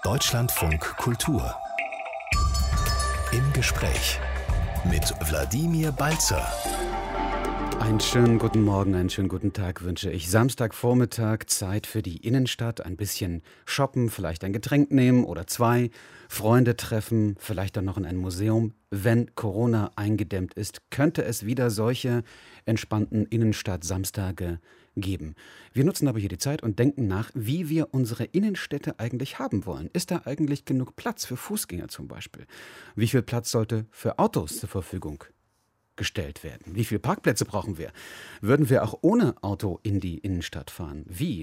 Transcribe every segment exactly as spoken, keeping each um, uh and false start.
Deutschlandfunk Kultur. Im Gespräch mit Wladimir Balzer. Einen schönen guten Morgen, einen schönen guten Tag wünsche ich. Samstagvormittag, Zeit für die Innenstadt. Ein bisschen shoppen, vielleicht ein Getränk nehmen oder zwei. Freunde treffen, vielleicht dann noch in ein Museum. Wenn Corona eingedämmt ist, könnte es wieder solche entspannten Innenstadt-Samstage geben. Wir nutzen aber hier die Zeit und denken nach, wie wir unsere Innenstädte eigentlich haben wollen. Ist da eigentlich genug Platz für Fußgänger zum Beispiel? Wie viel Platz sollte für Autos zur Verfügung gestellt werden? Wie viele Parkplätze brauchen wir? Würden wir auch ohne Auto in die Innenstadt fahren? Wie?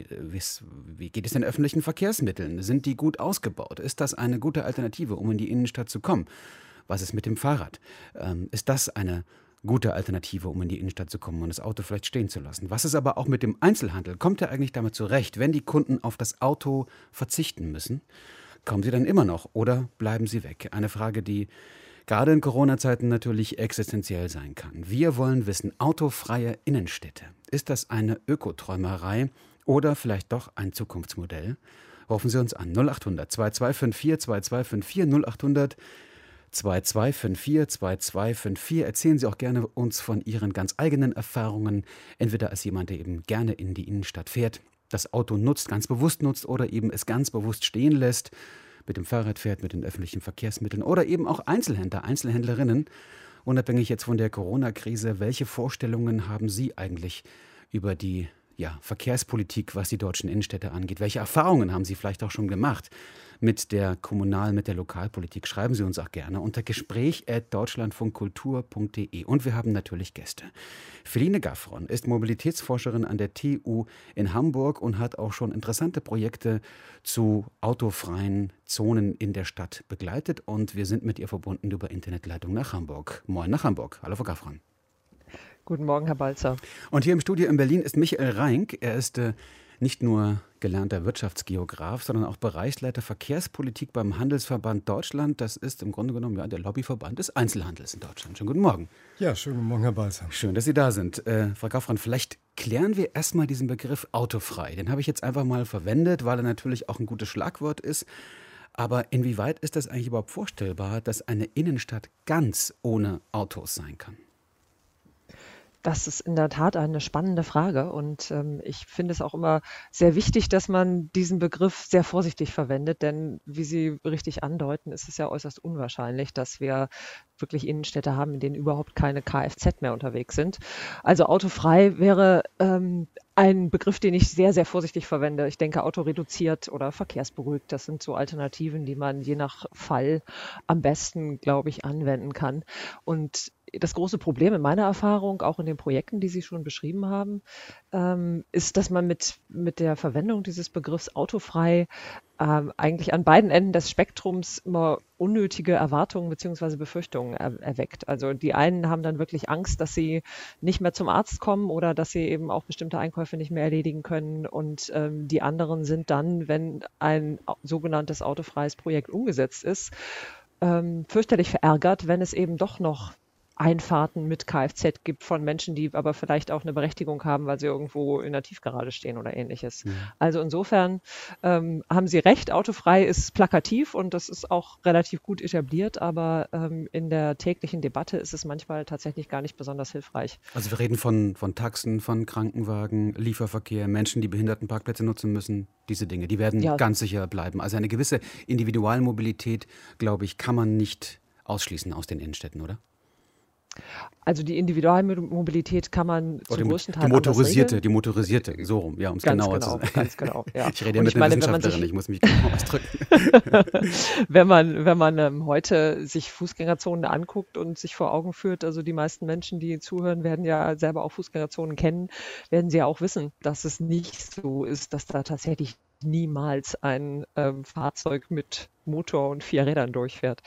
Wie geht es den öffentlichen Verkehrsmitteln? Sind die gut ausgebaut? Ist das eine gute Alternative, um in die Innenstadt zu kommen? Was ist mit dem Fahrrad? Ähm, ist das eine gute Alternative, um in die Innenstadt zu kommen und das Auto vielleicht stehen zu lassen? Was ist aber auch mit dem Einzelhandel? Kommt er eigentlich damit zurecht, wenn die Kunden auf das Auto verzichten müssen? Kommen sie dann immer noch oder bleiben sie weg? Eine Frage, die gerade in Corona-Zeiten natürlich existenziell sein kann. Wir wollen wissen, autofreie Innenstädte. Ist das eine Ökoträumerei oder vielleicht doch ein Zukunftsmodell? Rufen Sie uns an null acht hundert zwei zwei fünf vier zwei zwei fünf vier null acht hundert zwei zwei fünf vier zwei zwei fünf vier. Erzählen Sie auch gerne uns von Ihren ganz eigenen Erfahrungen, entweder als jemand, der eben gerne in die Innenstadt fährt, das Auto nutzt, ganz bewusst nutzt oder eben es ganz bewusst stehen lässt, mit dem Fahrrad fährt, mit den öffentlichen Verkehrsmitteln oder eben auch Einzelhändler, Einzelhändlerinnen. Unabhängig jetzt von der Corona-Krise, welche Vorstellungen haben Sie eigentlich über die ja, Verkehrspolitik, was die deutschen Innenstädte angeht? Welche Erfahrungen haben Sie vielleicht auch schon gemacht mit der Kommunal-, mit der Lokalpolitik? Schreiben Sie uns auch gerne unter gespräch at deutschlandfunkkultur punkt de. Und wir haben natürlich Gäste. Feline Gaffron ist Mobilitätsforscherin an der T U in Hamburg und hat auch schon interessante Projekte zu autofreien Zonen in der Stadt begleitet. Und wir sind mit ihr verbunden über Internetleitung nach Hamburg. Moin nach Hamburg. Hallo, Frau Gaffron. Guten Morgen, Herr Balzer. Und hier im Studio in Berlin ist Michael Reink. Er ist äh, nicht nur gelernter Wirtschaftsgeograf, sondern auch Bereichsleiter Verkehrspolitik beim Handelsverband Deutschland. Das ist im Grunde genommen ja, der Lobbyverband des Einzelhandels in Deutschland. Schönen guten Morgen. Ja, schönen guten Morgen, Herr Balzer. Schön, dass Sie da sind. Äh, Frau Gaffron, vielleicht klären wir erstmal diesen Begriff autofrei. Den habe ich jetzt einfach mal verwendet, weil er natürlich auch ein gutes Schlagwort ist. Aber inwieweit ist das eigentlich überhaupt vorstellbar, dass eine Innenstadt ganz ohne Autos sein kann? Das ist in der Tat eine spannende Frage und ähm, ich finde es auch immer sehr wichtig, dass man diesen Begriff sehr vorsichtig verwendet, denn wie Sie richtig andeuten, ist es ja äußerst unwahrscheinlich, dass wir wirklich Innenstädte haben, in denen überhaupt keine Kfz mehr unterwegs sind. Also autofrei wäre ähm, ein Begriff, den ich sehr, sehr vorsichtig verwende. Ich denke, autoreduziert oder verkehrsberuhigt, das sind so Alternativen, die man je nach Fall am besten, glaube ich, anwenden kann. Und das große Problem in meiner Erfahrung, auch in den Projekten, die Sie schon beschrieben haben, ähm, ist, dass man mit, mit der Verwendung dieses Begriffs autofrei ähm, eigentlich an beiden Enden des Spektrums immer unnötige Erwartungen bzw. Befürchtungen er, erweckt. Also die einen haben dann wirklich Angst, dass sie nicht mehr zum Arzt kommen oder dass sie eben auch bestimmte Einkäufe nicht mehr erledigen können. Und ähm, die anderen sind dann, wenn ein sogenanntes autofreies Projekt umgesetzt ist, ähm, fürchterlich verärgert, wenn es eben doch noch Einfahrten mit Kfz gibt von Menschen, die aber vielleicht auch eine Berechtigung haben, weil sie irgendwo in der Tiefgarage stehen oder ähnliches. Mhm. Also insofern ähm, haben Sie recht, autofrei ist plakativ und das ist auch relativ gut etabliert, aber ähm, in der täglichen Debatte ist es manchmal tatsächlich gar nicht besonders hilfreich. Also wir reden von, von Taxen, von Krankenwagen, Lieferverkehr, Menschen, die Behindertenparkplätze nutzen müssen, diese Dinge, die werden ja ganz sicher bleiben. Also eine gewisse Individualmobilität, glaube ich, kann man nicht ausschließen aus den Innenstädten, oder? Also die Individualmobilität kann man Oder zum die, größten Teil die motorisierte, regeln. die motorisierte, so rum, ja, um es Ganz genauer genau, zu sagen. ganz genau, ja. Ich rede ja Und mit ich einer meine, wenn man Wissenschaftlerin, sich- ich muss mich genau ausdrücken. Wenn man, wenn man ähm, heute sich Fußgängerzonen anguckt und sich vor Augen führt, also die meisten Menschen, die zuhören, werden ja selber auch Fußgängerzonen kennen, werden sie ja auch wissen, dass es nicht so ist, dass da tatsächlich niemals ein ähm, Fahrzeug mit Motor und vier Rädern durchfährt.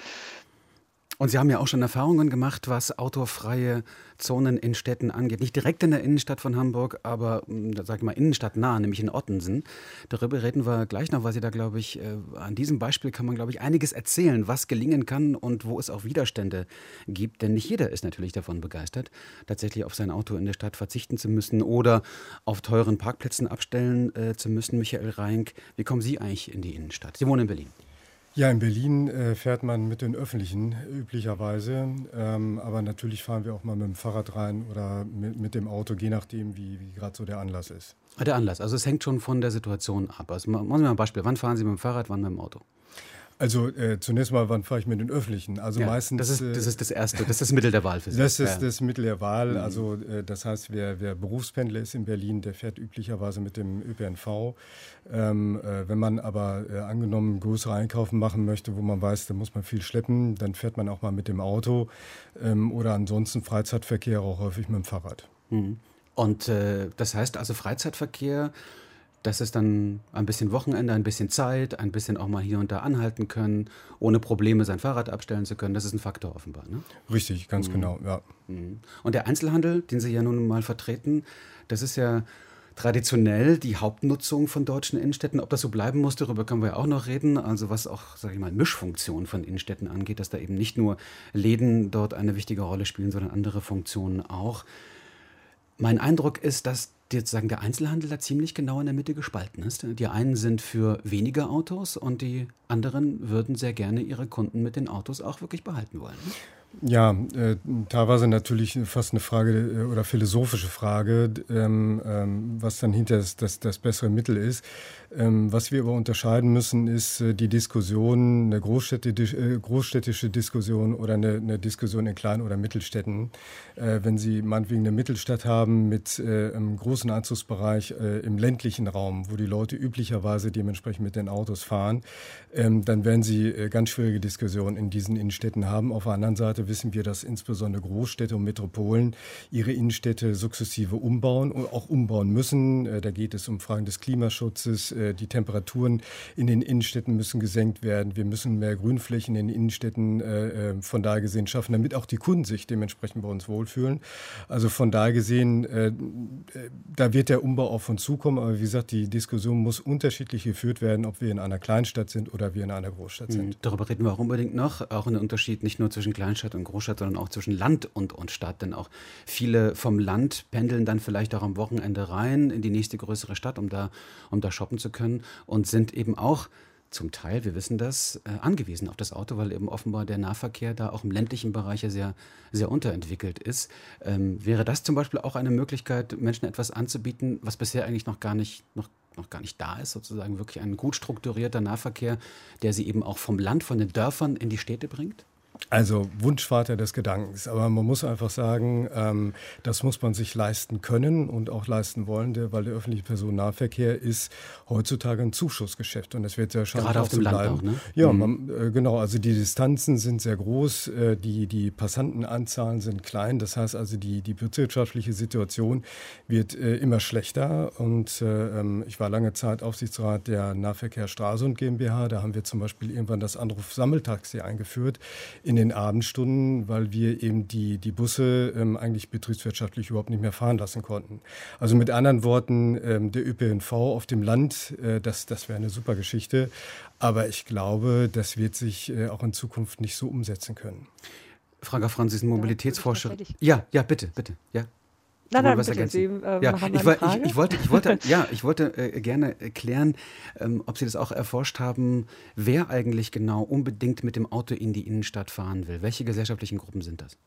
Und Sie haben ja auch schon Erfahrungen gemacht, was autofreie Zonen in Städten angeht. Nicht direkt in der Innenstadt von Hamburg, aber, mh, sag ich mal, innenstadtnah, nämlich in Ottensen. Darüber reden wir gleich noch, weil Sie da, glaube ich, äh, an diesem Beispiel kann man, glaube ich, einiges erzählen, was gelingen kann und wo es auch Widerstände gibt. Denn nicht jeder ist natürlich davon begeistert, tatsächlich auf sein Auto in der Stadt verzichten zu müssen oder auf teuren Parkplätzen abstellen äh, zu müssen. Michael Reink, wie kommen Sie eigentlich in die Innenstadt? Sie wohnen in Berlin. Ja, in Berlin äh, fährt man mit den Öffentlichen üblicherweise, ähm, aber natürlich fahren wir auch mal mit dem Fahrrad rein oder mit, mit dem Auto, je nachdem, wie, wie gerade so der Anlass ist. Der Anlass, also es hängt schon von der Situation ab. Also machen wir mal ein Beispiel, wann fahren Sie mit dem Fahrrad, wann mit dem Auto? Also äh, zunächst mal, wann fahre ich mit den Öffentlichen? Also ja, meistens. Das ist, das ist das Erste, das ist das Mittel der Wahl für Sie. Das ist ja. das Mittel der Wahl. Also äh, das heißt, wer, wer Berufspendler ist in Berlin, der fährt üblicherweise mit dem Ö P N V. Ähm, äh, wenn man aber äh, angenommen größere Einkaufen machen möchte, wo man weiß, da muss man viel schleppen, dann fährt man auch mal mit dem Auto ähm, oder ansonsten Freizeitverkehr auch häufig mit dem Fahrrad. Und äh, das heißt also Freizeitverkehr. Das ist dann ein bisschen Wochenende, ein bisschen Zeit, ein bisschen auch mal hier und da anhalten können, ohne Probleme sein Fahrrad abstellen zu können. Das ist ein Faktor offenbar, ne? Richtig, ganz Mhm. genau, ja. Und der Einzelhandel, den Sie ja nun mal vertreten, das ist ja traditionell die Hauptnutzung von deutschen Innenstädten. Ob das so bleiben muss, darüber können wir ja auch noch reden. Also was auch, sage ich mal, Mischfunktion von Innenstädten angeht, dass da eben nicht nur Läden dort eine wichtige Rolle spielen, sondern andere Funktionen auch. Mein Eindruck ist, dass jetzt sagen, der Einzelhandel da ziemlich genau in der Mitte gespalten ist. Die einen sind für weniger Autos und die anderen würden sehr gerne ihre Kunden mit den Autos auch wirklich behalten wollen. Ja, äh, teilweise natürlich fast eine Frage äh, oder philosophische Frage, ähm, ähm, was dann hinter das, das, das bessere Mittel ist. Ähm, was wir aber unterscheiden müssen, ist äh, die Diskussion, eine großstädtische, äh, großstädtische Diskussion oder eine, eine Diskussion in Klein- oder Mittelstädten. Äh, wenn Sie meinetwegen eine Mittelstadt haben mit äh, einem großen Einzugsbereich äh, im ländlichen Raum, wo die Leute üblicherweise dementsprechend mit den Autos fahren, ähm, dann werden Sie äh, ganz schwierige Diskussionen in diesen Innenstädten haben. Auf der anderen Seite wissen wir, dass insbesondere Großstädte und Metropolen ihre Innenstädte sukzessive umbauen und auch umbauen müssen. Äh, da geht es um Fragen des Klimaschutzes. Äh, die Temperaturen in den Innenstädten müssen gesenkt werden. Wir müssen mehr Grünflächen in den Innenstädten äh, von daher gesehen schaffen, damit auch die Kunden sich dementsprechend bei uns wohlfühlen. Also von daher gesehen, äh, da wird der Umbau auf uns zukommen. Aber wie gesagt, die Diskussion muss unterschiedlich geführt werden, ob wir in einer Kleinstadt sind oder wir in einer Großstadt sind. Mhm. Darüber reden wir auch unbedingt noch. Auch ein Unterschied nicht nur zwischen Kleinstadt und Großstadt, sondern auch zwischen Land und, und Stadt. Denn auch viele vom Land pendeln dann vielleicht auch am Wochenende rein in die nächste größere Stadt, um da, um da shoppen zu können und sind eben auch zum Teil, wir wissen das, äh, angewiesen auf das Auto, weil eben offenbar der Nahverkehr da auch im ländlichen Bereich ja sehr, sehr unterentwickelt ist. Ähm, wäre das zum Beispiel auch eine Möglichkeit, Menschen etwas anzubieten, was bisher eigentlich noch gar nicht, noch, noch gar nicht da ist, sozusagen wirklich ein gut strukturierter Nahverkehr, der sie eben auch vom Land, von den Dörfern in die Städte bringt? Also Wunschvater des Gedankens. Aber man muss einfach sagen, ähm, das muss man sich leisten können und auch leisten wollen, der, weil der öffentliche Personennahverkehr ist heutzutage ein Zuschussgeschäft. Und das wird sehr wahrscheinlich Gerade auch auf dem so Land bleiben. auch, ne? Ja, Mhm. man, äh, genau. Also die Distanzen sind sehr groß, äh, die, die Passantenanzahlen sind klein. Das heißt also, die, die wirtschaftliche Situation wird äh, immer schlechter. Und äh, ähm, ich war lange Zeit Aufsichtsrat der Nahverkehr Stralsund GmbH. Da haben wir zum Beispiel irgendwann das Anruf-Sammeltaxi eingeführt in den Abendstunden, weil wir eben die, die Busse ähm, eigentlich betriebswirtschaftlich überhaupt nicht mehr fahren lassen konnten. Also mit anderen Worten, ähm, der Ö P N V auf dem Land, äh, das, das wäre eine super Geschichte. Aber ich glaube, das wird sich äh, auch in Zukunft nicht so umsetzen können. Frau Gaffron, Sie sind Mobilitätsforscher. tatsächlich- Ja, ja, bitte, bitte. Ja. Nein, wollen nein, was bitte, ergänzen? Sie ähm, Ja, haben ich, eine woll- Frage. ich, ich wollte, ich wollte, ja, ich wollte äh, gerne erklären, ähm, ob Sie das auch erforscht haben, wer eigentlich genau unbedingt mit dem Auto in die Innenstadt fahren will. Welche gesellschaftlichen Gruppen sind das?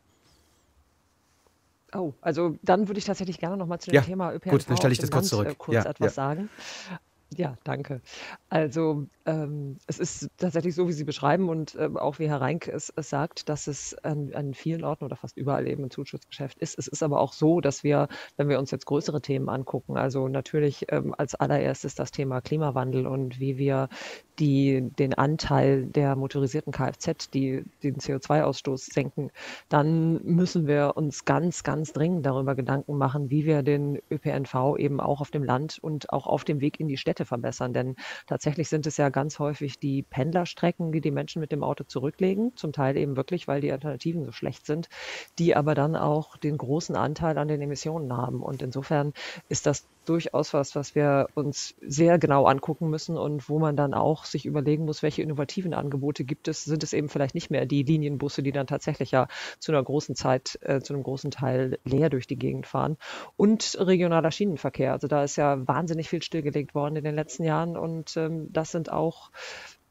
Oh, also dann würde ich tatsächlich gerne noch mal zu dem Ja, Thema Ö P N V gut, dann stelle ich auf das dem kurz Land, zurück. äh, kurz Ja, etwas ja. sagen. Ja, danke. Also ähm, es ist tatsächlich so, wie Sie beschreiben und ähm, auch wie Herr Reinck es, es sagt, dass es an, an vielen Orten oder fast überall eben ein Zuschussgeschäft ist. Es ist aber auch so, dass wir, wenn wir uns jetzt größere Themen angucken, also natürlich ähm, als allererstes das Thema Klimawandel und wie wir die, den Anteil der motorisierten Kfz, die den C O zwei Ausstoß senken, dann müssen wir uns ganz, ganz dringend darüber Gedanken machen, wie wir den Ö P N V eben auch auf dem Land und auch auf dem Weg in die Städte verbessern. Denn tatsächlich sind es ja ganz häufig die Pendlerstrecken, die die Menschen mit dem Auto zurücklegen, zum Teil eben wirklich, weil die Alternativen so schlecht sind, die aber dann auch den großen Anteil an den Emissionen haben. Und insofern ist das durchaus was, was wir uns sehr genau angucken müssen und wo man dann auch sich überlegen muss, welche innovativen Angebote gibt es. Sind es eben vielleicht nicht mehr die Linienbusse, die dann tatsächlich ja zu einer großen Zeit, äh, zu einem großen Teil leer durch die Gegend fahren. Und regionaler Schienenverkehr. Also da ist ja wahnsinnig viel stillgelegt worden in den letzten Jahren und ähm, das sind auch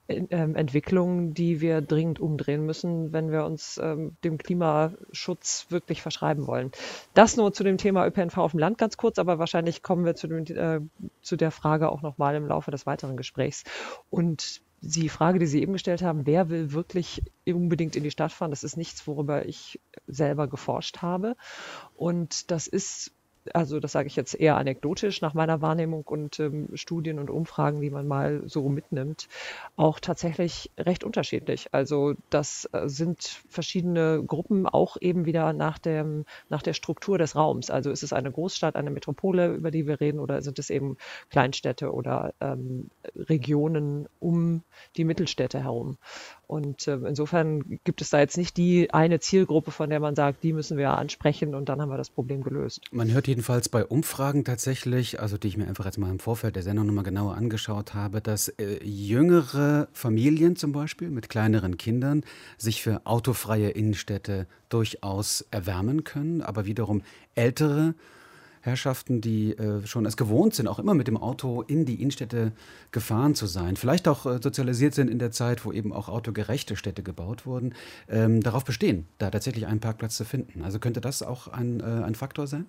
ähm, Entwicklung, die wir dringend umdrehen müssen, wenn wir uns ähm, dem Klimaschutz wirklich verschreiben wollen. Das nur zu dem Thema Ö P N V auf dem Land ganz kurz, aber wahrscheinlich kommen wir zu, dem, äh, zu der Frage auch nochmal im Laufe des weiteren Gesprächs. Und die Frage, die Sie eben gestellt haben, wer will wirklich unbedingt in die Stadt fahren, das ist nichts, worüber ich selber geforscht habe. Und das ist, also das sage ich jetzt eher anekdotisch nach meiner Wahrnehmung und ähm, Studien und Umfragen, die man mal so mitnimmt, auch tatsächlich recht unterschiedlich. Also das äh, sind verschiedene Gruppen auch eben wieder nach, dem, nach der Struktur des Raums. Also ist es eine Großstadt, eine Metropole, über die wir reden, oder sind es eben Kleinstädte oder ähm, Regionen um die Mittelstädte herum? Und äh, insofern gibt es da jetzt nicht die eine Zielgruppe, von der man sagt, die müssen wir ansprechen und dann haben wir das Problem gelöst. Man hört jedenfalls bei Umfragen tatsächlich, also die ich mir einfach jetzt mal im Vorfeld der Sendung nochmal genauer angeschaut habe, dass äh, jüngere Familien zum Beispiel mit kleineren Kindern sich für autofreie Innenstädte durchaus erwärmen können, aber wiederum ältere Herrschaften, die äh, schon es gewohnt sind, auch immer mit dem Auto in die Innenstädte gefahren zu sein, vielleicht auch äh, sozialisiert sind in der Zeit, wo eben auch autogerechte Städte gebaut wurden, ähm, darauf bestehen, da tatsächlich einen Parkplatz zu finden. Also könnte das auch ein, äh, ein Faktor sein?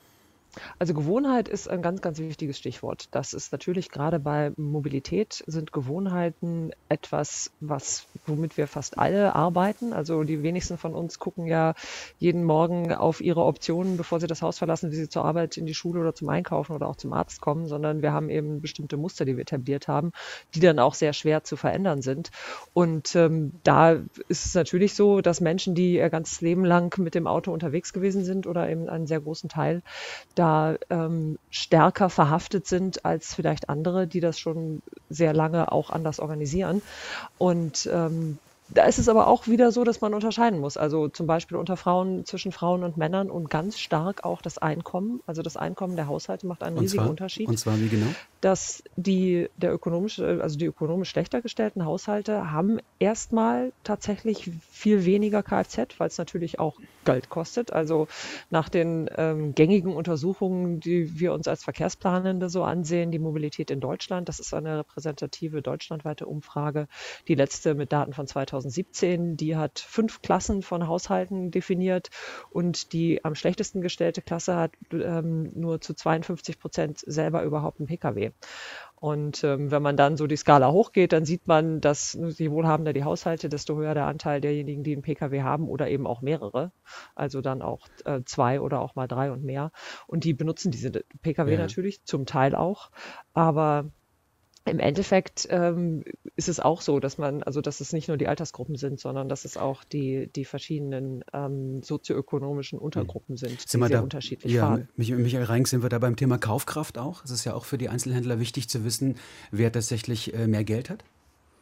Also Gewohnheit ist ein ganz, ganz wichtiges Stichwort. Das ist natürlich gerade bei Mobilität sind Gewohnheiten etwas, was, womit wir fast alle arbeiten. Also die wenigsten von uns gucken ja jeden Morgen auf ihre Optionen, bevor sie das Haus verlassen, wie sie zur Arbeit, in die Schule oder zum Einkaufen oder auch zum Arzt kommen, sondern wir haben eben bestimmte Muster, die wir etabliert haben, die dann auch sehr schwer zu verändern sind. Und ähm, da ist es natürlich so, dass Menschen, die ihr ganzes Leben lang mit dem Auto unterwegs gewesen sind oder eben einen sehr großen Teil, da da ähm, stärker verhaftet sind als vielleicht andere, die das schon sehr lange auch anders organisieren. Und ähm, da ist es aber auch wieder so, dass man unterscheiden muss. Also zum Beispiel unter Frauen, zwischen Frauen und Männern und ganz stark auch das Einkommen. Also das Einkommen der Haushalte macht einen Und riesigen zwar, Unterschied. und zwar wie genau? Dass die, der ökonomisch, also die ökonomisch schlechter gestellten Haushalte haben erstmal tatsächlich viel weniger Kfz, weil es natürlich auch Geld kostet. Also nach den ähm, gängigen Untersuchungen, die wir uns als Verkehrsplanende so ansehen, die Mobilität in Deutschland, das ist eine repräsentative deutschlandweite Umfrage, die letzte mit Daten von zweitausendsiebzehn, die hat fünf Klassen von Haushalten definiert und die am schlechtesten gestellte Klasse hat ähm, nur zu zweiundfünfzig Prozent selber überhaupt einen Pkw. Und ähm, wenn man dann so die Skala hochgeht, dann sieht man, dass je wohlhabender die Haushalte, desto höher der Anteil derjenigen, die einen Pkw haben oder eben auch mehrere. Also dann auch äh, zwei oder auch mal drei und mehr. Und die benutzen diese Pkw Ja. natürlich, zum Teil auch. Aber im Endeffekt ähm, ist es auch so, dass man, also dass es nicht nur die Altersgruppen sind, sondern dass es auch die, die verschiedenen ähm, sozioökonomischen Untergruppen sind, die Sind wir sehr da, unterschiedlich ja, fahren. Mich- Michael Reink, sind wir da beim Thema Kaufkraft auch? Es ist ja auch für die Einzelhändler wichtig zu wissen, wer tatsächlich äh, mehr Geld hat.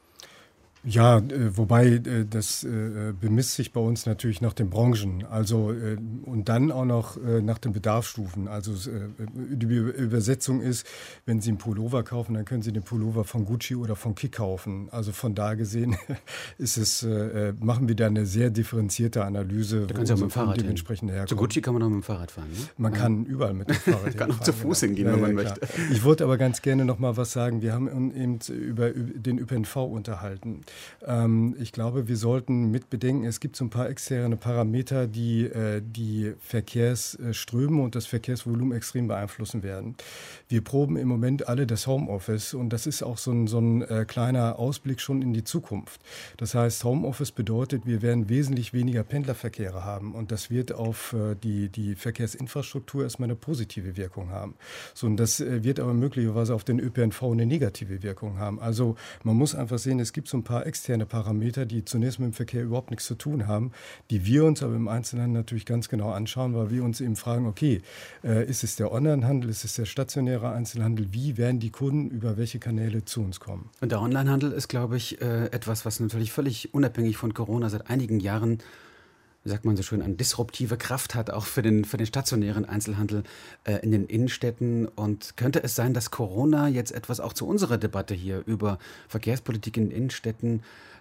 Ja, äh, wobei äh, das äh, bemisst sich bei uns natürlich nach den Branchen, also äh, und dann auch noch äh, nach den Bedarfsstufen. Also äh, die Ü- Übersetzung ist, wenn Sie einen Pullover kaufen, dann können Sie den Pullover von Gucci oder von Kick kaufen. Also von da gesehen ist es, äh, machen wir da eine sehr differenzierte Analyse, Da können Sie auch mit dem Fahrrad hin. dementsprechend herkommt. Zu Gucci kann man auch mit dem Fahrrad fahren. Ne? Man kann überall mit dem Fahrrad Kann auch hinfahren, zu Fuß genau. hingehen, wenn man klar. möchte. Ich wollte aber ganz gerne noch mal was sagen. Wir haben uns eben über den Ö P N V unterhalten. Ähm, ich glaube, wir sollten mit bedenken, es gibt so ein paar externe Parameter, die äh, die Verkehrsströme und das Verkehrsvolumen extrem beeinflussen werden. Wir proben im Moment alle das Homeoffice und das ist auch so ein, so ein äh, kleiner Ausblick schon in die Zukunft. Das heißt, Homeoffice bedeutet, wir werden wesentlich weniger Pendlerverkehre haben und das wird auf äh, die, die Verkehrsinfrastruktur erstmal eine positive Wirkung haben. So, und das äh, wird aber möglicherweise auf den Ö P N V eine negative Wirkung haben. Also man muss einfach sehen, es gibt so ein paar externe Parameter, die zunächst mit dem Verkehr überhaupt nichts zu tun haben, die wir uns aber im Einzelhandel natürlich ganz genau anschauen, weil wir uns eben fragen, okay, äh, ist es der Onlinehandel, ist es der stationäre Einzelhandel, wie werden die Kunden über welche Kanäle zu uns kommen? Und der Onlinehandel ist, glaube ich, äh, etwas, was natürlich völlig unabhängig von Corona seit einigen Jahren, wie sagt man so schön, eine disruptive Kraft hat, auch für den, für den stationären Einzelhandel äh, in den Innenstädten. Und könnte es sein, dass Corona jetzt etwas auch zu unserer Debatte hier über Verkehrspolitik in den Innenstädten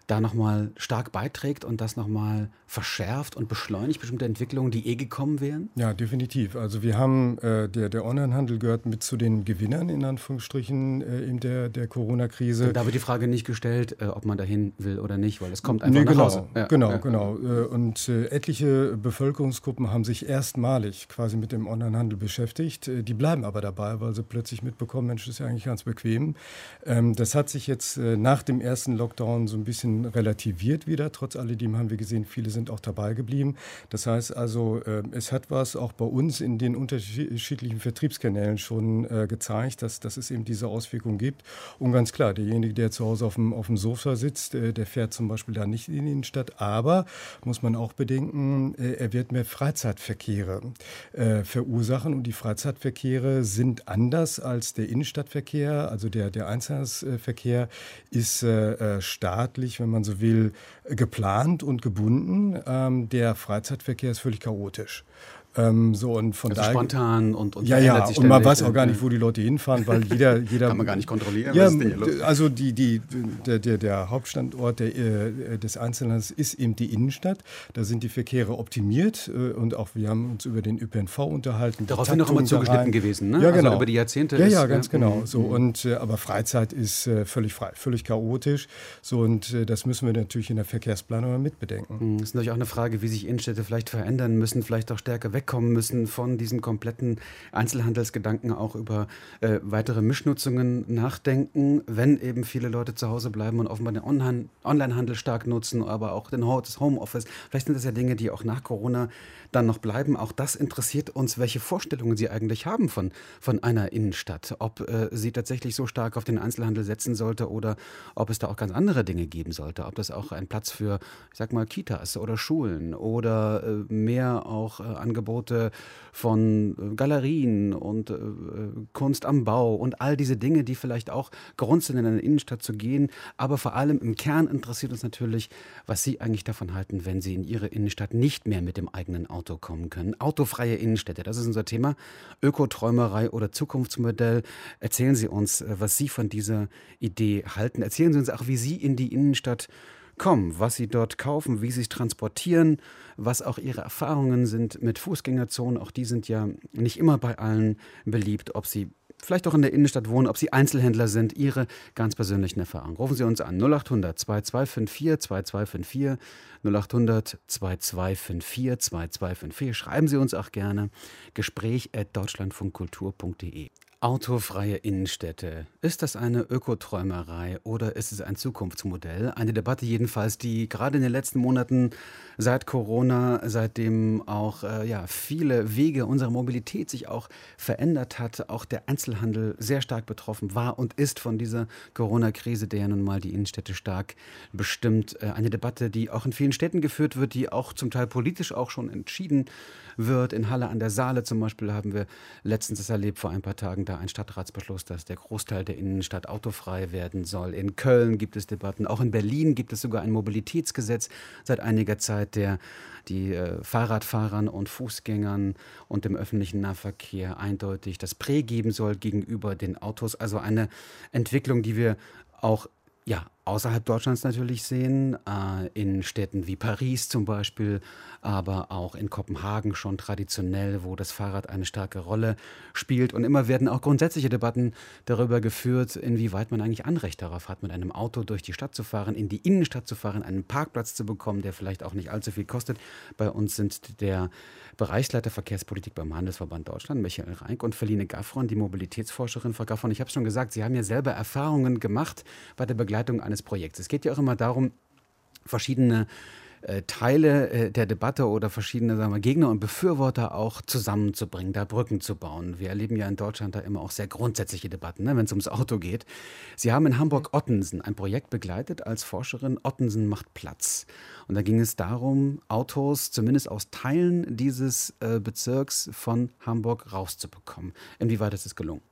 da nochmal stark beiträgt und das nochmal verschärft und beschleunigt bestimmte Entwicklungen, die eh gekommen wären? Ja, definitiv. Also wir haben, äh, der, der Onlinehandel gehört mit zu den Gewinnern in Anführungsstrichen äh, in der, der Corona-Krise. Und da wird die Frage nicht gestellt, äh, ob man dahin will oder nicht, weil es kommt einfach nee, nach genau, Hause. Ja, genau, ja. genau. Äh, Und äh, etliche Bevölkerungsgruppen haben sich erstmalig quasi mit dem Onlinehandel beschäftigt. Äh, Die bleiben aber dabei, weil sie plötzlich mitbekommen, Mensch, das ist ja eigentlich ganz bequem. Ähm, Das hat sich jetzt äh, nach dem ersten Lockdown so ein bisschen relativiert wieder. Trotz alledem haben wir gesehen, viele sind auch dabei geblieben. Das heißt also, äh, es hat was auch bei uns in den unterschiedlichen Vertriebskanälen schon äh, gezeigt, dass, dass es eben diese Auswirkungen gibt. Und ganz klar, derjenige, der zu Hause auf dem, auf dem Sofa sitzt, äh, der fährt zum Beispiel da nicht in die Innenstadt. Aber, muss man auch bedenken, äh, er wird mehr Freizeitverkehre äh, verursachen. Und die Freizeitverkehre sind anders als der Innenstadtverkehr. Also der, der Einzelhandelsverkehr ist äh, äh, staatlich, wenn man so will, geplant und gebunden. Ähm, der Freizeitverkehr ist völlig chaotisch. Ähm, so und von Also daher, spontan und, und ja, verändert ja, sich und man ständig. weiß auch gar nicht, wo die Leute hinfahren, weil jeder, jeder Kann man gar nicht kontrollieren. ja, was ist denn hier los? also die, die, der, der, der Hauptstandort der, äh, des Einzelhandels ist eben die Innenstadt. Da sind die Verkehre optimiert äh, und auch wir haben uns über den Ö P N V unterhalten. Darauf sind noch immer zugeschnitten gewesen, ne? Ja, genau. Also über die Jahrzehnte. Ja, ist, ja, ganz genau. mhm. So und äh, aber Freizeit ist äh, völlig frei, völlig chaotisch. So und äh, das müssen wir natürlich in der Verkehrsplanung mitbedenken. Es ist natürlich auch eine Frage, wie sich Innenstädte vielleicht verändern müssen, vielleicht auch stärker wegkommen müssen von diesem kompletten Einzelhandelsgedanken, auch über äh, weitere Mischnutzungen nachdenken, wenn eben viele Leute zu Hause bleiben und offenbar den Online- Onlinehandel stark nutzen, aber auch den Ho- das Homeoffice. Vielleicht sind das ja Dinge, die auch nach Corona dann noch bleiben. Auch das interessiert uns, welche Vorstellungen Sie eigentlich haben von, von einer Innenstadt. Ob äh, sie tatsächlich so stark auf den Einzelhandel setzen sollte oder ob es da auch ganz andere Dinge geben sollte. Ob das auch ein Platz für, ich sag mal, Kitas oder Schulen oder äh, mehr auch äh, Angebote von äh, Galerien und äh, Kunst am Bau und all diese Dinge, die vielleicht auch Grund sind, in eine Innenstadt zu gehen. Aber vor allem im Kern interessiert uns natürlich, was Sie eigentlich davon halten, wenn Sie in Ihre Innenstadt nicht mehr mit dem eigenen Auto kommen können. Autofreie Innenstädte, das ist unser Thema. Ökoträumerei oder Zukunftsmodell. Erzählen Sie uns, was Sie von dieser Idee halten. Erzählen Sie uns auch, wie Sie in die Innenstadt kommen, was Sie dort kaufen, wie Sie es transportieren, was auch Ihre Erfahrungen sind mit Fußgängerzonen. Auch die sind ja nicht immer bei allen beliebt, ob Sie vielleicht auch in der Innenstadt wohnen, ob Sie Einzelhändler sind, Ihre ganz persönlichen Erfahrungen. Rufen Sie uns an null acht hundert zwei zwei fünf vier zwei zwei fünf vier, null acht hundert zwei zwei fünf vier zwei zwei fünf vier. Schreiben Sie uns auch gerne gespräch at deutschlandfunkkultur punkt de. Autofreie Innenstädte. Ist das eine Ökoträumerei oder ist es ein Zukunftsmodell? Eine Debatte jedenfalls, die gerade in den letzten Monaten seit Corona, seitdem auch äh, ja, viele Wege unserer Mobilität sich auch verändert hat, auch der Einzelhandel sehr stark betroffen war und ist von dieser Corona-Krise, der ja nun mal die Innenstädte stark bestimmt. Äh, eine Debatte, die auch in vielen Städten geführt wird, die auch zum Teil politisch auch schon entschieden wird. In Halle an der Saale zum Beispiel haben wir letztens das erlebt, vor ein paar Tagen, da ein Stadtratsbeschluss, dass der Großteil der Innenstadt autofrei werden soll. In Köln gibt es Debatten, auch in Berlin gibt es sogar ein Mobilitätsgesetz seit einiger Zeit, der die äh, Fahrradfahrern und Fußgängern und dem öffentlichen Nahverkehr eindeutig das Prä geben soll gegenüber den Autos. Also eine Entwicklung, die wir auch ja, außerhalb Deutschlands natürlich sehen, äh, in Städten wie Paris zum Beispiel, aber auch in Kopenhagen schon traditionell, wo das Fahrrad eine starke Rolle spielt. Und immer werden auch grundsätzliche Debatten darüber geführt, inwieweit man eigentlich Anrecht darauf hat, mit einem Auto durch die Stadt zu fahren, in die Innenstadt zu fahren, einen Parkplatz zu bekommen, der vielleicht auch nicht allzu viel kostet. Bei uns sind der Bereichsleiter Verkehrspolitik beim Handelsverband Deutschland, Michael Reink, und Feline Gaffron, die Mobilitätsforscherin. Frau Gaffron, ich habe es schon gesagt, Sie haben ja selber Erfahrungen gemacht bei der Begleitung eines Projekts. Es geht ja auch immer darum, verschiedene äh, Teile äh, der Debatte oder verschiedene, sagen wir, Gegner und Befürworter auch zusammenzubringen, da Brücken zu bauen. Wir erleben ja in Deutschland da immer auch sehr grundsätzliche Debatten, ne, wenn es ums Auto geht. Sie haben in Hamburg-Ottensen ein Projekt begleitet als Forscherin. Ottensen macht Platz. Und da ging es darum, Autos zumindest aus Teilen dieses äh, Bezirks von Hamburg rauszubekommen. Inwieweit ist es gelungen?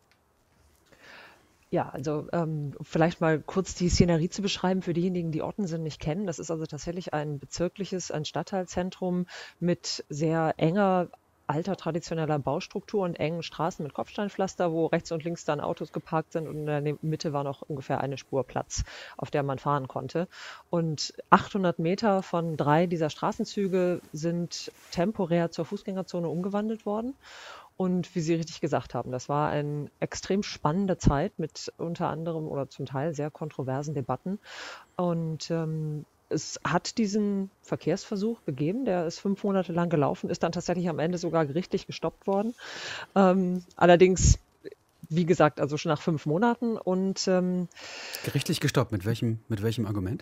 Ja, also ähm, vielleicht mal kurz die Szenerie zu beschreiben für diejenigen, die Ottensen nicht kennen. Das ist also tatsächlich ein bezirkliches, ein Stadtteilzentrum mit sehr enger alter traditioneller Baustruktur und engen Straßen mit Kopfsteinpflaster, wo rechts und links dann Autos geparkt sind und in der Mitte war noch ungefähr eine Spur Platz, auf der man fahren konnte. Und achthundert Meter von drei dieser Straßenzüge sind temporär zur Fußgängerzone umgewandelt worden. Und wie Sie richtig gesagt haben, das war eine extrem spannende Zeit mit unter anderem oder zum Teil sehr kontroversen Debatten. Und ähm, es hat diesen Verkehrsversuch gegeben, der ist fünf Monate lang gelaufen, ist dann tatsächlich am Ende sogar gerichtlich gestoppt worden. Ähm, allerdings, wie gesagt, also schon nach fünf Monaten. Und ähm, Gerichtlich gestoppt, mit welchem, mit welchem Argument?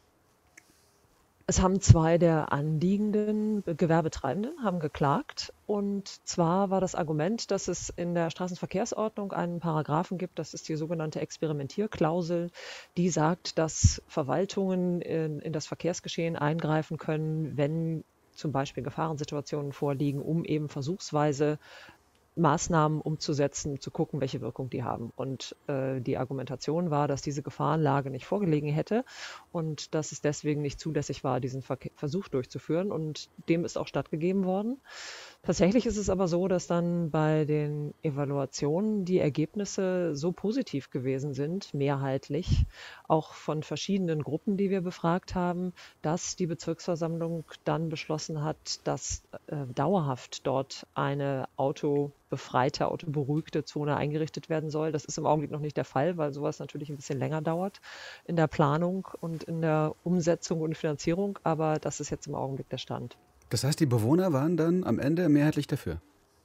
es haben zwei der anliegenden Gewerbetreibenden haben geklagt. Und zwar war das Argument, dass es in der Straßenverkehrsordnung einen Paragraphen gibt, das ist die sogenannte Experimentierklausel, die sagt, dass Verwaltungen in, in das Verkehrsgeschehen eingreifen können, wenn zum Beispiel Gefahrensituationen vorliegen, um eben versuchsweise Maßnahmen umzusetzen, zu gucken, welche Wirkung die haben. Und äh, die Argumentation war, dass diese Gefahrenlage nicht vorgelegen hätte und dass es deswegen nicht zulässig war, diesen Verke- Versuch durchzuführen. Und dem ist auch stattgegeben worden. Tatsächlich ist es aber so, dass dann bei den Evaluationen die Ergebnisse so positiv gewesen sind, mehrheitlich, auch von verschiedenen Gruppen, die wir befragt haben, dass die Bezirksversammlung dann beschlossen hat, dass äh, dauerhaft dort eine autobefreite, autoberuhigte Zone eingerichtet werden soll. Das ist im Augenblick noch nicht der Fall, weil sowas natürlich ein bisschen länger dauert in der Planung und in der Umsetzung und Finanzierung, aber das ist jetzt im Augenblick der Stand. Das heißt, die Bewohner waren dann am Ende mehrheitlich dafür?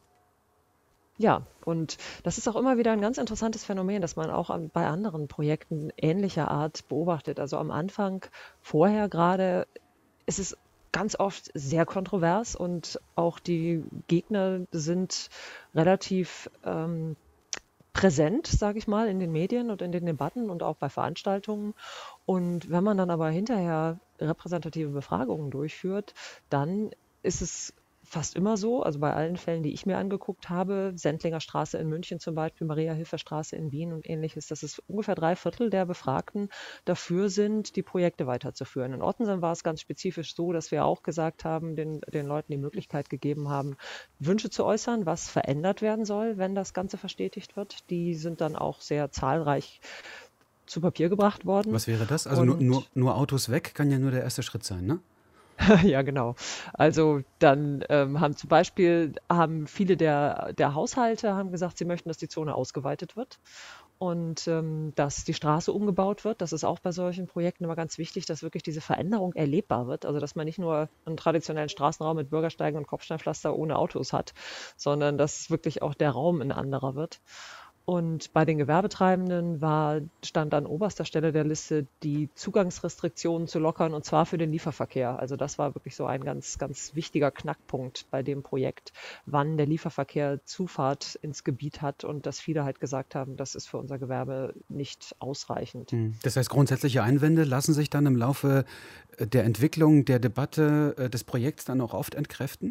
Ja, und das ist auch immer wieder ein ganz interessantes Phänomen, das man auch an, bei anderen Projekten ähnlicher Art beobachtet. Also am Anfang, vorher gerade, ist es ganz oft sehr kontrovers und auch die Gegner sind relativ ähm, präsent, sage ich mal, in den Medien und in den Debatten und auch bei Veranstaltungen. Und wenn man dann aber hinterher repräsentative Befragungen durchführt, dann ist es fast immer so, also bei allen Fällen, die ich mir angeguckt habe, Sendlinger Straße in München zum Beispiel, Maria-Hilfer-Straße in Wien und ähnliches, dass es ungefähr drei Viertel der Befragten dafür sind, die Projekte weiterzuführen. In Ottensen war es ganz spezifisch so, dass wir auch gesagt haben, den, den Leuten die Möglichkeit gegeben haben, Wünsche zu äußern, was verändert werden soll, wenn das Ganze verstetigt wird. Die sind dann auch sehr zahlreich zu Papier gebracht worden. Was wäre das? Also nur, nur, nur Autos weg kann ja nur der erste Schritt sein, ne? Ja, genau. Also dann ähm, haben zum Beispiel haben viele der, der Haushalte haben gesagt, sie möchten, dass die Zone ausgeweitet wird und ähm, dass die Straße umgebaut wird. Das ist auch bei solchen Projekten immer ganz wichtig, dass wirklich diese Veränderung erlebbar wird. Also dass man nicht nur einen traditionellen Straßenraum mit Bürgersteigen und Kopfsteinpflaster ohne Autos hat, sondern dass wirklich auch der Raum ein anderer wird. Und bei den Gewerbetreibenden war, stand an oberster Stelle der Liste, die Zugangsrestriktionen zu lockern, und zwar für den Lieferverkehr. Also das war wirklich so ein ganz, ganz wichtiger Knackpunkt bei dem Projekt, wann der Lieferverkehr Zufahrt ins Gebiet hat und dass viele halt gesagt haben, das ist für unser Gewerbe nicht ausreichend. Das heißt, grundsätzliche Einwände lassen sich dann im Laufe der Entwicklung, der Debatte des Projekts dann auch oft entkräften?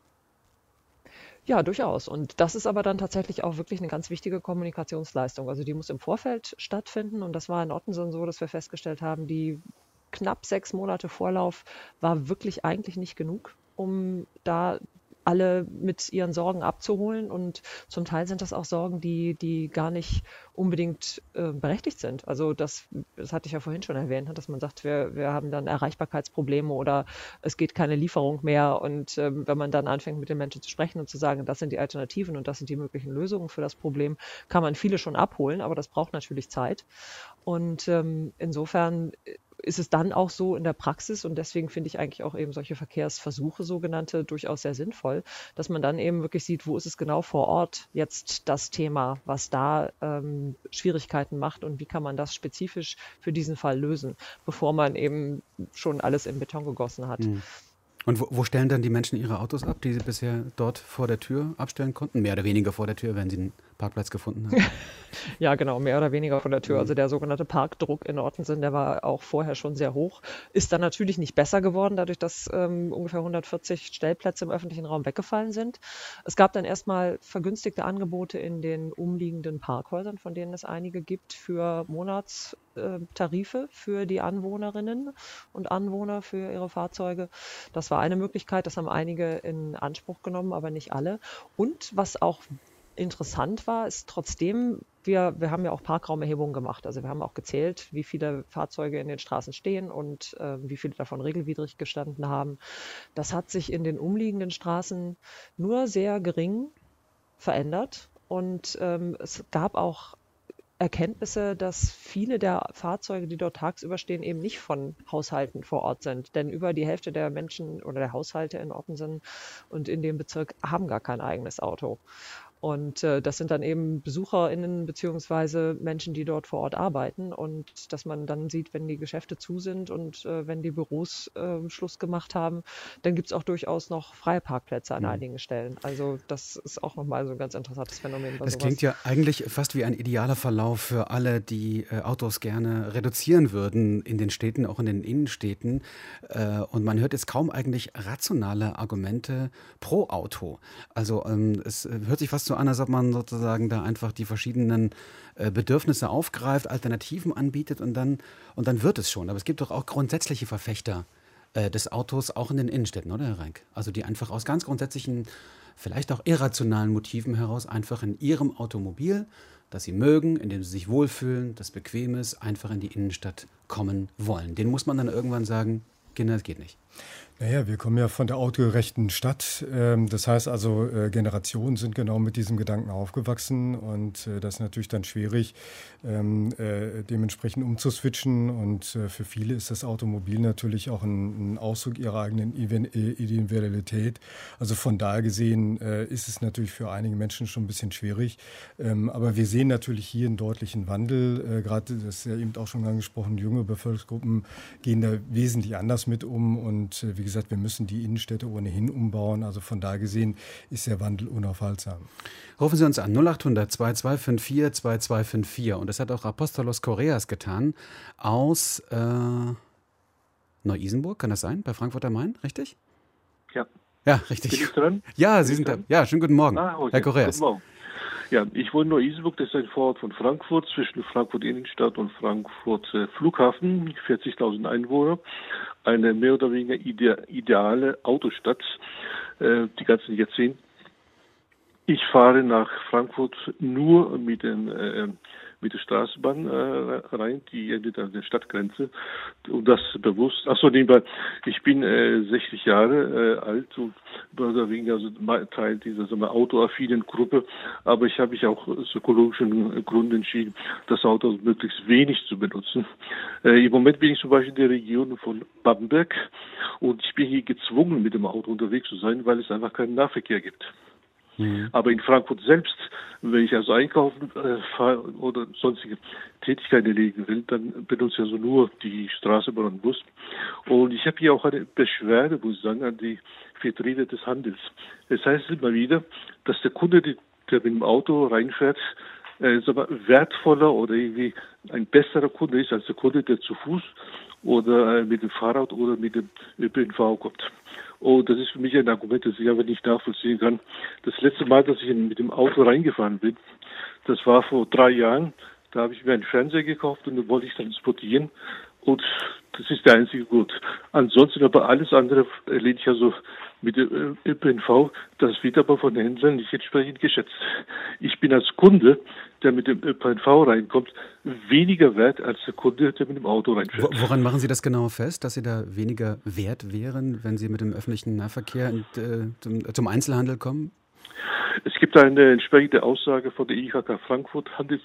Ja, durchaus. Und das ist aber dann tatsächlich auch wirklich eine ganz wichtige Kommunikationsleistung. Also die muss im Vorfeld stattfinden. Und das war in Ottensen so, dass wir festgestellt haben, die knapp sechs Monate Vorlauf war wirklich eigentlich nicht genug, um da alle mit ihren Sorgen abzuholen. Und zum Teil sind das auch Sorgen, die, die gar nicht unbedingt äh, berechtigt sind. Also das, das hatte ich ja vorhin schon erwähnt, dass man sagt, wir, wir haben dann Erreichbarkeitsprobleme oder es geht keine Lieferung mehr. Und ähm, wenn man dann anfängt, mit den Menschen zu sprechen und zu sagen, das sind die Alternativen und das sind die möglichen Lösungen für das Problem, kann man viele schon abholen, aber das braucht natürlich Zeit. Und ähm, insofern ist es dann auch so in der Praxis, und deswegen finde ich eigentlich auch eben solche Verkehrsversuche, sogenannte, durchaus sehr sinnvoll, dass man dann eben wirklich sieht, wo ist es genau vor Ort jetzt das Thema, was da ähm, Schwierigkeiten macht und wie kann man das spezifisch für diesen Fall lösen, bevor man eben schon alles in Beton gegossen hat. Mhm. Und wo, wo stellen dann die Menschen ihre Autos ab, die sie bisher dort vor der Tür abstellen konnten? Mehr oder weniger vor der Tür, wenn sie einen Parkplatz gefunden hat? Ja, genau, mehr oder weniger vor der Tür. Mhm. Also der sogenannte Parkdruck in Ottensen, der war auch vorher schon sehr hoch. Ist dann natürlich nicht besser geworden, dadurch, dass ähm, ungefähr hundertvierzig Stellplätze im öffentlichen Raum weggefallen sind. Es gab dann erstmal vergünstigte Angebote in den umliegenden Parkhäusern, von denen es einige gibt, für Monatstarife für die Anwohnerinnen und Anwohner für ihre Fahrzeuge. Das war eine Möglichkeit, das haben einige in Anspruch genommen, aber nicht alle. Und was auch interessant war, ist trotzdem, wir, wir haben ja auch Parkraumerhebungen gemacht. Also wir haben auch gezählt, wie viele Fahrzeuge in den Straßen stehen und äh, wie viele davon regelwidrig gestanden haben. Das hat sich in den umliegenden Straßen nur sehr gering verändert. Und ähm, es gab auch Erkenntnisse, dass viele der Fahrzeuge, die dort tagsüber stehen, eben nicht von Haushalten vor Ort sind. Denn über die Hälfte der Menschen oder der Haushalte in Ottensen und in dem Bezirk haben gar kein eigenes Auto. Und äh, das sind dann eben BesucherInnen beziehungsweise Menschen, die dort vor Ort arbeiten. Und dass man dann sieht, wenn die Geschäfte zu sind und äh, wenn die Büros äh, Schluss gemacht haben, dann gibt es auch durchaus noch freie Parkplätze an Mhm. einigen Stellen. Also das ist auch nochmal so ein ganz interessantes Phänomen bei Das sowas. klingt ja eigentlich fast wie ein idealer Verlauf für alle, die äh, Autos gerne reduzieren würden in den Städten, auch in den Innenstädten. Äh, und man hört jetzt kaum eigentlich rationale Argumente pro Auto. Also ähm, es äh, hört sich fast so an, als ob man sozusagen da einfach die verschiedenen äh, Bedürfnisse aufgreift, Alternativen anbietet und dann, und dann wird es schon. Aber es gibt doch auch grundsätzliche Verfechter äh, des Autos, auch in den Innenstädten, oder Herr Reink? Also die einfach aus ganz grundsätzlichen, vielleicht auch irrationalen Motiven heraus einfach in ihrem Automobil, das sie mögen, in dem sie sich wohlfühlen, das bequem ist, einfach in die Innenstadt kommen wollen. Den muss man dann irgendwann sagen, Kinder, das geht nicht. Naja, wir kommen ja von der autogerechten Stadt. Ähm, Das heißt also, äh, Generationen sind genau mit diesem Gedanken aufgewachsen und äh, das ist natürlich dann schwierig, ähm, äh, dementsprechend umzuswitchen. Und äh, für viele ist das Automobil natürlich auch ein, ein Ausdruck ihrer eigenen Even- äh, Individualität. Also von daher gesehen äh, ist es natürlich für einige Menschen schon ein bisschen schwierig. Ähm, Aber wir sehen natürlich hier einen deutlichen Wandel. Äh, Gerade, das ist ja eben auch schon angesprochen, junge Bevölkerungsgruppen gehen da wesentlich anders mit um. Und äh, wie gesagt, wir müssen die Innenstädte ohnehin umbauen. Also von daher gesehen ist der Wandel unaufhaltsam. Rufen Sie uns an null achthundert zwei zwei fünf vier zwei zwei fünf vier. Und das hat auch Apostolos Koreas getan aus äh, Neu-Isenburg, kann das sein? Bei Frankfurt am Main, richtig? Ja. Ja, Bin richtig. ich dran? Ja, Bin Sie ich sind da. dran? Ja, schönen guten Morgen, Ah, okay. Herr Koreas. Guten Morgen. Ja, ich wohne in Neu-Isenburg, das ist ein Vorort von Frankfurt, zwischen Frankfurt Innenstadt und Frankfurt äh, Flughafen, vierzigtausend Einwohner, eine mehr oder weniger ide ideale Autostadt, äh, die ganzen Jahrzehnte. Ich fahre nach Frankfurt nur mit den äh, mit der Straßenbahn äh, rein, die endet an der Stadtgrenze. Und das bewusst. Achso, nebenbei, ich bin äh, sechzig Jahre äh, alt und mehr oder weniger also Teil dieser sagen wir, autoaffinen Gruppe. Aber ich habe mich auch aus ökologischen Gründen entschieden, das Auto möglichst wenig zu benutzen. Äh, Im Moment bin ich zum Beispiel in der Region von Bamberg und ich bin hier gezwungen, mit dem Auto unterwegs zu sein, weil es einfach keinen Nahverkehr gibt. Mhm. Aber in Frankfurt selbst, wenn ich also einkaufen äh, fahre oder sonstige Tätigkeiten erledigen will, dann benutze ich also nur die Straßenbahn und Bus. Und ich habe hier auch eine Beschwerde, muss ich sagen, an die Vertreter des Handels. Es heißt immer wieder, dass der Kunde, der mit dem Auto reinfährt, äh, sag mal, wertvoller oder irgendwie ein besserer Kunde ist als der Kunde, der zu Fuß oder äh, mit dem Fahrrad oder mit dem Ö P N V kommt. Und das ist für mich ein Argument, das ich aber nicht nachvollziehen kann. Das letzte Mal, dass ich mit dem Auto reingefahren bin, das war vor drei Jahren. Da habe ich mir einen Fernseher gekauft und den wollte ich transportieren. Und das ist der einzige Grund. Ansonsten aber alles andere erledige ich also mit dem Ö P N V. Das wird aber von den Händlern nicht entsprechend geschätzt. Ich bin als Kunde, der mit dem Ö P N V reinkommt, weniger wert als der Kunde, der mit dem Auto reinfährt. Wo- Woran machen Sie das genau fest, dass Sie da weniger wert wären, wenn Sie mit dem öffentlichen Nahverkehr in, äh, zum, zum Einzelhandel kommen? Es gibt eine entsprechende Aussage von der I H K Frankfurt, Handels,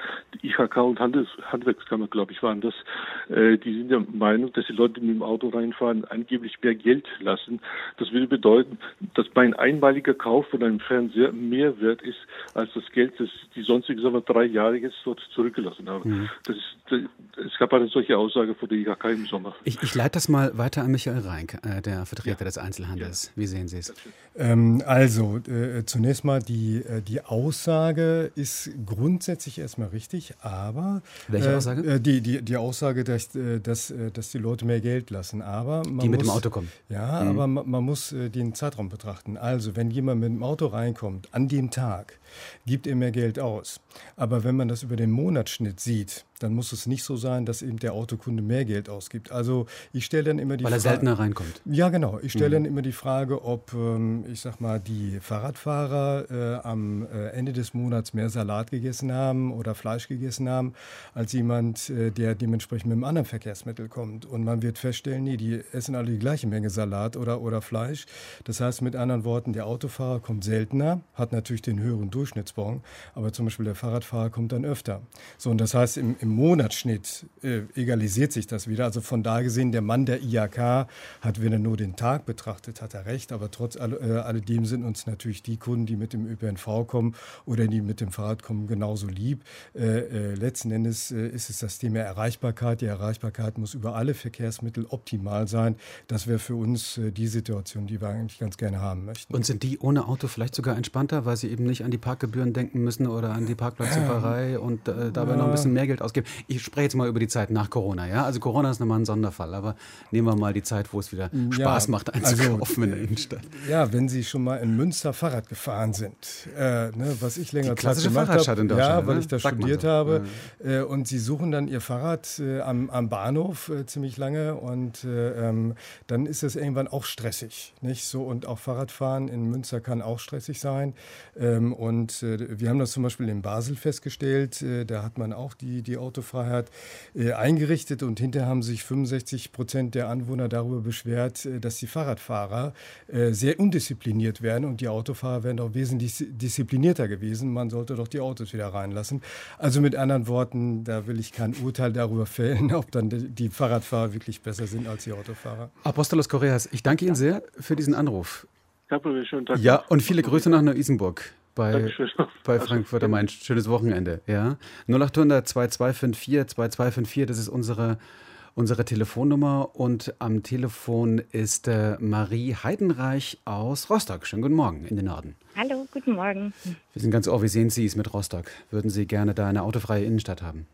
die I H K und Handels, Handwerkskammer, glaube ich, waren das, äh, die sind der Meinung, dass die Leute, die mit dem Auto reinfahren, angeblich mehr Geld lassen. Das würde bedeuten, dass mein einmaliger Kauf von einem Fernseher mehr wert ist, als das Geld, das die sonstigen, sagen wir, drei Jahre jetzt dort zurückgelassen haben. Mhm. Das ist, es gab eine solche Aussage von der I H K im Sommer. Ich, ich leite das mal weiter an Michael Reink, äh, der Vertreter ja. des Einzelhandels. Wie sehen Sie es? Ähm, also, äh, zunächst mal, die, äh, die Aussage ist grundsätzlich erstmal richtig, aber... Welche äh, Aussage? Äh, die, die, die Aussage, dass, äh, dass, äh, dass die Leute mehr Geld lassen, aber... Man die mit muss, dem Auto kommen. Ja, mhm. aber man, man muss äh, den Zeitraum betrachten. Also, wenn jemand mit dem Auto reinkommt, an dem Tag, gibt er mehr Geld aus. Aber wenn man das über den Monatsschnitt sieht, dann muss es nicht so sein, dass eben der Autokunde mehr Geld ausgibt. Also ich stelle dann immer die Weil er Frage, seltener reinkommt. Ja, genau. Ich stelle mhm. dann immer die Frage, ob, ähm, ich sag mal, die Fahrradfahrer äh, am äh, Ende des Monats mehr Salat gegessen haben oder Fleisch gegessen haben, als jemand, äh, der dementsprechend mit einem anderen Verkehrsmittel kommt. Und man wird feststellen, nee, die essen alle die gleiche Menge Salat oder, oder Fleisch. Das heißt mit anderen Worten, der Autofahrer kommt seltener, hat natürlich den höheren Durchschnittsbon, aber zum Beispiel der Fahrradfahrer kommt dann öfter. So, und das heißt, im, im Monatsschnitt äh, egalisiert sich das wieder. Also von da gesehen, der Mann der I H K hat, wenn er nur den Tag betrachtet, hat er recht. Aber trotz all, äh, alledem sind uns natürlich die Kunden, die mit dem Ö P N V kommen oder die mit dem Fahrrad kommen, genauso lieb. Äh, äh, letzten Endes äh, ist es das Thema Erreichbarkeit. Die Erreichbarkeit muss über alle Verkehrsmittel optimal sein. Das wäre für uns äh, die Situation, die wir eigentlich ganz gerne haben möchten. Und sind die ohne Auto vielleicht sogar entspannter, weil sie eben nicht an die Parkgebühren denken müssen oder an die Parkplatzsucherei und äh, dabei ja. noch ein bisschen mehr Geld ausgeben? Ich spreche jetzt mal über die Zeit nach Corona. Ja? Also Corona ist nochmal ein Sonderfall, aber nehmen wir mal die Zeit, wo es wieder Spaß ja, macht, einzukaufen also, in der Innenstadt. Ja, wenn Sie schon mal in Münster Fahrrad gefahren sind, äh, ne, was ich länger Zeit gemacht habe, in ja, weil ne? ich da Sagt studiert so. habe, ja. äh, und Sie suchen dann Ihr Fahrrad äh, am, am Bahnhof äh, ziemlich lange und äh, ähm, dann ist es irgendwann auch stressig, nicht so? Und auch Fahrradfahren in Münster kann auch stressig sein ähm, und äh, wir haben das zum Beispiel in Basel festgestellt, äh, da hat man auch die, die Autofreiheit äh, eingerichtet und hinterher haben sich fünfundsechzig Prozent der Anwohner darüber beschwert, äh, dass die Fahrradfahrer äh, sehr undiszipliniert werden und die Autofahrer wären doch wesentlich disziplinierter gewesen. Man sollte doch die Autos wieder reinlassen. Also mit anderen Worten, da will ich kein Urteil darüber fällen, ob dann die, die Fahrradfahrer wirklich besser sind als die Autofahrer. Apostolos Correas, ich danke Ihnen sehr für diesen Anruf. Ja, schönen Tag. Ja, und viele Grüße nach Neu-Isenburg. Bei, bei Frankfurt am Main. Schönes Wochenende. Ja. null acht hundert zwei zwei fünf vier zwei zwei fünf vier, das ist unsere, unsere Telefonnummer. Und am Telefon ist äh, Marie Heidenreich aus Rostock. Schönen guten Morgen in den Norden. Hallo, guten Morgen. Wir sind ganz ohr, wie sehen Sie es mit Rostock? Würden Sie gerne da eine autofreie Innenstadt haben?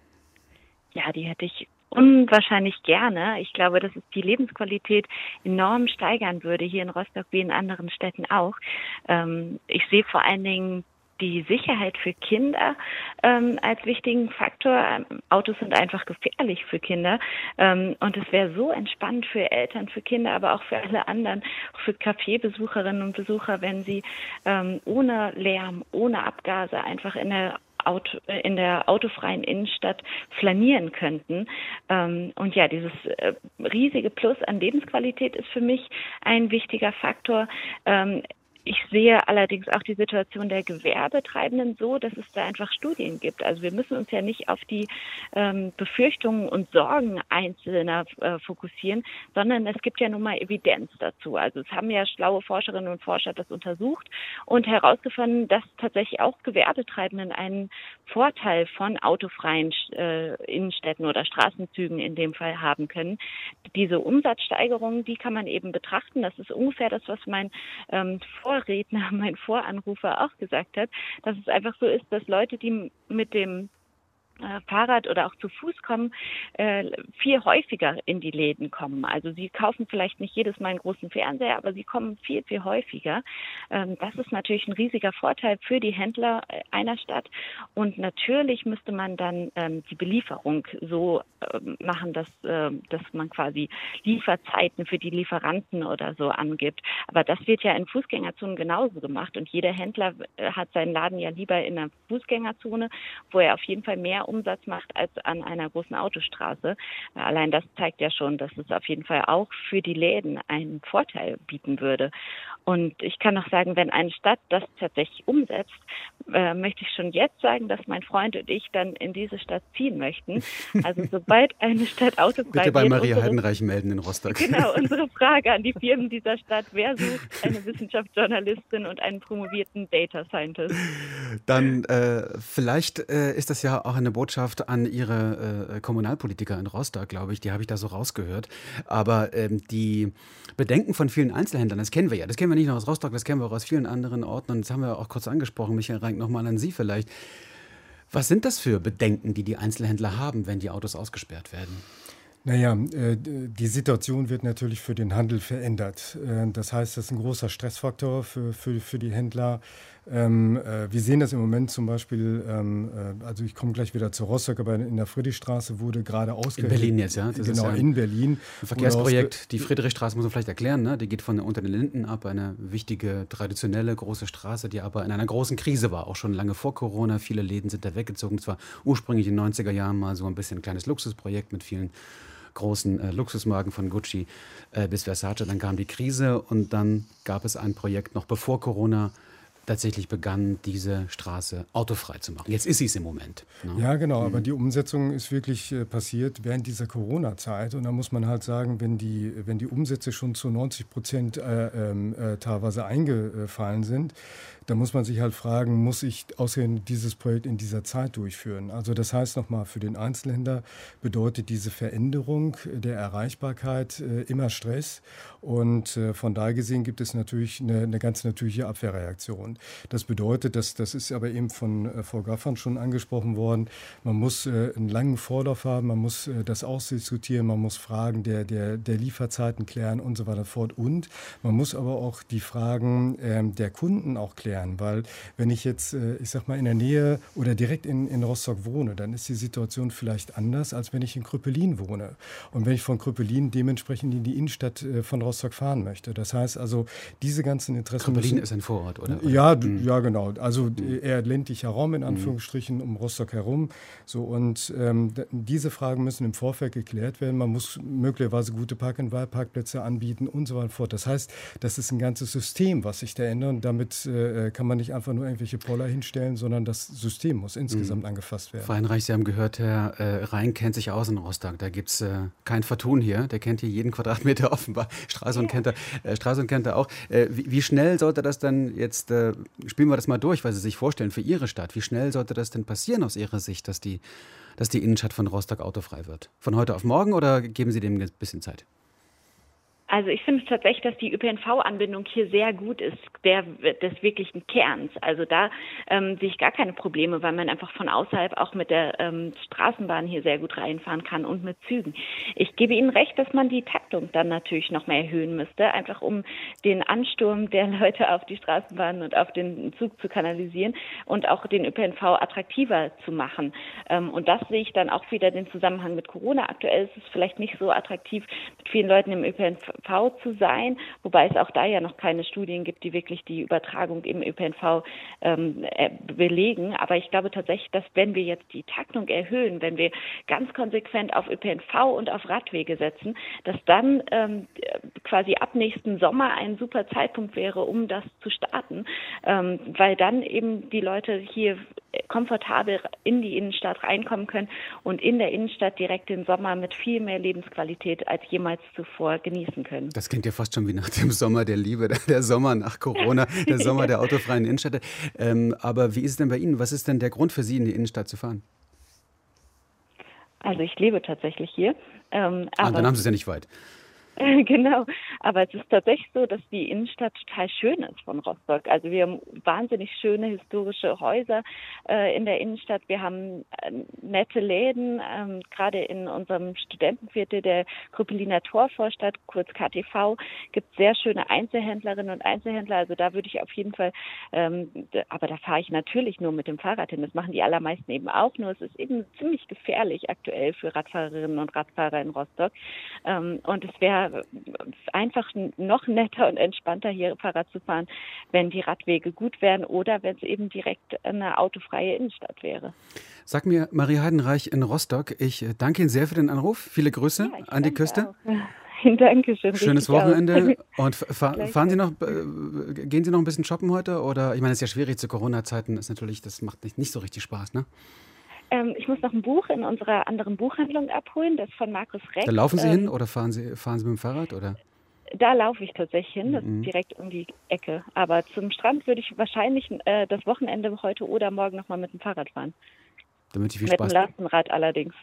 Ja, die hätte ich unwahrscheinlich gerne. Ich glaube, dass es die Lebensqualität enorm steigern würde, hier in Rostock wie in anderen Städten auch. Ähm, ich sehe vor allen Dingen die Sicherheit für Kinder ähm, als wichtigen Faktor. Ähm, Autos sind einfach gefährlich für Kinder. Ähm, und es wäre so entspannt für Eltern, für Kinder, aber auch für alle anderen, auch für Cafébesucherinnen und Besucher, wenn sie ähm, ohne Lärm, ohne Abgase einfach in der Auto, in der autofreien Innenstadt flanieren könnten. Ähm, und ja, dieses äh, riesige Plus an Lebensqualität ist für mich ein wichtiger Faktor. Ähm, Ich sehe allerdings auch die Situation der Gewerbetreibenden so, dass es da einfach Studien gibt. Also wir müssen uns ja nicht auf die ähm, Befürchtungen und Sorgen Einzelner äh, fokussieren, sondern es gibt ja nun mal Evidenz dazu. Also es haben ja schlaue Forscherinnen und Forscher das untersucht und herausgefunden, dass tatsächlich auch Gewerbetreibenden einen Vorteil von autofreien äh, Innenstädten oder Straßenzügen in dem Fall haben können. Diese Umsatzsteigerung, die kann man eben betrachten. Das ist ungefähr das, was mein ähm, Vorredner, mein Voranrufer auch gesagt hat, dass es einfach so ist, dass Leute, die mit dem äh, Fahrrad oder auch zu Fuß kommen, äh, viel häufiger in die Läden kommen. Also sie kaufen vielleicht nicht jedes Mal einen großen Fernseher, aber sie kommen viel, viel häufiger. Ähm, das ist natürlich ein riesiger Vorteil für die Händler einer Stadt. Und natürlich müsste man dann ähm, die Belieferung so äh, machen, dass, äh, dass man quasi Lieferzeiten für die Lieferanten oder so angibt. Aber das wird ja in Fußgängerzonen genauso gemacht. Und jeder Händler äh, hat seinen Laden ja lieber in einer Fußgängerzone, wo er auf jeden Fall mehr Umsatz macht als an einer großen Autostraße. Allein das zeigt ja schon, dass es auf jeden Fall auch für die Läden einen Vorteil bieten würde. Und ich kann noch sagen, wenn eine Stadt das tatsächlich umsetzt, äh, möchte ich schon jetzt sagen, dass mein Freund und ich dann in diese Stadt ziehen möchten. Also sobald eine Stadt autofrei wird... Bitte bei Maria unsere, Heidenreich melden in Rostock. Genau, unsere Frage an die Firmen dieser Stadt: Wer sucht eine Wissenschaftsjournalistin und einen promovierten Data Scientist? Dann äh, vielleicht äh, ist das ja auch eine Botschaft an Ihre äh, Kommunalpolitiker in Rostock, glaube ich. Die habe ich da so rausgehört. Aber ähm, die Bedenken von vielen Einzelhändlern, das kennen wir ja. Das kennen wir nicht nur aus Rostock, das kennen wir auch aus vielen anderen Orten. Und das haben wir auch kurz angesprochen. Michael Reink, nochmal an Sie vielleicht. Was sind das für Bedenken, die die Einzelhändler haben, wenn die Autos ausgesperrt werden? Naja, äh, die Situation wird natürlich für den Handel verändert. Äh, das heißt, das ist ein großer Stressfaktor für, für, für die Händler. Ähm, äh, wir sehen das im Moment zum Beispiel, ähm, äh, also ich komme gleich wieder zu Rostock, aber in der Friedrichstraße wurde gerade ausgehängt. In Berlin jetzt, ja? Das genau, ist ja in Berlin. Ein Verkehrsprojekt, die Friedrichstraße muss man vielleicht erklären, ne? Die geht von unter den Linden ab, eine wichtige, traditionelle, große Straße, die aber in einer großen Krise war, auch schon lange vor Corona. Viele Läden sind da weggezogen. Es war ursprünglich in den neunziger Jahren mal so ein bisschen ein kleines Luxusprojekt mit vielen großen äh, Luxusmarken von Gucci äh, bis Versace. Dann kam die Krise und dann gab es ein Projekt noch bevor Corona tatsächlich begann, diese Straße autofrei zu machen. Jetzt ist sie es im Moment. Ne? Ja, genau, Mhm. aber die Umsetzung ist wirklich äh, passiert während dieser Corona-Zeit. Und da muss man halt sagen, wenn die, wenn die Umsätze schon zu neunzig Prozent äh, äh, teilweise eingefallen sind, da muss man sich halt fragen, muss ich ausgerechnet dieses Projekt in dieser Zeit durchführen? Also das heißt nochmal, für den Einzelhändler bedeutet diese Veränderung der Erreichbarkeit äh, immer Stress. Und äh, von daher gesehen gibt es natürlich eine, eine ganz natürliche Abwehrreaktion. Das bedeutet, dass, das ist aber eben von äh, Frau Gaffern schon angesprochen worden, man muss äh, einen langen Vorlauf haben, man muss äh, das ausdiskutieren, man muss Fragen der, der, der Lieferzeiten klären und so weiter und fort. Und man muss aber auch die Fragen äh, der Kunden auch klären. Weil wenn ich jetzt, äh, ich sag mal, in der Nähe oder direkt in, in Rostock wohne, dann ist die Situation vielleicht anders, als wenn ich in Krüppelin wohne. Und wenn ich von Krüppelin dementsprechend in die Innenstadt äh, von Rostock fahren möchte. Das heißt also, diese ganzen Interessen... Krüppelin müssen, ist ein Vorort, oder? Ja, Mhm. ja, genau. Also eher ländlicher Raum in Anführungsstrichen um Rostock herum. So, und ähm, diese Fragen müssen im Vorfeld geklärt werden. Man muss möglicherweise gute Park-and-Ride-Parkplätze anbieten und so weiter und fort. Das heißt, das ist ein ganzes System, was sich da ändert. Und damit äh, kann man nicht einfach nur irgendwelche Poller hinstellen, sondern das System muss insgesamt mhm. angefasst werden. Frau Heinreich, Sie haben gehört, Herr äh, Rein kennt sich aus in Rostock. Da gibt es äh, kein Vertun hier. Der kennt hier jeden Quadratmeter offenbar. Stralsund kennt er, äh, Stralsund kennt er auch. Äh, wie, wie schnell sollte das denn jetzt, äh, spielen wir das mal durch, weil Sie sich vorstellen, für Ihre Stadt, wie schnell sollte das denn passieren aus Ihrer Sicht, dass die, dass die Innenstadt von Rostock autofrei wird? Von heute auf morgen oder geben Sie dem ein bisschen Zeit? Also ich finde tatsächlich, dass die Ö P N V-Anbindung hier sehr gut ist, der, des wirklichen Kerns. Also da ähm, sehe ich gar keine Probleme, weil man einfach von außerhalb auch mit der ähm, Straßenbahn hier sehr gut reinfahren kann und mit Zügen. Ich gebe Ihnen recht, dass man die Taktung dann natürlich noch mehr erhöhen müsste, einfach um den Ansturm der Leute auf die Straßenbahn und auf den Zug zu kanalisieren und auch den Ö P N V attraktiver zu machen. Ähm, und das sehe ich dann auch wieder den Zusammenhang mit Corona. Aktuell ist es vielleicht nicht so attraktiv, mit vielen Leuten im Ö P N V zu sein, wobei es auch da ja noch keine Studien gibt, die wirklich die Übertragung im Ö P N V ähm, belegen. Aber ich glaube tatsächlich, dass wenn wir jetzt die Taktung erhöhen, wenn wir ganz konsequent auf Ö P N V und auf Radwege setzen, dass dann ähm, quasi ab nächsten Sommer ein super Zeitpunkt wäre, um das zu starten, ähm, weil dann eben die Leute hier komfortabel in die Innenstadt reinkommen können und in der Innenstadt direkt den Sommer mit viel mehr Lebensqualität als jemals zuvor genießen können. Das klingt ja fast schon wie nach dem Sommer der Liebe, der Sommer nach Corona, der Sommer der autofreien Innenstädte. Ähm, aber wie ist es denn bei Ihnen? Was ist denn der Grund für Sie, in die Innenstadt zu fahren? Also ich lebe tatsächlich hier. Ähm, ah, aber dann haben Sie es ja nicht weit. Genau, aber es ist tatsächlich so, dass die Innenstadt total schön ist von Rostock. Also wir haben wahnsinnig schöne historische Häuser äh, in der Innenstadt. Wir haben äh, nette Läden, ähm, gerade in unserem Studentenviertel der Krüppeliner Torvorstadt, kurz K T V, gibt es sehr schöne Einzelhändlerinnen und Einzelhändler. Also da würde ich auf jeden Fall, ähm, aber da fahre ich natürlich nur mit dem Fahrrad hin. Das machen die allermeisten eben auch, nur es ist eben ziemlich gefährlich aktuell für Radfahrerinnen und Radfahrer in Rostock. Ähm, und es wäre wäre es einfach noch netter und entspannter, hier Fahrrad zu fahren, wenn die Radwege gut wären oder wenn es eben direkt eine autofreie Innenstadt wäre. Sag mir, Marie Heidenreich in Rostock, ich danke Ihnen sehr für den Anruf. Viele Grüße Ja, ich an die danke Küste. auch. Dankeschön. Schönes richtig Wochenende. auch. Und fa fahren Sie noch, äh, gehen Sie noch ein bisschen shoppen heute? Oder, ich meine, es ist ja schwierig zu Corona-Zeiten, ist natürlich, das macht nicht, nicht so richtig Spaß, ne? Ähm, ich muss noch ein Buch in unserer anderen Buchhandlung abholen, das von Markus Reck. Da laufen Sie ähm, hin oder fahren Sie, fahren Sie mit dem Fahrrad? Oder? Da laufe ich tatsächlich hin, das Mhm. ist direkt um die Ecke. Aber zum Strand würde ich wahrscheinlich äh, das Wochenende heute oder morgen nochmal mit dem Fahrrad fahren. Dann wünsche ich viel Mit dem Spaß. Lastenrad allerdings.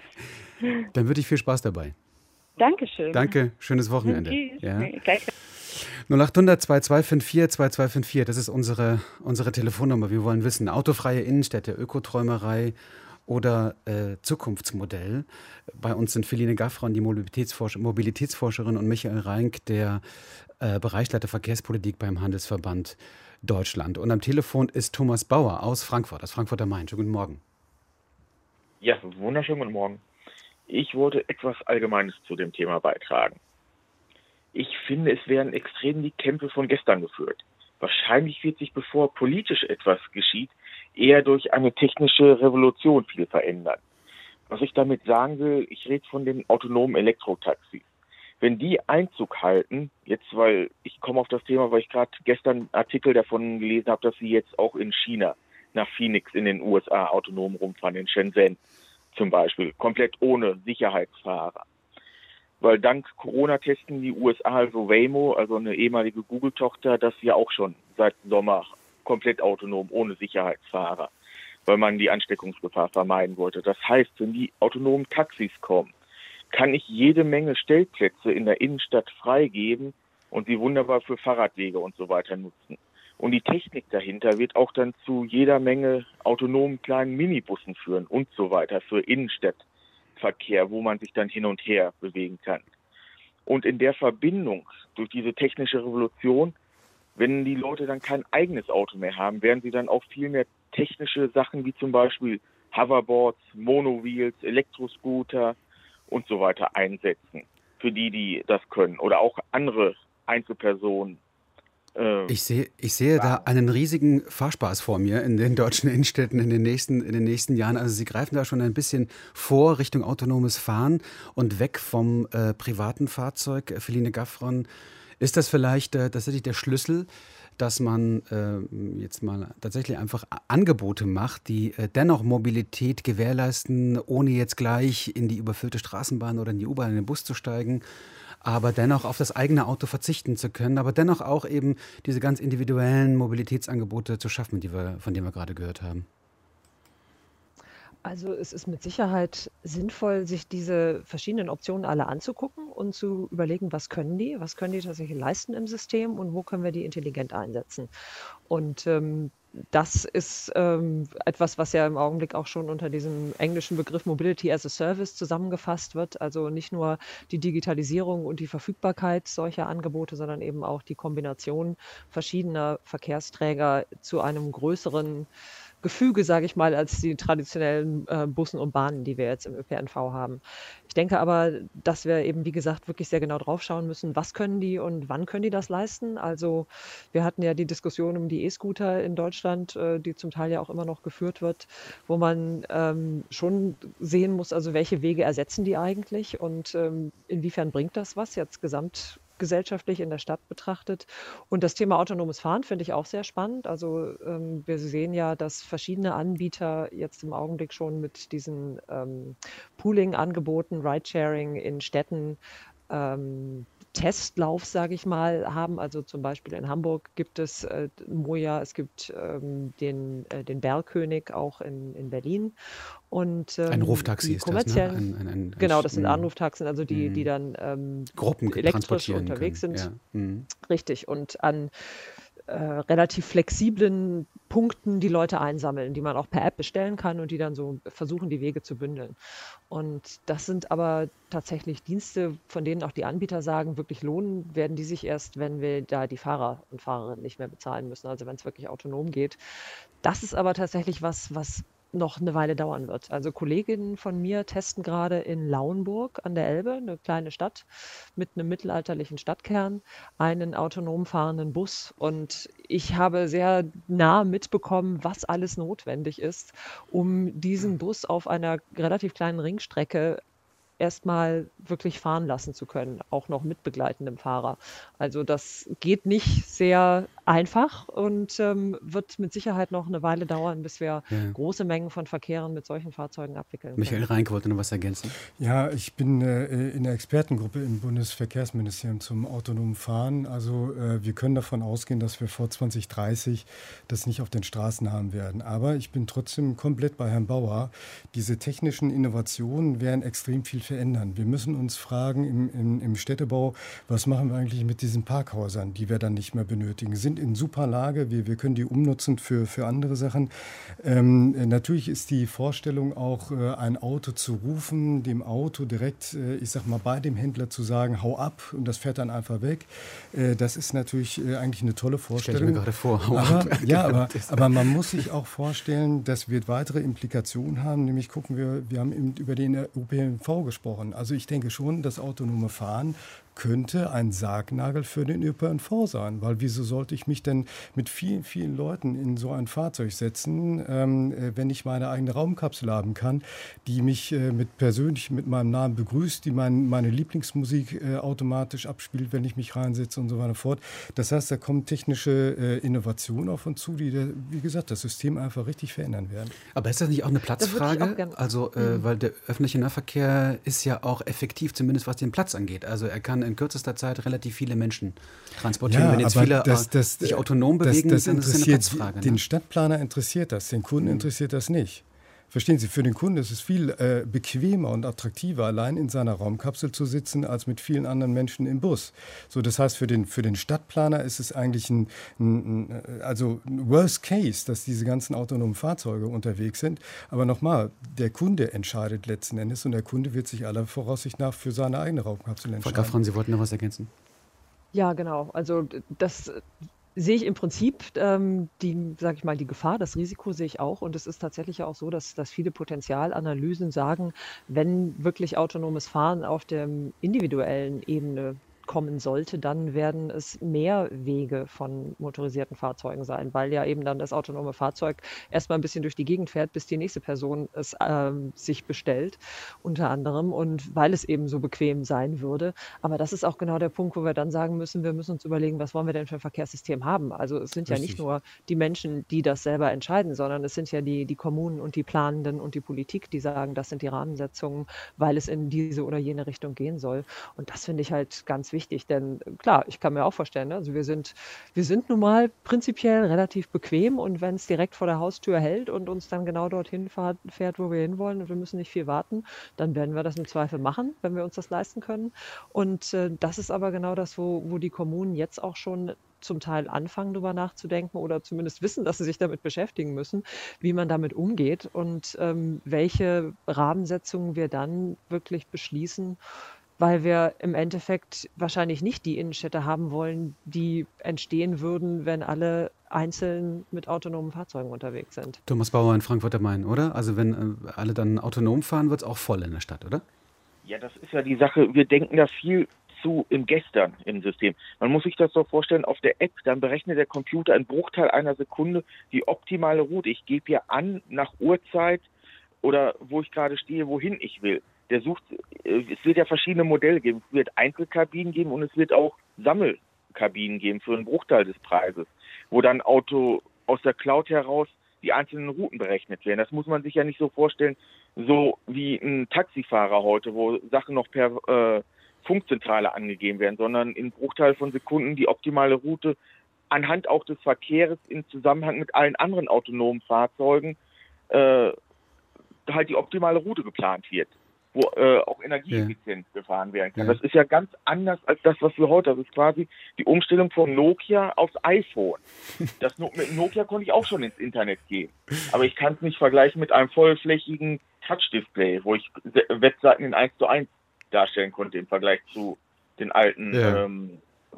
Dann wünsche ich viel Spaß dabei. Dankeschön. Danke, schönes Wochenende. Tschüss. Ja. Gleich. null acht hundert zwei zwei fünf vier zwei zwei fünf vier, das ist unsere, unsere Telefonnummer. Wir wollen wissen, autofreie Innenstädte, Ökoträumerei oder äh, Zukunftsmodell. Bei uns sind Feline Gaffron, die Mobilitätsforsch Mobilitätsforscherin, und Michael Reinck, der äh, Bereichsleiter Verkehrspolitik beim Handelsverband Deutschland. Und am Telefon ist Thomas Bauer aus Frankfurt, aus Frankfurt am Main. Schönen guten Morgen. Ja, wunderschönen guten Morgen. Ich wollte etwas Allgemeines zu dem Thema beitragen. Ich finde, es werden extrem die Kämpfe von gestern geführt. Wahrscheinlich wird sich, bevor politisch etwas geschieht, eher durch eine technische Revolution viel verändern. Was ich damit sagen will, ich rede von den autonomen Elektrotaxis. Wenn die Einzug halten, jetzt weil, ich komme auf das Thema, weil ich gerade gestern einen Artikel davon gelesen habe, dass sie jetzt auch in China, nach Phoenix in den U S A autonom rumfahren, in Shenzhen zum Beispiel, komplett ohne Sicherheitsfahrer. Weil dank Corona testen die U S A, also Waymo, also eine ehemalige Google-Tochter, das ja auch schon seit Sommer komplett autonom, ohne Sicherheitsfahrer, weil man die Ansteckungsgefahr vermeiden wollte. Das heißt, wenn die autonomen Taxis kommen, kann ich jede Menge Stellplätze in der Innenstadt freigeben und sie wunderbar für Fahrradwege und so weiter nutzen. Und die Technik dahinter wird auch dann zu jeder Menge autonomen kleinen Minibussen führen und so weiter für Innenstadtverkehr, wo man sich dann hin und her bewegen kann. Und in der Verbindung durch diese technische Revolution, wenn die Leute dann kein eigenes Auto mehr haben, werden sie dann auch viel mehr technische Sachen wie zum Beispiel Hoverboards, Monowheels, Elektroscooter und so weiter einsetzen, für die, die das können. Oder auch andere Einzelpersonen. Ich sehe, ich sehe da einen riesigen Fahrspaß vor mir in den deutschen Innenstädten in den nächsten, in den nächsten Jahren. Also Sie greifen da schon ein bisschen vor Richtung autonomes Fahren und weg vom äh, privaten Fahrzeug. Feline Gaffron, ist das vielleicht äh, tatsächlich der Schlüssel, dass man äh, jetzt mal tatsächlich einfach Angebote macht, die äh, dennoch Mobilität gewährleisten, ohne jetzt gleich in die überfüllte Straßenbahn oder in die U-Bahn, in den Bus zu steigen, aber dennoch auf das eigene Auto verzichten zu können, aber dennoch auch eben diese ganz individuellen Mobilitätsangebote zu schaffen, die wir, von denen wir gerade gehört haben? Also es ist mit Sicherheit sinnvoll, sich diese verschiedenen Optionen alle anzugucken und zu überlegen, was können die, was können die tatsächlich leisten im System und wo können wir die intelligent einsetzen. Und ähm, das ist ähm, etwas, was ja im Augenblick auch schon unter diesem englischen Begriff Mobility as a Service zusammengefasst wird. Also nicht nur die Digitalisierung und die Verfügbarkeit solcher Angebote, sondern eben auch die Kombination verschiedener Verkehrsträger zu einem größeren Gefüge, sage ich mal, als die traditionellen äh, Bussen und Bahnen, die wir jetzt im Ö P N V haben. Ich denke aber, dass wir eben, wie gesagt, wirklich sehr genau drauf schauen müssen, was können die und wann können die das leisten. Also wir hatten ja die Diskussion um die E-Scooter in Deutschland, äh, die zum Teil ja auch immer noch geführt wird, wo man ähm, schon sehen muss, also welche Wege ersetzen die eigentlich und ähm, inwiefern bringt das was jetzt gesamt gesellschaftlich in der Stadt betrachtet. Und das Thema autonomes Fahren finde ich auch sehr spannend. Also ähm, wir sehen ja, dass verschiedene Anbieter jetzt im Augenblick schon mit diesen ähm, Pooling-Angeboten, Ridesharing in Städten ähm, Testlauf, sage ich mal, haben. Also zum Beispiel in Hamburg gibt es äh, Moja, es gibt ähm, den, äh, den Bergkönig auch in, in Berlin. Und, ähm, ein Ruftaxi ist das, ne? Ein, ein, ein, genau, das sind Anruftaxen, also die, die dann ähm, Gruppen elektrisch unterwegs können. sind. Ja. Mhm. Richtig. Und an äh, relativ flexiblen Punkten die Leute einsammeln, die man auch per App bestellen kann und die dann so versuchen, die Wege zu bündeln. Und das sind aber tatsächlich Dienste, von denen auch die Anbieter sagen, wirklich lohnen werden die sich erst, wenn wir da die Fahrer und Fahrerinnen nicht mehr bezahlen müssen, also wenn es wirklich autonom geht. Das ist aber tatsächlich was, was noch eine Weile dauern wird. Also Kolleginnen von mir testen gerade in Lauenburg an der Elbe, eine kleine Stadt mit einem mittelalterlichen Stadtkern, einen autonom fahrenden Bus. Und ich habe sehr nah mitbekommen, was alles notwendig ist, um diesen Bus auf einer relativ kleinen Ringstrecke erstmal wirklich fahren lassen zu können, auch noch mit begleitendem Fahrer. Also das geht nicht sehr einfach und ähm, wird mit Sicherheit noch eine Weile dauern, bis wir Ja. große Mengen von Verkehren mit solchen Fahrzeugen abwickeln Michael können. Reinke wollte noch was ergänzen. Ja, ich bin äh, in der Expertengruppe im Bundesverkehrsministerium zum autonomen Fahren. Also äh, wir können davon ausgehen, dass wir vor zwanzig dreißig das nicht auf den Straßen haben werden. Aber ich bin trotzdem komplett bei Herrn Bauer. Diese technischen Innovationen werden extrem viel verändern. Wir müssen uns fragen im, im, im Städtebau, was machen wir eigentlich mit diesen Parkhäusern, die wir dann nicht mehr benötigen. Sind in super Lage, wir, wir können die umnutzen für, für andere Sachen. Ähm, natürlich ist die Vorstellung auch, äh, ein Auto zu rufen, dem Auto direkt, äh, ich sag mal, bei dem Händler zu sagen, hau ab und das fährt dann einfach weg. Äh, das ist natürlich äh, eigentlich eine tolle Vorstellung. Stell ich mir gerade vor, hau aber, ab. Ja, aber, aber man muss sich auch vorstellen, das wird weitere Implikationen haben, nämlich gucken wir, wir haben eben über den U P N V gesprochen. Also ich denke schon, das autonome Fahren könnte ein Sargnagel für den Ö P N V sein, weil wieso sollte ich mich denn mit vielen, vielen Leuten in so ein Fahrzeug setzen, ähm, wenn ich meine eigene Raumkapsel haben kann, die mich äh, mit persönlich mit meinem Namen begrüßt, die mein, meine Lieblingsmusik äh, automatisch abspielt, wenn ich mich reinsetze und so weiter und fort. Das heißt, da kommen technische äh, Innovationen auf uns zu, die, der, wie gesagt, das System einfach richtig verändern werden. Aber ist das nicht auch eine Platzfrage? gern- Also, äh, weil der öffentliche Nahverkehr ist ja auch effektiv, zumindest was den Platz angeht. Also er kann in kürzester Zeit relativ viele Menschen transportieren. Ja, Wenn jetzt aber viele das, äh, das, sich autonom das, bewegen, das dann ist es eine interessiert Platzfrage. den Ne? Stadtplaner interessiert das, den Kunden interessiert das nicht. Verstehen Sie, für den Kunden ist es viel äh, bequemer und attraktiver, allein in seiner Raumkapsel zu sitzen, als mit vielen anderen Menschen im Bus. So, das heißt, für den, für den Stadtplaner ist es eigentlich ein, ein, ein, also ein Worst Case, dass diese ganzen autonomen Fahrzeuge unterwegs sind. Aber nochmal, der Kunde entscheidet letzten Endes und der Kunde wird sich aller Voraussicht nach für seine eigene Raumkapsel Frau entscheiden. Gaffron, Sie wollten noch was ergänzen? Ja, genau. Also d- das äh, sehe ich im Prinzip, ähm, die, sage ich mal, die Gefahr, das Risiko sehe ich auch. Und es ist tatsächlich auch so, dass, dass viele Potenzialanalysen sagen, wenn wirklich autonomes Fahren auf der individuellen Ebene kommen sollte, dann werden es mehr Wege von motorisierten Fahrzeugen sein, weil ja eben dann das autonome Fahrzeug erstmal ein bisschen durch die Gegend fährt, bis die nächste Person es ähm, sich bestellt, unter anderem, und weil es eben so bequem sein würde. Aber das ist auch genau der Punkt, wo wir dann sagen müssen, wir müssen uns überlegen, was wollen wir denn für ein Verkehrssystem haben? Also es sind ja nicht Richtig. nur die Menschen, die das selber entscheiden, sondern es sind ja die, die Kommunen und die Planenden und die Politik, die sagen, das sind die Rahmensetzungen, weil es in diese oder jene Richtung gehen soll. Und das finde ich halt ganz wichtig, denn äh, klar, ich kann mir auch vorstellen, ne, also wir sind, wir sind nun mal prinzipiell relativ bequem, und wenn es direkt vor der Haustür hält und uns dann genau dorthin fahrt, fährt, wo wir hinwollen, und wir müssen nicht viel warten, dann werden wir das im Zweifel machen, wenn wir uns das leisten können. Und äh, das ist aber genau das, wo, wo die Kommunen jetzt auch schon zum Teil anfangen, darüber nachzudenken oder zumindest wissen, dass sie sich damit beschäftigen müssen, wie man damit umgeht und ähm, welche Rahmensetzungen wir dann wirklich beschließen, weil wir im Endeffekt wahrscheinlich nicht die Innenstädte haben wollen, die entstehen würden, wenn alle einzeln mit autonomen Fahrzeugen unterwegs sind. Thomas Bauer in Frankfurt am Main, oder? Also wenn äh, alle dann autonom fahren, wird es auch voll in der Stadt, oder? Ja, das ist ja die Sache. Wir denken da viel zu im Gestern im System. Man muss sich das so vorstellen, auf der App, dann berechnet der Computer einen Bruchteil einer Sekunde die optimale Route. Ich gebe ja an, nach Uhrzeit oder wo ich gerade stehe, wohin ich will. Der sucht, es wird ja verschiedene Modelle geben. Es wird Einzelkabinen geben und es wird auch Sammelkabinen geben für einen Bruchteil des Preises, wo dann Auto aus der Cloud heraus die einzelnen Routen berechnet werden. Das muss man sich ja nicht so vorstellen, so wie ein Taxifahrer heute, wo Sachen noch per äh, Funkzentrale angegeben werden, sondern in Bruchteil von Sekunden die optimale Route anhand auch des Verkehrs im Zusammenhang mit allen anderen autonomen Fahrzeugen äh, halt die optimale Route geplant wird, wo äh, auch energieeffizient ja. gefahren werden kann. Ja. Das ist ja ganz anders als das, was wir heute haben. Das ist quasi die Umstellung von Nokia aufs iPhone. Das, mit Nokia konnte ich auch schon ins Internet gehen. Aber ich kann es nicht vergleichen mit einem vollflächigen Touch-Display, wo ich Webseiten in eins zu eins darstellen konnte im Vergleich zu den alten ja. ähm,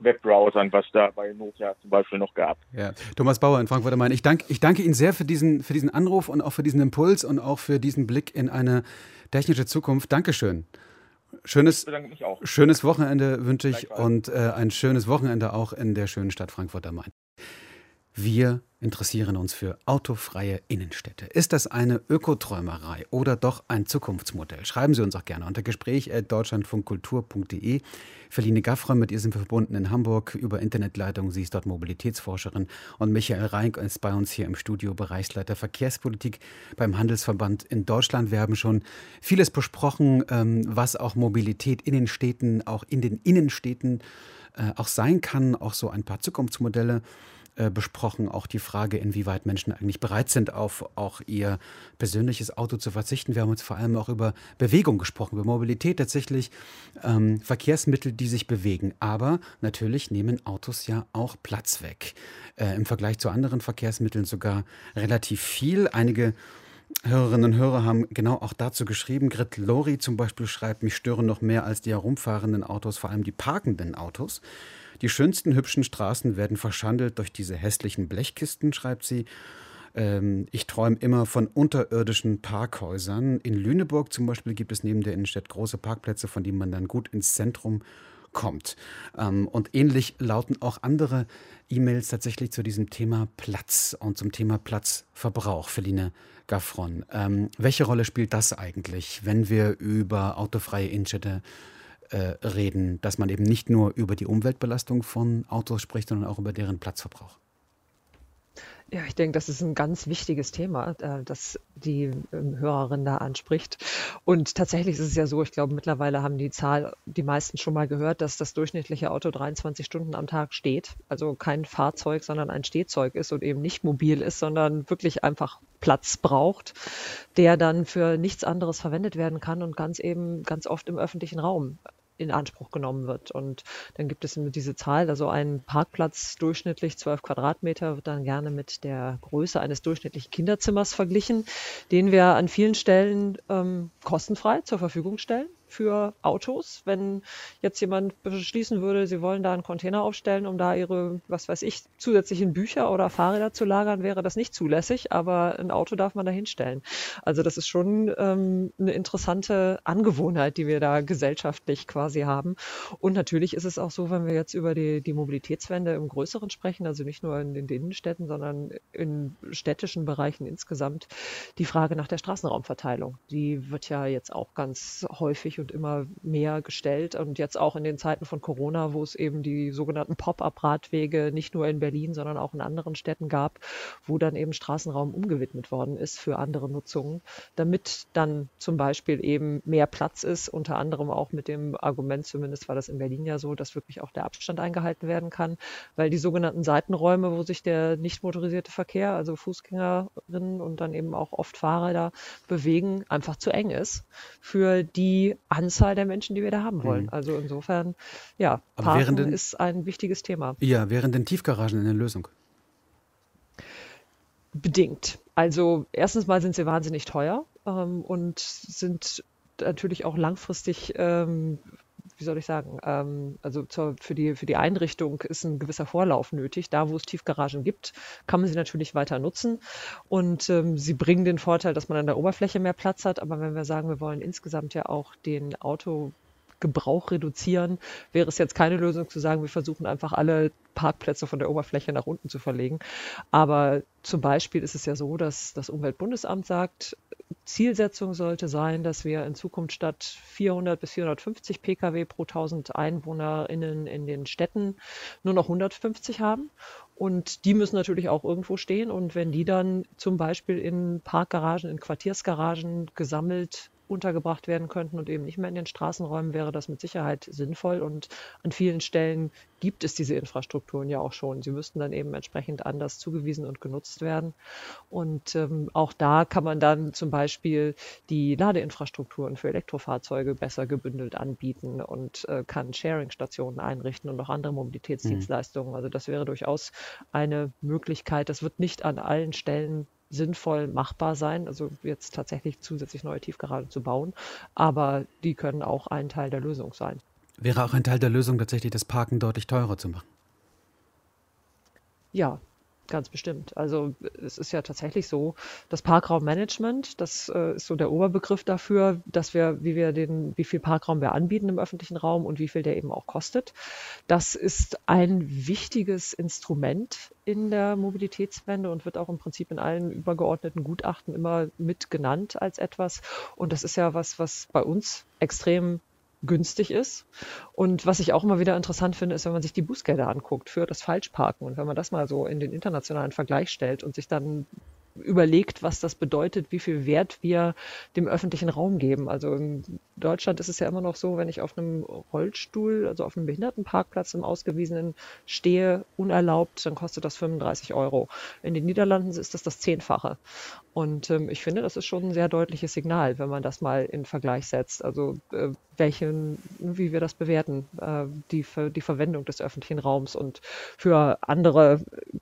Webbrowsern, was da bei Nokia zum Beispiel noch gab. Ja, Thomas Bauer in Frankfurt am Main. Ich danke, ich danke Ihnen sehr für diesen, für diesen Anruf und auch für diesen Impuls und auch für diesen Blick in eine technische Zukunft. Dankeschön. Schönes, Ich bedanke mich auch. schönes Wochenende wünsche ich Gleichfalls. und äh, ein schönes Wochenende auch in der schönen Stadt Frankfurt am Main. Wir interessieren uns für autofreie Innenstädte. Ist das eine Ökoträumerei oder doch ein Zukunftsmodell? Schreiben Sie uns auch gerne unter gespräch at deutschlandfunkkultur punkt de. Feline Gaffron, mit ihr sind wir verbunden in Hamburg über Internetleitung. Sie ist dort Mobilitätsforscherin. Und Michael Reink ist bei uns hier im Studio, Bereichsleiter Verkehrspolitik beim Handelsverband in Deutschland. Wir haben schon vieles besprochen, was auch Mobilität in den Städten, auch in den Innenstädten auch sein kann. Auch so ein paar Zukunftsmodelle besprochen, auch die Frage, inwieweit Menschen eigentlich bereit sind, auf auch ihr persönliches Auto zu verzichten. Wir haben uns vor allem auch über Bewegung gesprochen, über Mobilität tatsächlich, ähm, Verkehrsmittel, die sich bewegen. Aber natürlich nehmen Autos ja auch Platz weg. Äh, im Vergleich zu anderen Verkehrsmitteln sogar relativ viel. Einige Hörerinnen und Hörer haben genau auch dazu geschrieben. Grit Lori zum Beispiel schreibt, mich stören noch mehr als die herumfahrenden Autos, vor allem die parkenden Autos. Die schönsten, hübschen Straßen werden verschandelt durch diese hässlichen Blechkisten, schreibt sie. Ähm, ich träume immer von unterirdischen Parkhäusern. In Lüneburg zum Beispiel gibt es neben der Innenstadt große Parkplätze, von denen man dann gut ins Zentrum kommt. Ähm, und ähnlich lauten auch andere E-Mails tatsächlich zu diesem Thema Platz und zum Thema Platzverbrauch. Feline Gaffron, ähm, welche Rolle spielt das eigentlich, wenn wir über autofreie Innenstädte reden, dass man eben nicht nur über die Umweltbelastung von Autos spricht, sondern auch über deren Platzverbrauch? Ja, ich denke, das ist ein ganz wichtiges Thema, das die Hörerin da anspricht. Und tatsächlich ist es ja so, ich glaube, mittlerweile haben die Zahl, die meisten schon mal gehört, dass das durchschnittliche Auto dreiundzwanzig Stunden am Tag steht. Also kein Fahrzeug, sondern ein Stehzeug ist und eben nicht mobil ist, sondern wirklich einfach Platz braucht, der dann für nichts anderes verwendet werden kann und ganz eben ganz oft im öffentlichen Raum in Anspruch genommen wird. Und dann gibt es diese Zahl, also ein Parkplatz durchschnittlich zwölf Quadratmeter wird dann gerne mit der Größe eines durchschnittlichen Kinderzimmers verglichen, den wir an vielen Stellen ähm, kostenfrei zur Verfügung stellen für Autos. Wenn jetzt jemand beschließen würde, sie wollen da einen Container aufstellen, um da ihre, was weiß ich, zusätzlichen Bücher oder Fahrräder zu lagern, wäre das nicht zulässig, aber ein Auto darf man da hinstellen. Also das ist schon ähm, eine interessante Angewohnheit, die wir da gesellschaftlich quasi haben. Und natürlich ist es auch so, wenn wir jetzt über die, die Mobilitätswende im Größeren sprechen, also nicht nur in den Innenstädten, sondern in städtischen Bereichen insgesamt, die Frage nach der Straßenraumverteilung. Die wird ja jetzt auch ganz häufig und immer mehr gestellt und jetzt auch in den Zeiten von Corona, wo es eben die sogenannten Pop-up-Radwege nicht nur in Berlin, sondern auch in anderen Städten gab, wo dann eben Straßenraum umgewidmet worden ist für andere Nutzungen, damit dann zum Beispiel eben mehr Platz ist, unter anderem auch mit dem Argument, zumindest war das in Berlin ja so, dass wirklich auch der Abstand eingehalten werden kann, weil die sogenannten Seitenräume, wo sich der nicht motorisierte Verkehr, also Fußgängerinnen und dann eben auch oft Fahrräder bewegen, einfach zu eng ist für die Anzahl der Menschen, die wir da haben wollen. Also insofern, ja, Aber wären Parken denn, ist ein wichtiges Thema. ja, wären denn Tiefgaragen eine Lösung? Bedingt. Also erstens mal sind sie wahnsinnig teuer ähm, und sind natürlich auch langfristig, ähm, wie soll ich sagen, ähm, also zur, für die, für die Einrichtung ist ein gewisser Vorlauf nötig. Da, wo es Tiefgaragen gibt, kann man sie natürlich weiter nutzen und ähm, sie bringen den Vorteil, dass man an der Oberfläche mehr Platz hat. Aber wenn wir sagen, wir wollen insgesamt ja auch den Autogebrauch reduzieren, wäre es jetzt keine Lösung zu sagen, wir versuchen einfach alle Parkplätze von der Oberfläche nach unten zu verlegen. Aber zum Beispiel ist es ja so, dass das Umweltbundesamt sagt, Zielsetzung sollte sein, dass wir in Zukunft statt vierhundert bis vierhundertfünfzig Pkw pro tausend EinwohnerInnen in den Städten nur noch hundertfünfzig haben. Und die müssen natürlich auch irgendwo stehen. Und wenn die dann zum Beispiel in Parkgaragen, in Quartiersgaragen gesammelt untergebracht werden könnten und eben nicht mehr in den Straßenräumen, wäre das mit Sicherheit sinnvoll. Und an vielen Stellen gibt es diese Infrastrukturen ja auch schon. Sie müssten dann eben entsprechend anders zugewiesen und genutzt werden. Und ähm, auch da kann man dann zum Beispiel die Ladeinfrastrukturen für Elektrofahrzeuge besser gebündelt anbieten und äh, kann Sharing-Stationen einrichten und auch andere Mobilitätsdienstleistungen. Also das wäre durchaus eine Möglichkeit. Das wird nicht an allen Stellen sinnvoll machbar sein, also jetzt tatsächlich zusätzlich neue Tiefgaragen zu bauen, aber die können auch ein Teil der Lösung sein. Wäre auch ein Teil der Lösung tatsächlich, das Parken deutlich teurer zu machen? Ja, ganz bestimmt. Also es ist ja tatsächlich so, das Parkraummanagement, das äh, ist so der Oberbegriff dafür, dass wir, wie wir den, wie viel Parkraum wir anbieten im öffentlichen Raum und wie viel der eben auch kostet. Das ist ein wichtiges Instrument in der Mobilitätswende und wird auch im Prinzip in allen übergeordneten Gutachten immer mit genannt als etwas. Und das ist ja was, was bei uns extrem günstig ist. Und was ich auch immer wieder interessant finde, ist, wenn man sich die Bußgelder anguckt für das Falschparken und wenn man das mal so in den internationalen Vergleich stellt und sich dann überlegt, was das bedeutet, wie viel Wert wir dem öffentlichen Raum geben. Also in Deutschland ist es ja immer noch so, wenn ich auf einem Rollstuhl, also auf einem Behindertenparkplatz im Ausgewiesenen stehe, unerlaubt, dann kostet das fünfunddreißig Euro. In den Niederlanden ist das das Zehnfache. Und ähm, ich finde, das ist schon ein sehr deutliches Signal, wenn man das mal in Vergleich setzt. Also äh, welchen, wie wir das bewerten, äh, die, die Verwendung des öffentlichen Raums. Und für andere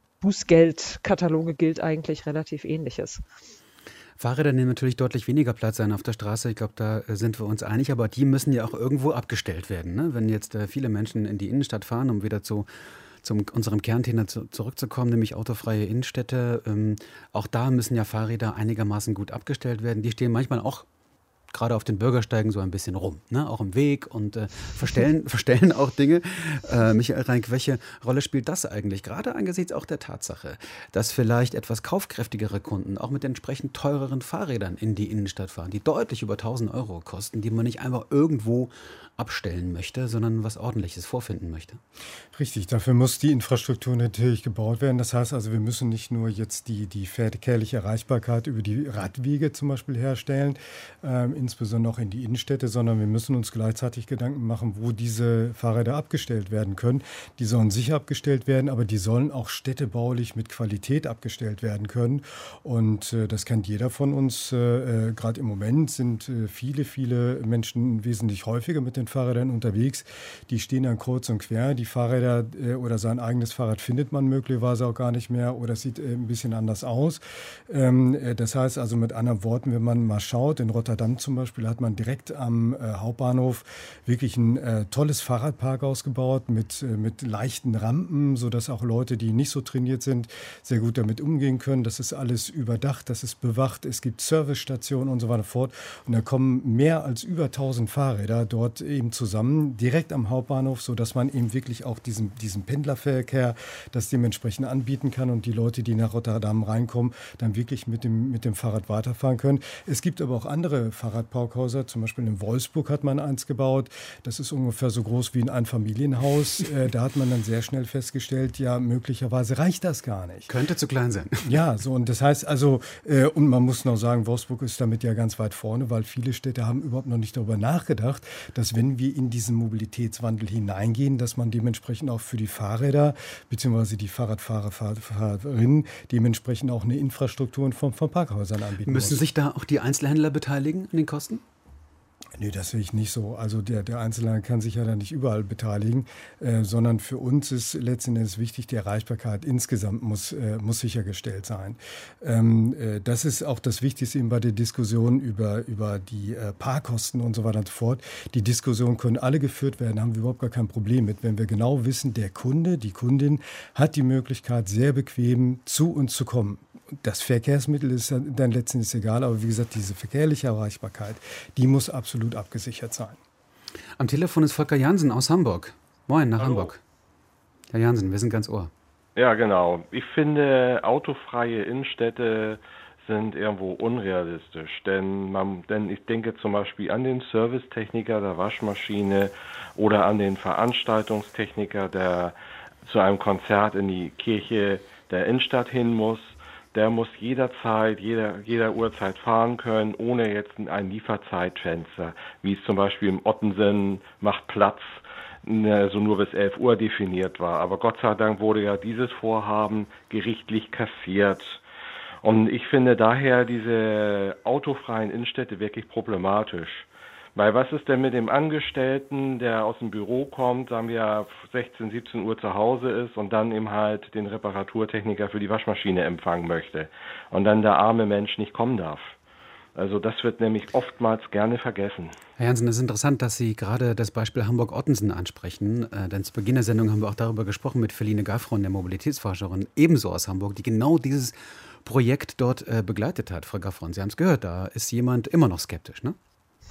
Bußgeldkataloge gilt eigentlich relativ Ähnliches. Fahrräder nehmen natürlich deutlich weniger Platz ein auf der Straße. Ich glaube, da sind wir uns einig. Aber die müssen ja auch irgendwo abgestellt werden. Ne? Wenn jetzt äh, viele Menschen in die Innenstadt fahren, um wieder zu zum unserem Kernthema zu, zurückzukommen, nämlich autofreie Innenstädte. Ähm, auch da müssen ja Fahrräder einigermaßen gut abgestellt werden. Die stehen manchmal auch gerade auf den Bürgersteigen so ein bisschen rum, ne? Auch im Weg und äh, verstellen, verstellen auch Dinge. Äh, Michael Reink, welche Rolle spielt das eigentlich? Gerade angesichts auch der Tatsache, dass vielleicht etwas kaufkräftigere Kunden auch mit entsprechend teureren Fahrrädern in die Innenstadt fahren, die deutlich über tausend Euro kosten, die man nicht einfach irgendwo abstellen möchte, sondern was Ordentliches vorfinden möchte. Richtig, dafür muss die Infrastruktur natürlich gebaut werden. Das heißt also, wir müssen nicht nur jetzt die, die verkehrliche Erreichbarkeit über die Radwege zum Beispiel herstellen, ähm, insbesondere auch in die Innenstädte, sondern wir müssen uns gleichzeitig Gedanken machen, wo diese Fahrräder abgestellt werden können. Die sollen sicher abgestellt werden, aber die sollen auch städtebaulich mit Qualität abgestellt werden können. Und äh, das kennt jeder von uns. Äh, Gerade im Moment sind äh, viele, viele Menschen wesentlich häufiger mit den Fahrrädern unterwegs. Die stehen dann kreuz und quer. Die Fahrräder äh, oder sein eigenes Fahrrad findet man möglicherweise auch gar nicht mehr oder es sieht äh, ein bisschen anders aus. Ähm, äh, das heißt also mit anderen Worten, wenn man mal schaut, in Rotterdam zum Beispiel hat man direkt am äh, Hauptbahnhof wirklich ein äh, tolles Fahrradparkhaus gebaut mit, äh, mit leichten Rampen, sodass auch Leute, die nicht so trainiert sind, sehr gut damit umgehen können. Das ist alles überdacht, das ist bewacht, es gibt Servicestationen und so weiter und fort. Und da kommen mehr als über tausend Fahrräder dort eben zusammen, direkt am Hauptbahnhof, sodass man eben wirklich auch diesen, diesen Pendlerverkehr das dementsprechend anbieten kann und die Leute, die nach Rotterdam reinkommen, dann wirklich mit dem, mit dem Fahrrad weiterfahren können. Es gibt aber auch andere Fahrradparkhäuser, zum Beispiel in Wolfsburg hat man eins gebaut, das ist ungefähr so groß wie ein Einfamilienhaus. Äh, da hat man dann sehr schnell festgestellt, ja, möglicherweise reicht das gar nicht. Könnte zu klein sein. Ja, so und das heißt also, äh, und man muss noch sagen, Wolfsburg ist damit ja ganz weit vorne, weil viele Städte haben überhaupt noch nicht darüber nachgedacht, dass wenn wir in diesen Mobilitätswandel hineingehen, dass man dementsprechend auch für die Fahrräder bzw. die Fahrradfahrer, Fahrerinnen dementsprechend auch eine Infrastruktur in Form von Parkhäusern anbieten muss. Müssen sich da auch die Einzelhändler beteiligen an den Kosten? Nee, das sehe ich nicht so. Also der, der Einzelhandel kann sich ja da nicht überall beteiligen, äh, sondern für uns ist letzten Endes wichtig, die Erreichbarkeit insgesamt muss, äh, muss sichergestellt sein. Ähm, äh, das ist auch das Wichtigste eben bei der Diskussion über, über die äh, Parkkosten und so weiter und so fort. Die Diskussion können alle geführt werden, haben wir überhaupt gar kein Problem mit, wenn wir genau wissen, der Kunde, die Kundin hat die Möglichkeit, sehr bequem zu uns zu kommen. Das Verkehrsmittel ist dann letztendlich egal, aber wie gesagt, diese verkehrliche Erreichbarkeit, die muss absolut abgesichert sein. Am Telefon ist Volker Jansen aus Hamburg. Moin nach Hallo. Hamburg. Herr Jansen, wir sind ganz Ohr. Ja, genau. Ich finde, autofreie Innenstädte sind irgendwo unrealistisch, denn, man, denn ich denke zum Beispiel an den Servicetechniker der Waschmaschine oder an den Veranstaltungstechniker, der zu einem Konzert in die Kirche der Innenstadt hin muss. Der muss jederzeit, jeder, jeder Uhrzeit fahren können, ohne jetzt ein Lieferzeitfenster, wie es zum Beispiel im Ottensen macht Platz, so nur bis elf Uhr definiert war. Aber Gott sei Dank wurde ja dieses Vorhaben gerichtlich kassiert. Und ich finde daher diese autofreien Innenstädte wirklich problematisch. Weil was ist denn mit dem Angestellten, der aus dem Büro kommt, sagen wir sechzehn, siebzehn Uhr zu Hause ist und dann eben halt den Reparaturtechniker für die Waschmaschine empfangen möchte und dann der arme Mensch nicht kommen darf? Also das wird nämlich oftmals gerne vergessen. Herr Jansen, es ist interessant, dass Sie gerade das Beispiel Hamburg-Ottensen ansprechen, äh, denn zu Beginn der Sendung haben wir auch darüber gesprochen mit Feline Gaffron, der Mobilitätsforscherin, ebenso aus Hamburg, die genau dieses Projekt dort äh, begleitet hat. Frau Gaffron, Sie haben es gehört, da ist jemand immer noch skeptisch, ne?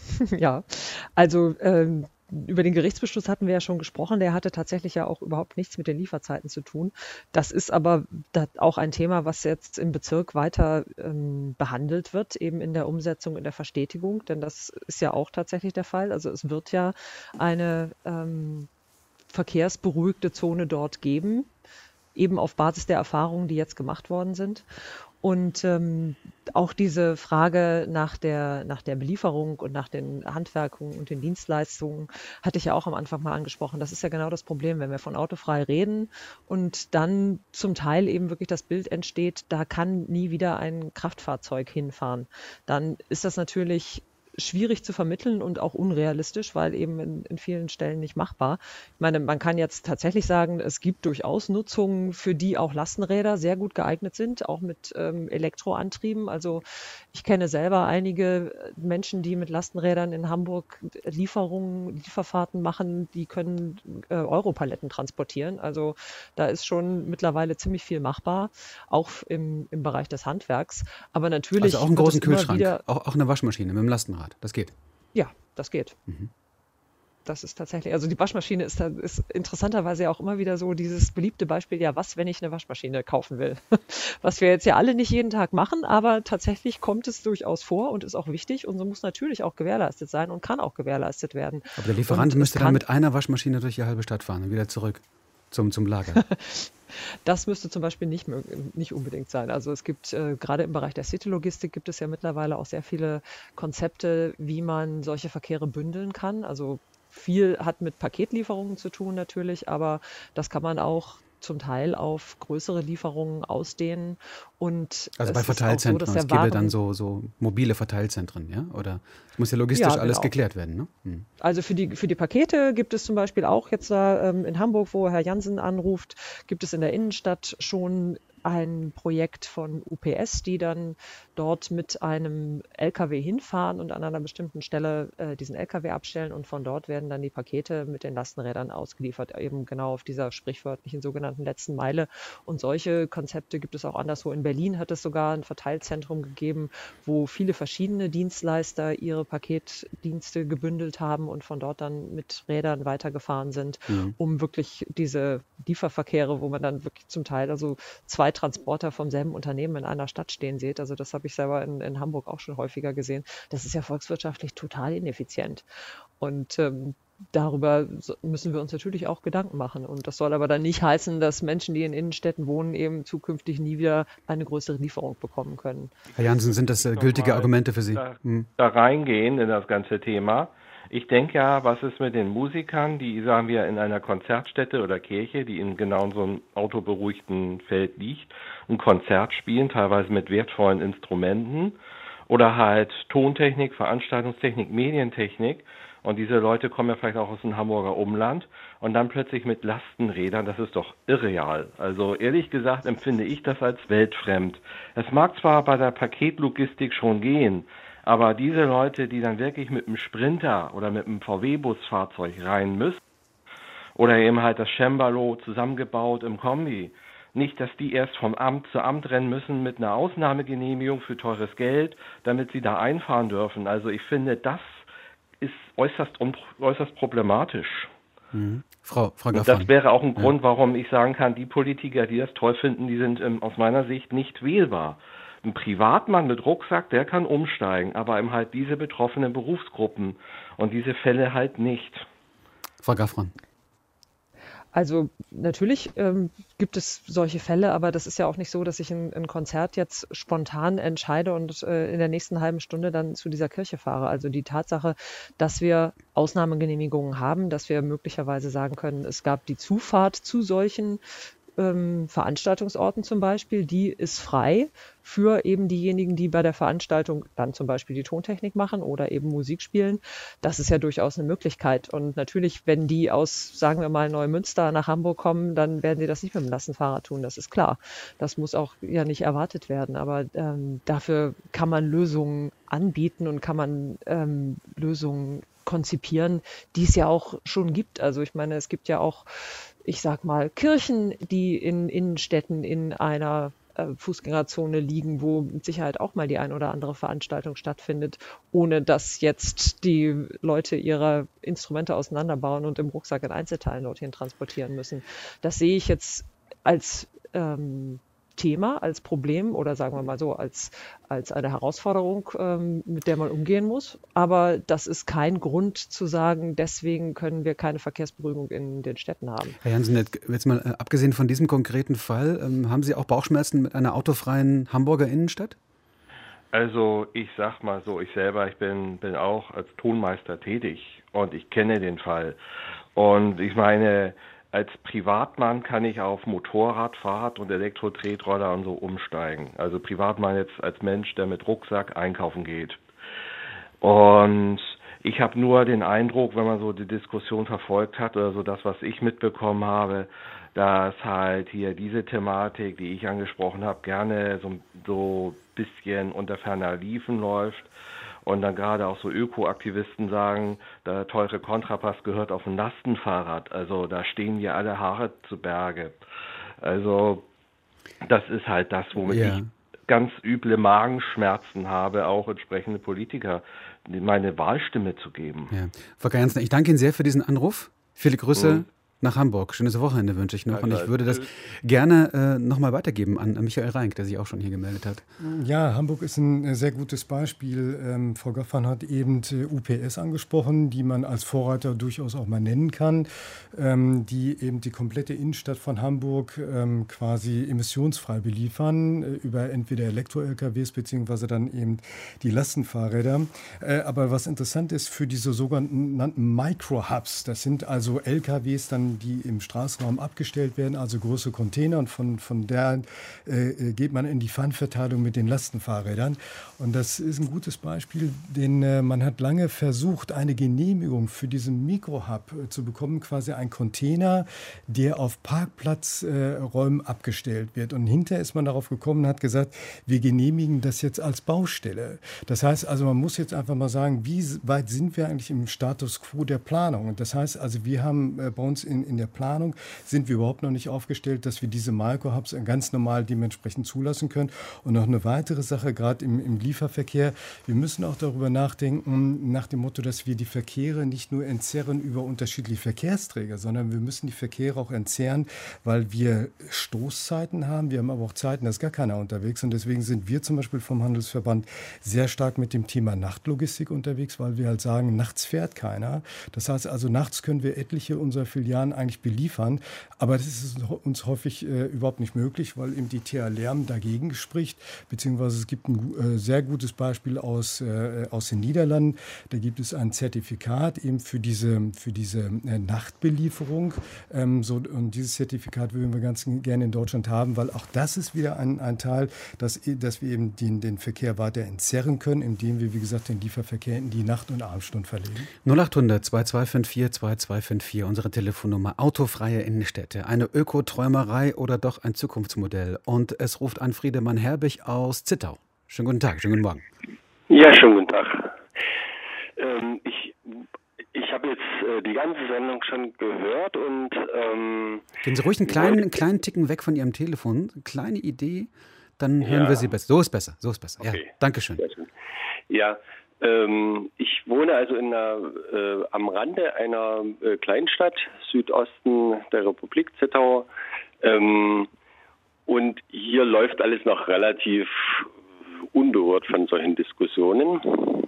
Ja, also ähm, über den Gerichtsbeschluss hatten wir ja schon gesprochen. Der hatte tatsächlich ja auch überhaupt nichts mit den Lieferzeiten zu tun. Das ist aber da auch ein Thema, was jetzt im Bezirk weiter ähm, behandelt wird, eben in der Umsetzung, in der Verstetigung. Denn das ist ja auch tatsächlich der Fall. Also es wird ja eine ähm, verkehrsberuhigte Zone dort geben, eben auf Basis der Erfahrungen, die jetzt gemacht worden sind. Und ähm, auch diese Frage nach der, nach der Belieferung und nach den Handwerkungen und den Dienstleistungen hatte ich ja auch am Anfang mal angesprochen. Das ist ja genau das Problem, wenn wir von autofrei reden und dann zum Teil eben wirklich das Bild entsteht, da kann nie wieder ein Kraftfahrzeug hinfahren. Dann ist das natürlich schwierig zu vermitteln und auch unrealistisch, weil eben in, in vielen Stellen nicht machbar. Ich meine, man kann jetzt tatsächlich sagen, es gibt durchaus Nutzungen, für die auch Lastenräder sehr gut geeignet sind, auch mit ähm, Elektroantrieben. Also ich kenne selber einige Menschen, die mit Lastenrädern in Hamburg Lieferungen, Lieferfahrten machen, die können äh, Europaletten transportieren. Also da ist schon mittlerweile ziemlich viel machbar, auch im, im Bereich des Handwerks. Aber natürlich Also auch einen großen wird es immer Kühlschrank, wieder, auch, auch eine Waschmaschine mit dem Lastenrad, das geht. ja, das geht. Mhm. Das ist tatsächlich, also die Waschmaschine ist, da- ist interessanterweise ja auch immer wieder so dieses beliebte Beispiel, ja, was, wenn ich eine Waschmaschine kaufen will? Was wir jetzt ja alle nicht jeden Tag machen, aber tatsächlich kommt es durchaus vor und ist auch wichtig und so muss natürlich auch gewährleistet sein und kann auch gewährleistet werden. Aber der Lieferant Und es müsste dann kann, mit einer Waschmaschine durch die halbe Stadt fahren und wieder zurück zum, zum Lager. das müsste zum Beispiel nicht, mög- nicht unbedingt sein. Also es gibt äh, gerade im Bereich der City-Logistik gibt es ja mittlerweile auch sehr viele Konzepte, wie man solche Verkehre bündeln kann. Also viel hat mit Paketlieferungen zu tun natürlich, aber das kann man auch zum Teil auf größere Lieferungen ausdehnen. Und Also bei es ist auch so, Verteilzentren, dass es der gäbe dann Waren, so, so mobile Verteilzentren, ja? Oder es muss ja logistisch ja, alles genau. geklärt werden, ne? Hm. Also für die, für die Pakete gibt es zum Beispiel auch jetzt da ähm, in Hamburg, wo Herr Jansen anruft, gibt es in der Innenstadt schon ein Projekt von U P S, die dann dort mit einem L K W hinfahren und an einer bestimmten Stelle äh, diesen L K W abstellen und von dort werden dann die Pakete mit den Lastenrädern ausgeliefert, eben genau auf dieser sprichwörtlichen sogenannten letzten Meile. Und solche Konzepte gibt es auch anderswo. In Berlin hat es sogar ein Verteilzentrum gegeben, wo viele verschiedene Dienstleister ihre Paketdienste gebündelt haben und von dort dann mit Rädern weitergefahren sind, Mhm. um wirklich diese Lieferverkehre, wo man dann wirklich zum Teil also zwei Transporter vom selben Unternehmen in einer Stadt stehen sieht. Also das habe ich selber in, in Hamburg auch schon häufiger gesehen. Das ist ja volkswirtschaftlich total ineffizient. Und ähm, darüber so- müssen wir uns natürlich auch Gedanken machen. Und das soll aber dann nicht heißen, dass Menschen, die in Innenstädten wohnen, eben zukünftig nie wieder eine größere Lieferung bekommen können. Herr Jansen, sind das äh, gültige Nochmal Argumente für Sie? da, Hm. da reingehen in das ganze Thema. Ich denke ja, was ist mit den Musikern, die, sagen wir, in einer Konzertstätte oder Kirche, die in genau so einem autoberuhigten Feld liegt, ein Konzert spielen, teilweise mit wertvollen Instrumenten oder halt Tontechnik, Veranstaltungstechnik, Medientechnik. Und diese Leute kommen ja vielleicht auch aus dem Hamburger Umland und dann plötzlich mit Lastenrädern, das ist doch irreal. Also ehrlich gesagt empfinde ich das als weltfremd. Es mag zwar bei der Paketlogistik schon gehen, aber diese Leute, die dann wirklich mit einem Sprinter oder mit einem V W-Busfahrzeug rein müssen oder eben halt das Cembalo zusammengebaut im Kombi, nicht, dass die erst vom Amt zu Amt rennen müssen mit einer Ausnahmegenehmigung für teures Geld, damit sie da einfahren dürfen. Also ich finde, das ist äußerst, un- äußerst problematisch. Mhm. Frau, Frau Und das Gaffron. wäre auch ein Ja. Grund, warum ich sagen kann, die Politiker, die das toll finden, die sind ähm, aus meiner Sicht nicht wählbar. Ein Privatmann mit Rucksack, der kann umsteigen, aber eben halt diese betroffenen Berufsgruppen und diese Fälle halt nicht. Frau Gaffron. Also natürlich ähm, gibt es solche Fälle, aber das ist ja auch nicht so, dass ich ein, ein Konzert jetzt spontan entscheide und äh, in der nächsten halben Stunde dann zu dieser Kirche fahre. Also die Tatsache, dass wir Ausnahmegenehmigungen haben, dass wir möglicherweise sagen können, es gab die Zufahrt zu solchen ähm, Veranstaltungsorten zum Beispiel, die ist frei für eben diejenigen, die bei der Veranstaltung dann zum Beispiel die Tontechnik machen oder eben Musik spielen. Das ist ja durchaus eine Möglichkeit. Und natürlich, wenn die aus, sagen wir mal, Neumünster nach Hamburg kommen, dann werden sie das nicht mit dem Lastenfahrrad tun, das ist klar. Das muss auch ja nicht erwartet werden. Aber ähm, dafür kann man Lösungen anbieten und kann man ähm, Lösungen konzipieren, die es ja auch schon gibt. Also ich meine, es gibt ja auch, ich sag mal, Kirchen, die in Innenstädten in einer äh, Fußgängerzone liegen, wo mit Sicherheit auch mal die ein oder andere Veranstaltung stattfindet, ohne dass jetzt die Leute ihre Instrumente auseinanderbauen und im Rucksack in Einzelteilen dorthin transportieren müssen. Das sehe ich jetzt als ähm, Thema, als Problem oder sagen wir mal so, als, als eine Herausforderung, ähm, mit der man umgehen muss. Aber das ist kein Grund zu sagen, deswegen können wir keine Verkehrsberuhigung in den Städten haben. Herr Jansen, jetzt mal äh, abgesehen von diesem konkreten Fall, ähm, haben Sie auch Bauchschmerzen mit einer autofreien Hamburger Innenstadt? Also ich sag mal so, ich selber, ich bin, bin auch als Tonmeister tätig und ich kenne den Fall. Und ich meine, als Privatmann kann ich auf Motorrad, Fahrrad und Elektro-Tretroller und so umsteigen. Also Privatmann jetzt als Mensch, der mit Rucksack einkaufen geht. Und ich habe nur den Eindruck, wenn man so die Diskussion verfolgt hat oder so das, was ich mitbekommen habe, dass halt hier diese Thematik, die ich angesprochen habe, gerne so, so ein bisschen unter ferner Liefen läuft. Und dann gerade auch so Ökoaktivisten sagen, der teure Kontrapass gehört auf ein Lastenfahrrad. Also da stehen mir alle Haare zu Berge. Also das ist halt das, womit ja. ich ganz üble Magenschmerzen habe, auch entsprechende Politiker meine Wahlstimme zu geben. Ja. Frau Jansen, ich danke Ihnen sehr für diesen Anruf. Viele Grüße. Mhm. Nach Hamburg. Schönes Wochenende wünsche ich noch. Also, und ich würde das gerne äh, nochmal weitergeben an, an Michael Reinck, der sich auch schon hier gemeldet hat. Ja, Hamburg ist ein sehr gutes Beispiel. Ähm, Frau Goffmann hat eben äh, U P S angesprochen, die man als Vorreiter durchaus auch mal nennen kann, ähm, die eben die komplette Innenstadt von Hamburg ähm, quasi emissionsfrei beliefern, äh, über entweder Elektro-L K Ws beziehungsweise dann eben die Lastenfahrräder. Äh, aber was interessant ist, für diese sogenannten Micro-Hubs, das sind also L K Ws dann, die im Straßenraum abgestellt werden, also große Container, und von, von der äh, geht man in die Pfandverteilung mit den Lastenfahrrädern. Und das ist ein gutes Beispiel, denn äh, man hat lange versucht, eine Genehmigung für diesen Mikrohub äh, zu bekommen, quasi ein Container, der auf Parkplatzräumen äh, abgestellt wird. Und hinterher ist man darauf gekommen und hat gesagt, wir genehmigen das jetzt als Baustelle. Das heißt also, man muss jetzt einfach mal sagen, wie weit sind wir eigentlich im Status quo der Planung? Und das heißt also, wir haben äh, bei uns in In, in der Planung sind wir überhaupt noch nicht aufgestellt, dass wir diese Micro-Hubs ganz normal dementsprechend zulassen können. Und noch eine weitere Sache, gerade im, im Lieferverkehr, wir müssen auch darüber nachdenken, nach dem Motto, dass wir die Verkehre nicht nur entzerren über unterschiedliche Verkehrsträger, sondern wir müssen die Verkehre auch entzerren, weil wir Stoßzeiten haben. Wir haben aber auch Zeiten, da ist gar keiner unterwegs. Und deswegen sind wir zum Beispiel vom Handelsverband sehr stark mit dem Thema Nachtlogistik unterwegs, weil wir halt sagen, nachts fährt keiner. Das heißt also, nachts können wir etliche unserer Filialen eigentlich beliefern, aber das ist uns häufig äh, überhaupt nicht möglich, weil eben die T H Lärm dagegen spricht, beziehungsweise es gibt ein äh, sehr gutes Beispiel aus, äh, aus den Niederlanden. Da gibt es ein Zertifikat eben für diese, für diese äh, Nachtbelieferung. Ähm, so, und dieses Zertifikat würden wir ganz gerne in Deutschland haben, weil auch das ist wieder ein, ein Teil, dass, dass wir eben den, den Verkehr weiter entzerren können, indem wir, wie gesagt, den Lieferverkehr in die Nacht- und Abendstunden verlegen. null acht hundert zwei zwei fünf vier zwei zwei fünf vier, unsere Telefonnummer. Autofreie Innenstädte, eine Ökoträumerei oder doch ein Zukunftsmodell? Und es ruft an Friedemann Herbig aus Zittau. Schönen guten Tag, schönen guten Morgen. Ja, schönen guten Tag. Ähm, ich ich habe jetzt äh, die ganze Sendung schon gehört und... Ähm, Gehen Sie ruhig einen kleinen, einen kleinen Ticken weg von Ihrem Telefon, eine kleine Idee, dann hören ja. wir Sie besser. So ist besser, so ist besser. Okay. Ja, Dankeschön. Ja, Ähm, ich wohne also in einer, äh, am Rande einer äh, Kleinstadt, Südosten der Republik Zittau. Ähm, und hier läuft alles noch relativ unberührt von solchen Diskussionen.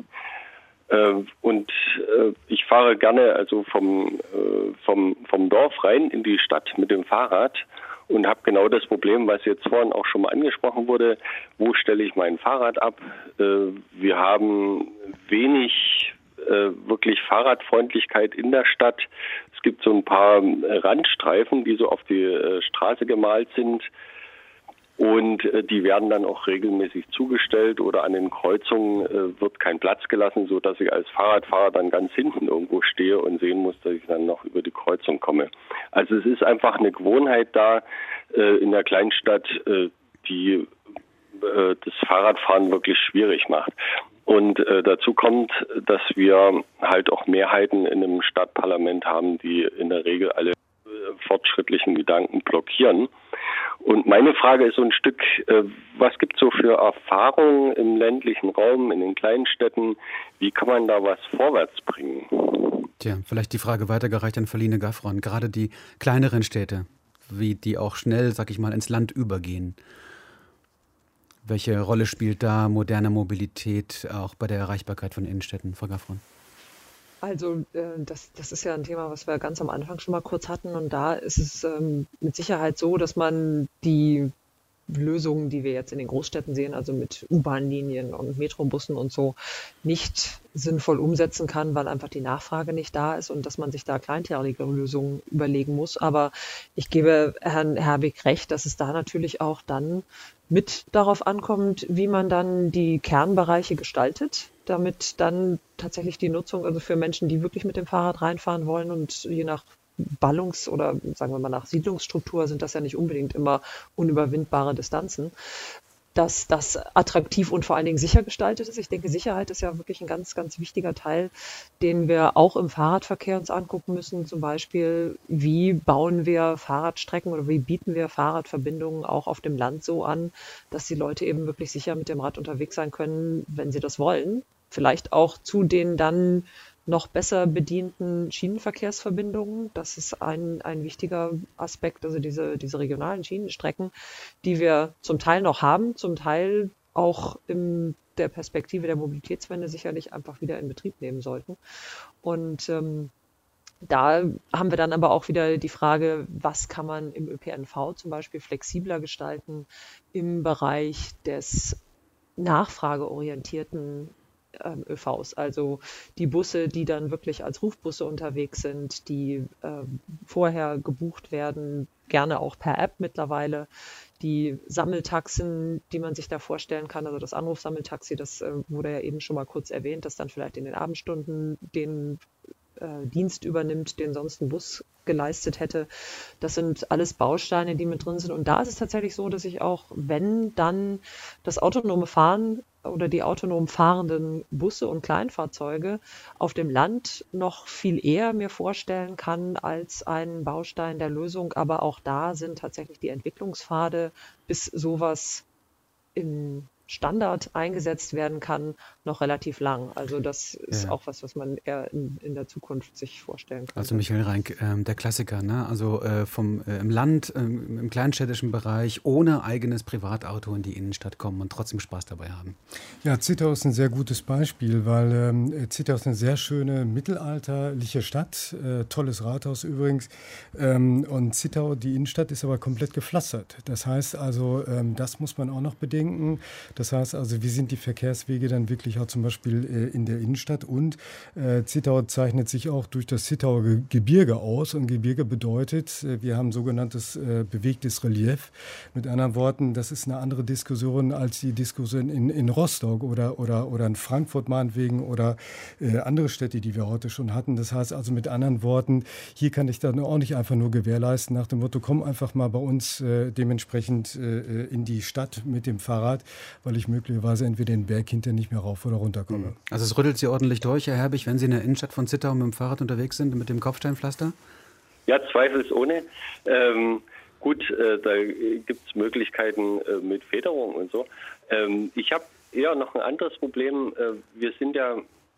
Äh, und äh, ich fahre gerne also vom, äh, vom, vom Dorf rein in die Stadt mit dem Fahrrad und habe genau das Problem, was jetzt vorhin auch schon mal angesprochen wurde. Wo stelle ich mein Fahrrad ab? Äh, wir haben wenig äh, wirklich Fahrradfreundlichkeit in der Stadt. Es gibt so ein paar Randstreifen, die so auf die äh, Straße gemalt sind. Und äh, die werden dann auch regelmäßig zugestellt oder an den Kreuzungen äh, wird kein Platz gelassen, so dass ich als Fahrradfahrer dann ganz hinten irgendwo stehe und sehen muss, dass ich dann noch über die Kreuzung komme. Also es ist einfach eine Gewohnheit da äh, in der Kleinstadt, äh, die äh, das Fahrradfahren wirklich schwierig macht. Und äh, dazu kommt, dass wir halt auch Mehrheiten in einem Stadtparlament haben, die in der Regel alle äh, fortschrittlichen Gedanken blockieren. Und meine Frage ist so ein Stück, äh, was gibt es so für Erfahrungen im ländlichen Raum, in den kleinen Städten? Wie kann man da was vorwärts bringen? Tja, vielleicht die Frage weitergereicht an Verline Gaffron. Gerade die kleineren Städte, wie die auch schnell, sag ich mal, ins Land übergehen. Welche Rolle spielt da moderne Mobilität auch bei der Erreichbarkeit von Innenstädten, Frau Gaffron? Also äh, das, das ist ja ein Thema, was wir ganz am Anfang schon mal kurz hatten. Und da ist es ähm, mit Sicherheit so, dass man die Lösungen, die wir jetzt in den Großstädten sehen, also mit U-Bahn-Linien und Metrobussen und so, nicht sinnvoll umsetzen kann, weil einfach die Nachfrage nicht da ist und dass man sich da kleinteilige Lösungen überlegen muss. Aber ich gebe Herrn Herbig recht, dass es da natürlich auch dann mit darauf ankommt, wie man dann die Kernbereiche gestaltet, damit dann tatsächlich die Nutzung, also für Menschen, die wirklich mit dem Fahrrad reinfahren wollen und je nach Ballungs- oder sagen wir mal nach Siedlungsstruktur sind das ja nicht unbedingt immer unüberwindbare Distanzen, dass das attraktiv und vor allen Dingen sicher gestaltet ist. Ich denke, Sicherheit ist ja wirklich ein ganz, ganz wichtiger Teil, den wir auch im Fahrradverkehr uns angucken müssen. Zum Beispiel, wie bauen wir Fahrradstrecken oder wie bieten wir Fahrradverbindungen auch auf dem Land so an, dass die Leute eben wirklich sicher mit dem Rad unterwegs sein können, wenn sie das wollen. Vielleicht auch zu den dann noch besser bedienten Schienenverkehrsverbindungen. Das ist ein, ein wichtiger Aspekt, also diese, diese regionalen Schienenstrecken, die wir zum Teil noch haben, zum Teil auch in der Perspektive der Mobilitätswende sicherlich einfach wieder in Betrieb nehmen sollten. Und ähm, da haben wir dann aber auch wieder die Frage, was kann man im Ö P N V zum Beispiel flexibler gestalten im Bereich des nachfrageorientierten Ö Vs, also die Busse, die dann wirklich als Rufbusse unterwegs sind, die äh, vorher gebucht werden, gerne auch per App mittlerweile, die Sammeltaxen, die man sich da vorstellen kann, also das Anrufsammeltaxi, das äh, wurde ja eben schon mal kurz erwähnt, das dann vielleicht in den Abendstunden den äh, Dienst übernimmt, den sonst ein Bus geleistet hätte. Das sind alles Bausteine, die mit drin sind. Und da ist es tatsächlich so, dass ich auch, wenn dann das autonome Fahren oder die autonom fahrenden Busse und Kleinfahrzeuge auf dem Land noch viel eher mir vorstellen kann als ein Baustein der Lösung. Aber auch da sind tatsächlich die Entwicklungspfade, bis sowas im Standard eingesetzt werden kann, noch relativ lang. Also das ist ja auch was, was man eher in, in der Zukunft sich vorstellen kann. Also Michael Reinck, äh, der Klassiker, ne? Also äh, vom äh, im Land, äh, im kleinstädtischen Bereich, ohne eigenes Privatauto in die Innenstadt kommen und trotzdem Spaß dabei haben. Ja, Zittau ist ein sehr gutes Beispiel, weil ähm, Zittau ist eine sehr schöne mittelalterliche Stadt, äh, tolles Rathaus übrigens. Ähm, und Zittau, die Innenstadt, ist aber komplett gepflastert. Das heißt also, ähm, das muss man auch noch bedenken. Das heißt also, wie sind die Verkehrswege dann wirklich auch zum Beispiel äh, in der Innenstadt? Und äh, Zittau zeichnet sich auch durch das Zittauer Ge- Gebirge aus. Und Gebirge bedeutet, äh, wir haben sogenanntes äh, bewegtes Relief. Mit anderen Worten, das ist eine andere Diskussion als die Diskussion in, in Rostock oder, oder, oder in Frankfurt meinetwegen oder äh, andere Städte, die wir heute schon hatten. Das heißt also mit anderen Worten, hier kann ich dann auch nicht einfach nur gewährleisten nach dem Motto, komm einfach mal bei uns äh, dementsprechend äh, in die Stadt mit dem Fahrrad, weil ich möglicherweise entweder den Berg hinter nicht mehr rauf oder runter komme. Also es rüttelt Sie ordentlich durch, Herr Herbig, wenn Sie in der Innenstadt von Zittau mit dem Fahrrad unterwegs sind, mit dem Kopfsteinpflaster? Ja, zweifelsohne. Ähm, gut, äh, da gibt es Möglichkeiten äh, mit Federung und so. Ähm, ich habe eher noch ein anderes Problem. Äh, wir sind ja,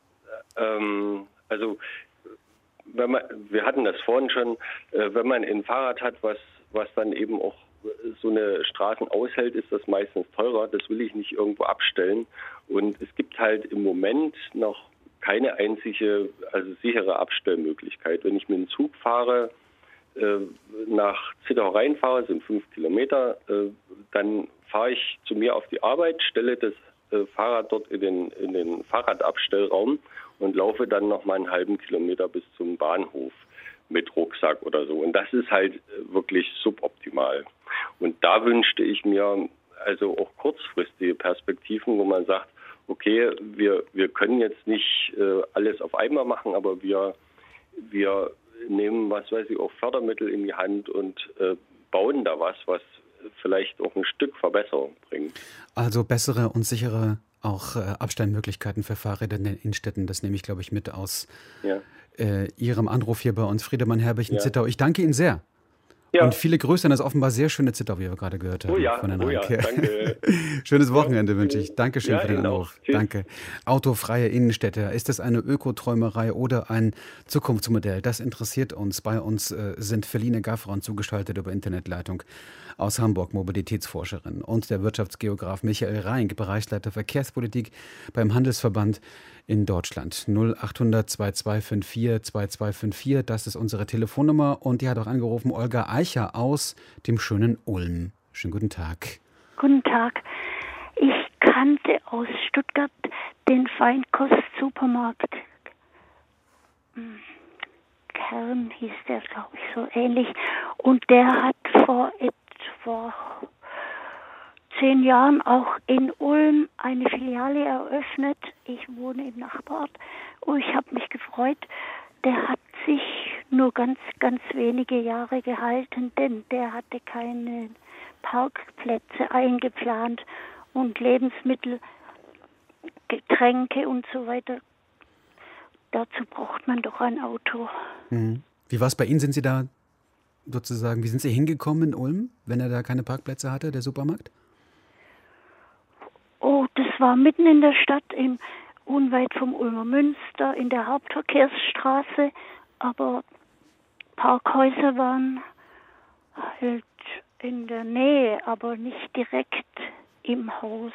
ähm, also wenn man, wir hatten das vorhin schon, äh, wenn man ein Fahrrad hat, was, was dann eben auch so eine Straßen aushält, ist das meistens teurer. Das will ich nicht irgendwo abstellen. Und es gibt halt im Moment noch keine einzige, also sichere Abstellmöglichkeit. Wenn ich mit dem Zug fahre, äh, nach Zittau reinfahre, sind fünf Kilometer, äh, dann fahre ich zu mir auf die Arbeit, stelle das äh, Fahrrad dort in den, in den Fahrradabstellraum und laufe dann noch mal einen halben Kilometer bis zum Bahnhof mit Rucksack oder so. Und das ist halt wirklich suboptimal. Und da wünschte ich mir also auch kurzfristige Perspektiven, wo man sagt, okay, wir, wir können jetzt nicht äh, alles auf einmal machen, aber wir, wir nehmen, was weiß ich, auch Fördermittel in die Hand und äh, bauen da was, was vielleicht auch ein Stück Verbesserung bringt. Also bessere und sichere auch äh, Abstellmöglichkeiten für Fahrräder in den Innenstädten, das nehme ich, glaube ich, mit aus ja. äh, Ihrem Anruf hier bei uns, Friedemann Herbig in ja. Zittau. Ich danke Ihnen sehr. Ja. Und viele Grüße an das offenbar sehr schöne Zittau, wie wir gerade gehört haben. Oh ja, von den oh ja, danke. Schönes Wochenende ja. wünsche ich. Dankeschön ja, für den Anruf. Danke. Autofreie Innenstädte. Ist das eine Ökoträumerei oder ein Zukunftsmodell? Das interessiert uns. Bei uns äh, sind Feline Gaffron zugeschaltet über Internetleitung aus Hamburg, Mobilitätsforscherin, und der Wirtschaftsgeograf Michael Reink, Bereichsleiter Verkehrspolitik beim Handelsverband in Deutschland. null achthundert zweiundzwanzig vierundfünfzig zweiundzwanzig, das ist unsere Telefonnummer, und die hat auch angerufen Olga Eicher aus dem schönen Ulm. Schönen guten Tag. Guten Tag. Ich kannte aus Stuttgart den Feinkost-Supermarkt. Kern hieß der, glaube ich, so ähnlich. Und der hat vor etwa zehn Jahren auch in Ulm eine Filiale eröffnet. Ich wohne im Nachbarort. Und ich habe mich gefreut. Der hat sich nur ganz, ganz wenige Jahre gehalten, denn der hatte keine Parkplätze eingeplant und Lebensmittel, Getränke und so weiter. Dazu braucht man doch ein Auto. Mhm. Wie war es bei Ihnen? Sind Sie da sozusagen, wie sind Sie hingekommen in Ulm, wenn er da keine Parkplätze hatte, der Supermarkt? Oh, das war mitten in der Stadt, in, unweit vom Ulmer Münster, in der Hauptverkehrsstraße. Aber Parkhäuser waren halt in der Nähe, aber nicht direkt im Haus.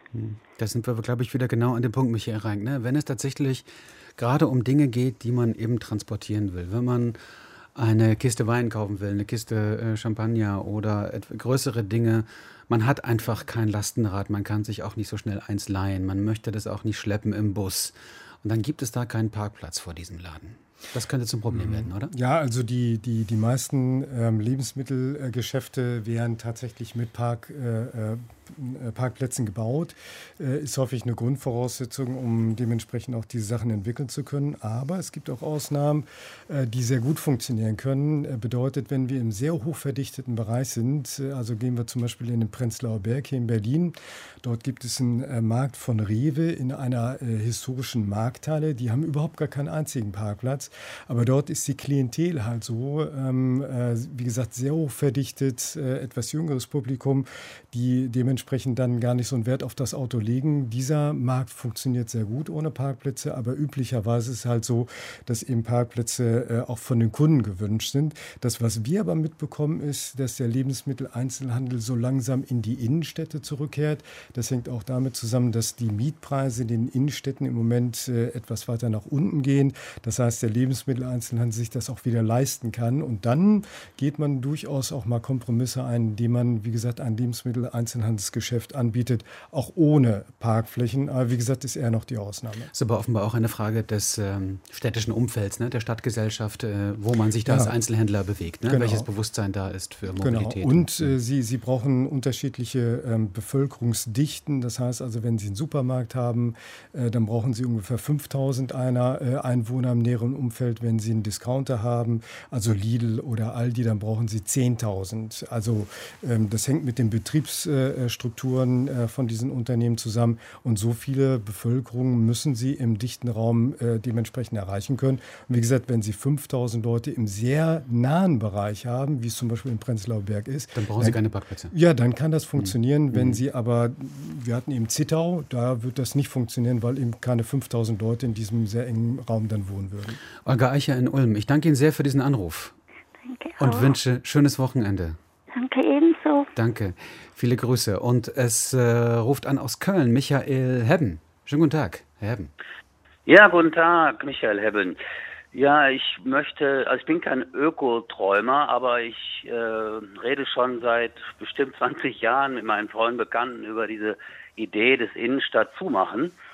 Da sind wir, glaube ich, wieder genau an dem Punkt, Michael Reink. Ne? Wenn es tatsächlich gerade um Dinge geht, die man eben transportieren will, wenn man eine Kiste Wein kaufen will, eine Kiste äh, Champagner oder etwas größere Dinge, man hat einfach kein Lastenrad, man kann sich auch nicht so schnell eins leihen, man möchte das auch nicht schleppen im Bus. Und dann gibt es da keinen Parkplatz vor diesem Laden. Das könnte zum Problem werden, oder? Ja, also die, die, die meisten ähm, Lebensmittelgeschäfte werden tatsächlich mit Park, äh, äh, Parkplätzen gebaut. Äh, ist häufig eine Grundvoraussetzung, um dementsprechend auch diese Sachen entwickeln zu können. Aber es gibt auch Ausnahmen, äh, die sehr gut funktionieren können. Äh, bedeutet, wenn wir im sehr hochverdichteten Bereich sind, äh, also gehen wir zum Beispiel in den Prenzlauer Berg hier in Berlin. Dort gibt es einen äh, Markt von Rewe in einer äh, historischen Markthalle. Die haben überhaupt gar keinen einzigen Parkplatz. Aber dort ist die Klientel halt so, ähm, äh, wie gesagt, sehr hoch verdichtet, äh, etwas jüngeres Publikum, die dementsprechend dann gar nicht so einen Wert auf das Auto legen. Dieser Markt funktioniert sehr gut ohne Parkplätze, aber üblicherweise ist es halt so, dass eben Parkplätze äh, auch von den Kunden gewünscht sind. Das, was wir aber mitbekommen, ist, dass der Lebensmitteleinzelhandel so langsam in die Innenstädte zurückkehrt. Das hängt auch damit zusammen, dass die Mietpreise in den Innenstädten im Moment äh, etwas weiter nach unten gehen. Das heißt, der Lebensmitteleinzelhandel sich das auch wieder leisten kann. Und dann geht man durchaus auch mal Kompromisse ein, indem man, wie gesagt, ein Lebensmitteleinzelhandelsgeschäft anbietet, auch ohne Parkflächen. Aber wie gesagt, ist eher noch die Ausnahme. Das ist aber offenbar auch eine Frage des ähm, städtischen Umfelds, ne? Der Stadtgesellschaft, äh, wo man sich da ja. als Einzelhändler bewegt, ne? Genau. Welches Bewusstsein da ist für Mobilität. Genau. Und äh, sie, sie brauchen unterschiedliche ähm, Bevölkerungsdichten. Das heißt also, wenn Sie einen Supermarkt haben, äh, dann brauchen Sie ungefähr fünftausend einer, äh, Einwohner im näheren Umfeld. Wenn Sie einen Discounter haben, also Lidl oder Aldi, dann brauchen Sie zehntausend. Also ähm, das hängt mit den Betriebsstrukturen äh, von diesen Unternehmen zusammen. Und so viele Bevölkerung müssen Sie im dichten Raum äh, dementsprechend erreichen können. Und wie gesagt, wenn Sie fünftausend Leute im sehr nahen Bereich haben, wie es zum Beispiel in Prenzlauer Berg ist, dann brauchen dann, Sie keine Parkplätze. Ja, dann kann das funktionieren. Mhm. Wenn Mhm. Sie aber, wir hatten eben Zittau, da wird das nicht funktionieren, weil eben keine fünftausend Leute in diesem sehr engen Raum dann wohnen würden. Olga Eicher in Ulm, ich danke Ihnen sehr für diesen Anruf. Danke und auch. wünsche schönes Wochenende. Danke ebenso. Danke, viele Grüße. Und es äh, ruft an aus Köln Michael Hebben. Schönen guten Tag, Herr Hebben. Ja, guten Tag, Michael Hebben. Ja, ich möchte, also ich bin kein Ökoträumer, aber ich äh, rede schon seit bestimmt zwanzig Jahren mit meinen Freunden, Bekannten über diese Idee des Innenstadt-Zumachen.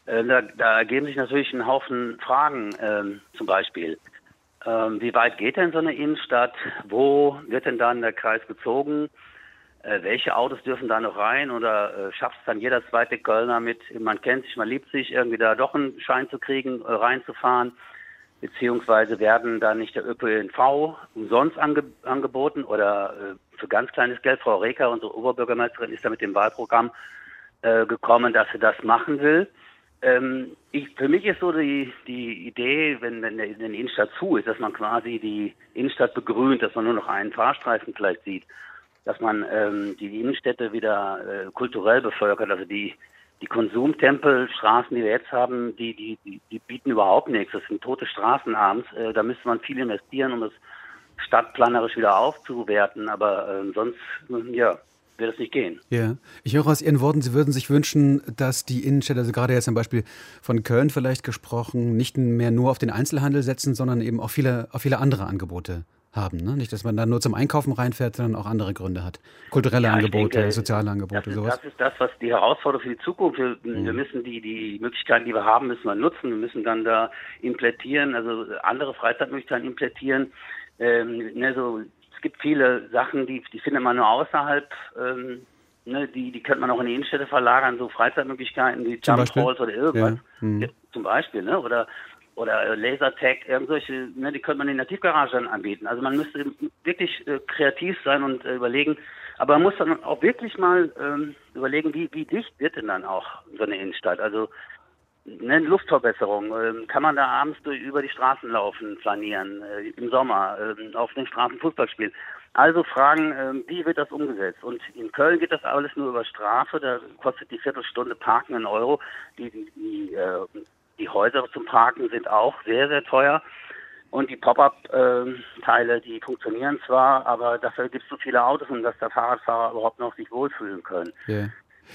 Äh, da, da ergeben sich natürlich ein Haufen Fragen, ähm, zum Beispiel. Ähm, wie weit geht denn so eine Innenstadt? Wo wird denn dann der Kreis gezogen? Äh, welche Autos dürfen da noch rein? Oder äh, schafft es dann jeder zweite Kölner mit, man kennt sich, man liebt sich, irgendwie da doch einen Schein zu kriegen, äh, reinzufahren? Beziehungsweise werden da nicht der Ö P N V umsonst ange angeboten oder äh, für ganz kleines Geld? Frau Reker, unsere Oberbürgermeisterin, ist da mit dem Wahlprogramm äh, gekommen, dass sie das machen will. Ähm, ich, für mich ist so die, die Idee, wenn, wenn der, wenn die Innenstadt zu ist, dass man quasi die Innenstadt begrünt, dass man nur noch einen Fahrstreifen vielleicht sieht, dass man ähm, die Innenstädte wieder äh, kulturell bevölkert, also die Die Konsumtempelstraßen, die wir jetzt haben, die, die, die, die bieten überhaupt nichts. Das sind tote Straßen abends. Äh, da müsste man viel investieren, um das stadtplanerisch wieder aufzuwerten. Aber äh, sonst, ja, wird es nicht gehen. Ja, ich höre aus Ihren Worten, Sie würden sich wünschen, dass die Innenstädte, also gerade jetzt zum Beispiel von Köln vielleicht gesprochen, nicht mehr nur auf den Einzelhandel setzen, sondern eben auch viele, auch viele andere Angebote haben. Ne? Nicht, dass man da nur zum Einkaufen reinfährt, sondern auch andere Gründe hat. Kulturelle ja, Angebote, denke, soziale Angebote, das ist, sowas. Das ist das, was die Herausforderung für die Zukunft ist. Wir, mhm. wir müssen die, die Möglichkeiten, die wir haben, müssen wir nutzen. Wir müssen dann da implementieren, also andere Freizeitmöglichkeiten implementieren. Ähm, ne, so, es gibt viele Sachen, die, die findet man nur außerhalb, ähm, ne, die, die könnte man auch in die Innenstädte verlagern, so Freizeitmöglichkeiten wie Jump Falls oder irgendwas. Ja. Mhm. Ja, zum Beispiel, ne? Oder oder Lasertag, irgendwelche, ne, die könnte man in der Tiefgarage dann anbieten. Also man müsste wirklich äh, kreativ sein und äh, überlegen, aber man muss dann auch wirklich mal ähm, überlegen, wie, wie dicht wird denn dann auch so eine Innenstadt? Also eine Luftverbesserung, ähm, kann man da abends durch, über die Straßen laufen, flanieren, äh, im Sommer, äh, auf den Straßen Fußball spielen? Also Fragen, äh, wie wird das umgesetzt? Und in Köln geht das alles nur über Strafe, da kostet die Viertelstunde Parken einen Euro, die, die, die äh, Die Häuser zum Parken sind auch sehr, sehr teuer. Und die Pop-up-Teile, die funktionieren zwar, aber dafür gibt es so viele Autos, und dass der Fahrradfahrer überhaupt noch sich wohlfühlen können. Yeah.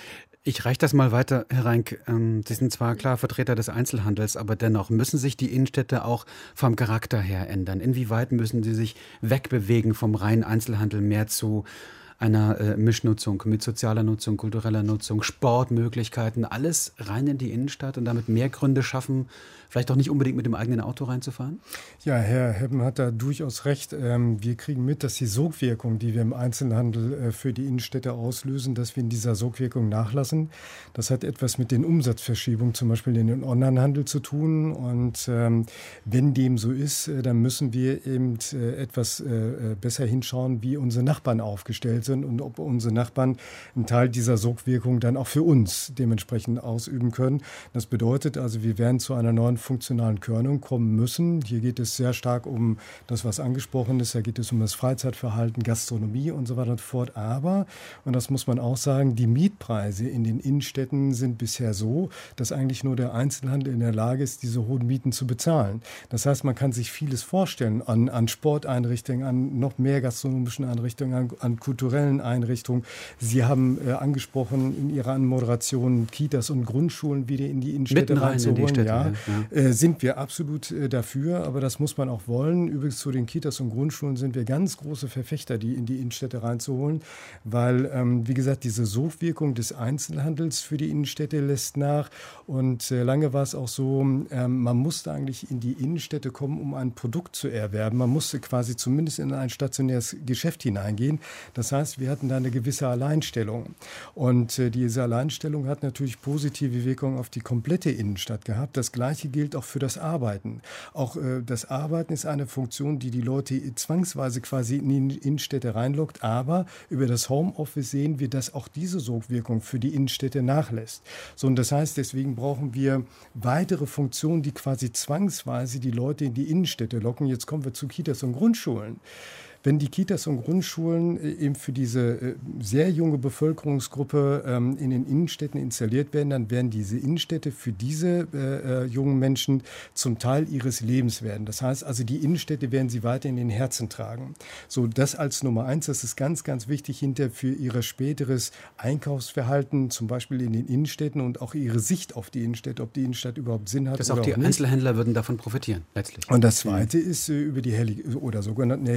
Ich reiche das mal weiter, Herr Reinck. Sie sind zwar klar Vertreter des Einzelhandels, aber dennoch müssen sich die Innenstädte auch vom Charakter her ändern. Inwieweit müssen sie sich wegbewegen vom reinen Einzelhandel mehr zu einer äh, Mischnutzung mit sozialer Nutzung, kultureller Nutzung, Sportmöglichkeiten, alles rein in die Innenstadt und damit mehr Gründe schaffen, vielleicht auch nicht unbedingt mit dem eigenen Auto reinzufahren? Ja, Herr Hebben hat da durchaus recht. Ähm, wir kriegen mit, dass die Sogwirkung, die wir im Einzelhandel äh, für die Innenstädte auslösen, dass wir in dieser Sogwirkung nachlassen. Das hat etwas mit den Umsatzverschiebungen zum Beispiel in den Onlinehandel zu tun. Und ähm, wenn dem so ist, äh, dann müssen wir eben äh, etwas äh, besser hinschauen, wie unsere Nachbarn aufgestellt sind und ob unsere Nachbarn einen Teil dieser Sogwirkung dann auch für uns dementsprechend ausüben können. Das bedeutet also, wir werden zu einer neuen funktionalen Körnung kommen müssen. Hier geht es sehr stark um das, was angesprochen ist. Da geht es um das Freizeitverhalten, Gastronomie und so weiter und so fort. Aber, und das muss man auch sagen, die Mietpreise in den Innenstädten sind bisher so, dass eigentlich nur der Einzelhandel in der Lage ist, diese hohen Mieten zu bezahlen. Das heißt, man kann sich vieles vorstellen an, an Sporteinrichtungen, an noch mehr gastronomischen Einrichtungen, an, an kulturellen Einrichtungen. Sie haben äh, angesprochen in Ihrer Anmoderation Kitas und Grundschulen wieder in die Innenstädte reinzuholen. In die Städte, ja. Ja. Äh, sind wir absolut äh, dafür, aber das muss man auch wollen. Übrigens zu den Kitas und Grundschulen sind wir ganz große Verfechter, die in die Innenstädte reinzuholen, weil, ähm, wie gesagt, diese Sogwirkung des Einzelhandels für die Innenstädte lässt nach. Und äh, lange war es auch so, ähm, man musste eigentlich in die Innenstädte kommen, um ein Produkt zu erwerben. Man musste quasi zumindest in ein stationäres Geschäft hineingehen. Das heißt, wir hatten da eine gewisse Alleinstellung. Und äh, diese Alleinstellung hat natürlich positive Wirkungen auf die komplette Innenstadt gehabt. Das Gleiche gilt auch für das Arbeiten. Auch äh, das Arbeiten ist eine Funktion, die die Leute zwangsweise quasi in die Innenstädte reinlockt. Aber über das Homeoffice sehen wir, dass auch diese Sogwirkung für die Innenstädte nachlässt. So, und das heißt, deswegen brauchen wir weitere Funktionen, die quasi zwangsweise die Leute in die Innenstädte locken. Jetzt kommen wir zu Kitas und Grundschulen. Wenn die Kitas und Grundschulen eben für diese sehr junge Bevölkerungsgruppe in den Innenstädten installiert werden, dann werden diese Innenstädte für diese äh, jungen Menschen zum Teil ihres Lebens werden. Das heißt also, die Innenstädte werden sie weiter in den Herzen tragen. So, das als Nummer eins, das ist ganz, ganz wichtig hinter für ihr späteres Einkaufsverhalten, zum Beispiel in den Innenstädten und auch ihre Sicht auf die Innenstädte, ob die Innenstadt überhaupt Sinn hat. Dass oder auch die auch nicht. Einzelhändler würden davon profitieren, letztlich. Und das Zweite ist äh, über die Heli- oder sogenannten Helikopter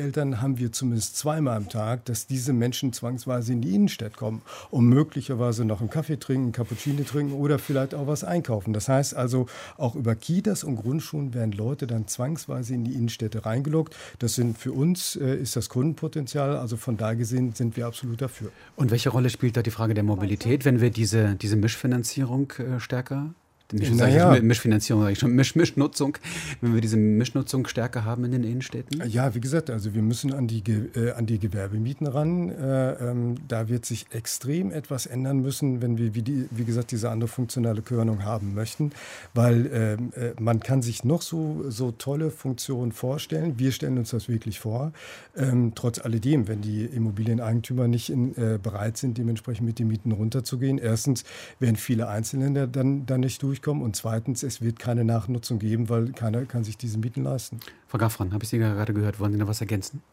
Schuleltern haben wir zumindest zweimal am Tag, dass diese Menschen zwangsweise in die Innenstadt kommen, um möglicherweise noch einen Kaffee trinken, einen Cappuccino trinken oder vielleicht auch was einkaufen. Das heißt also, auch über Kitas und Grundschulen werden Leute dann zwangsweise in die Innenstädte reingelockt. Das sind für uns, äh, ist das Kundenpotenzial, also von da gesehen sind wir absolut dafür. Und welche Rolle spielt da die Frage der Mobilität, wenn wir diese, diese Mischfinanzierung äh, stärker Misch, naja. ich, Mischfinanzierung, sage ich schon, Misch, Mischnutzung, wenn wir diese Mischnutzung stärker haben in den Innenstädten? Ja, wie gesagt, also wir müssen an die, äh, an die Gewerbemieten ran. Äh, ähm, da wird sich extrem etwas ändern müssen, wenn wir, wie, die, wie gesagt, diese andere funktionale Körnung haben möchten, weil äh, äh, man kann sich noch so, so tolle Funktionen vorstellen. Wir stellen uns das wirklich vor. Ähm, trotz alledem, wenn die Immobilieneigentümer nicht in, äh, bereit sind, dementsprechend mit den Mieten runterzugehen, erstens werden viele Einzelländer dann, dann nicht durch und zweitens, es wird keine Nachnutzung geben, weil keiner kann sich diese Mieten leisten. Frau Gaffron, habe ich Sie gerade gehört, wollen Sie noch was ergänzen?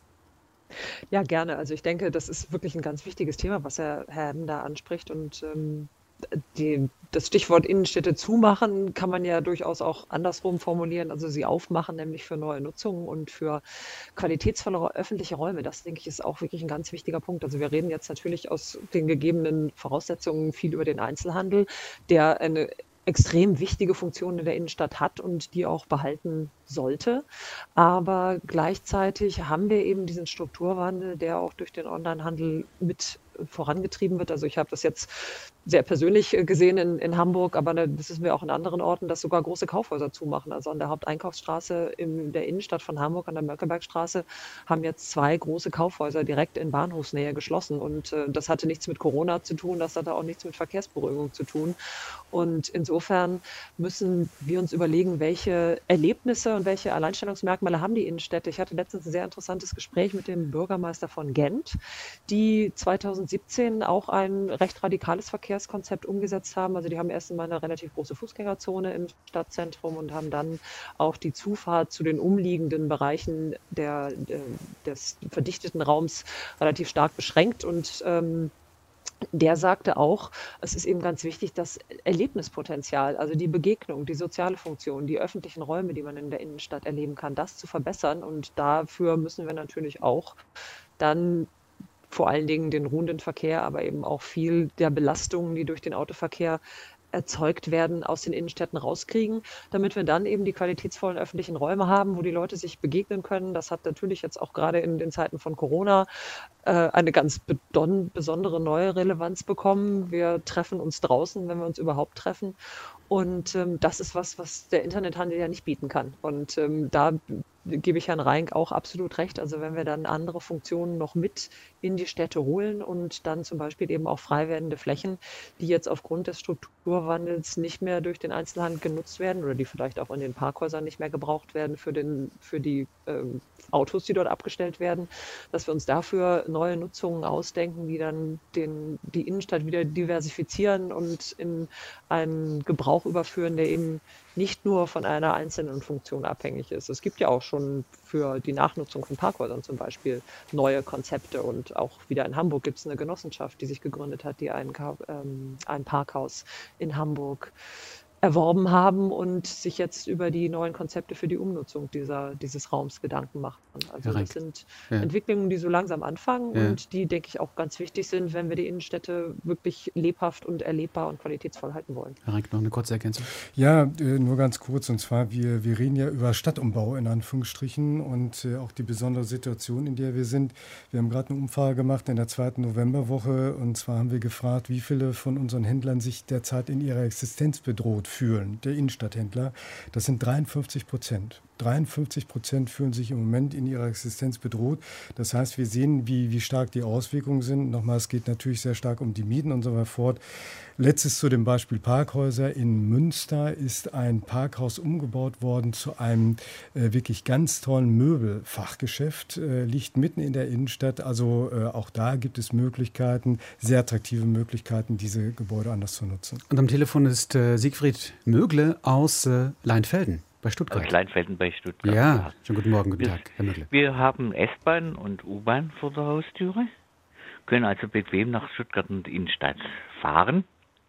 Ja, gerne. Also ich denke, das ist wirklich ein ganz wichtiges Thema, was Herr Herben da anspricht und ähm, die, das Stichwort Innenstädte zumachen kann man ja durchaus auch andersrum formulieren, also sie aufmachen, nämlich für neue Nutzungen und für qualitätsvolle öffentliche Räume. Das, denke ich, ist auch wirklich ein ganz wichtiger Punkt. Also wir reden jetzt natürlich aus den gegebenen Voraussetzungen viel über den Einzelhandel, der eine extrem wichtige Funktion in der Innenstadt hat und die auch behalten sollte. Aber gleichzeitig haben wir eben diesen Strukturwandel, der auch durch den Onlinehandel mit vorangetrieben wird. Also ich habe das jetzt sehr persönlich gesehen in, in Hamburg, aber das ist mir auch in anderen Orten, dass sogar große Kaufhäuser zumachen. Also an der Haupteinkaufsstraße in der Innenstadt von Hamburg, an der Mönckebergstraße, haben jetzt zwei große Kaufhäuser direkt in Bahnhofsnähe geschlossen. Und äh, das hatte nichts mit Corona zu tun, das hatte auch nichts mit Verkehrsberuhigung zu tun. Und insofern müssen wir uns überlegen, welche Erlebnisse und welche Alleinstellungsmerkmale haben die Innenstädte. Ich hatte letztens ein sehr interessantes Gespräch mit dem Bürgermeister von Gent, die zweitausendsiebzehn auch ein recht radikales Verkehrskonzept umgesetzt haben. Also die haben erst einmal eine relativ große Fußgängerzone im Stadtzentrum und haben dann auch die Zufahrt zu den umliegenden Bereichen der, der, des verdichteten Raums relativ stark beschränkt. Und ähm, der sagte auch, es ist eben ganz wichtig, das Erlebnispotenzial, also die Begegnung, die soziale Funktion, die öffentlichen Räume, die man in der Innenstadt erleben kann, das zu verbessern. Und dafür müssen wir natürlich auch dann vor allen Dingen den ruhenden Verkehr, aber eben auch viel der Belastungen, die durch den Autoverkehr erzeugt werden, aus den Innenstädten rauskriegen, damit wir dann eben die qualitätsvollen öffentlichen Räume haben, wo die Leute sich begegnen können. Das hat natürlich jetzt auch gerade in den Zeiten von Corona äh, eine ganz bedon- besondere neue Relevanz bekommen. Wir treffen uns draußen, wenn wir uns überhaupt treffen. Und ähm, das ist was, was der Internethandel ja nicht bieten kann. Und ähm, da gebe ich Herrn Reink auch absolut recht. Also wenn wir dann andere Funktionen noch mit in die Städte holen und dann zum Beispiel eben auch frei werdende Flächen, die jetzt aufgrund des Strukturwandels nicht mehr durch den Einzelhandel genutzt werden oder die vielleicht auch in den Parkhäusern nicht mehr gebraucht werden für, den, für die ähm, Autos, die dort abgestellt werden, dass wir uns dafür neue Nutzungen ausdenken, die dann den, die Innenstadt wieder diversifizieren und in einen Gebrauch überführen, der eben nicht nur von einer einzelnen Funktion abhängig ist. Es gibt ja auch schon für die Nachnutzung von Parkhäusern zum Beispiel neue Konzepte und auch wieder in Hamburg gibt es eine Genossenschaft, die sich gegründet hat, die ein, ähm, ein Parkhaus in Hamburg erworben haben und sich jetzt über die neuen Konzepte für die Umnutzung dieser, dieses Raums Gedanken machen. Also das sind ja. Entwicklungen, die so langsam anfangen ja. und die, denke ich, auch ganz wichtig sind, wenn wir die Innenstädte wirklich lebhaft und erlebbar und qualitätsvoll halten wollen. Herr Reink, noch eine kurze Ergänzung. Ja, äh, nur ganz kurz. Und zwar, wir, wir reden ja über Stadtumbau in Anführungsstrichen und äh, auch die besondere Situation, in der wir sind. Wir haben gerade eine Umfrage gemacht in der zweiten Novemberwoche und zwar haben wir gefragt, wie viele von unseren Händlern sich derzeit in ihrer Existenz bedroht fühlen, der Innenstadthändler. Das sind dreiundfünfzig Prozent. dreiundfünfzig Prozent fühlen sich im Moment in ihrer Existenz bedroht. Das heißt, wir sehen, wie, wie stark die Auswirkungen sind. Nochmal, es geht natürlich sehr stark um die Mieten und so weiter fort. Letztes zu dem Beispiel Parkhäuser. In Münster ist ein Parkhaus umgebaut worden zu einem äh, wirklich ganz tollen Möbelfachgeschäft. Äh, liegt mitten in der Innenstadt. Also äh, auch da gibt es Möglichkeiten, sehr attraktive Möglichkeiten, diese Gebäude anders zu nutzen. Und am Telefon ist äh, Siegfried Mögle aus äh, Leinfelden. Bei Stuttgart. Aus Leinfelden bei Stuttgart. Ja, ja. Schönen guten Morgen, guten wir, Tag, Herr Mögle. Wir haben S-Bahn und U-Bahn vor der Haustüre, können also bequem nach Stuttgart und Innenstadt fahren.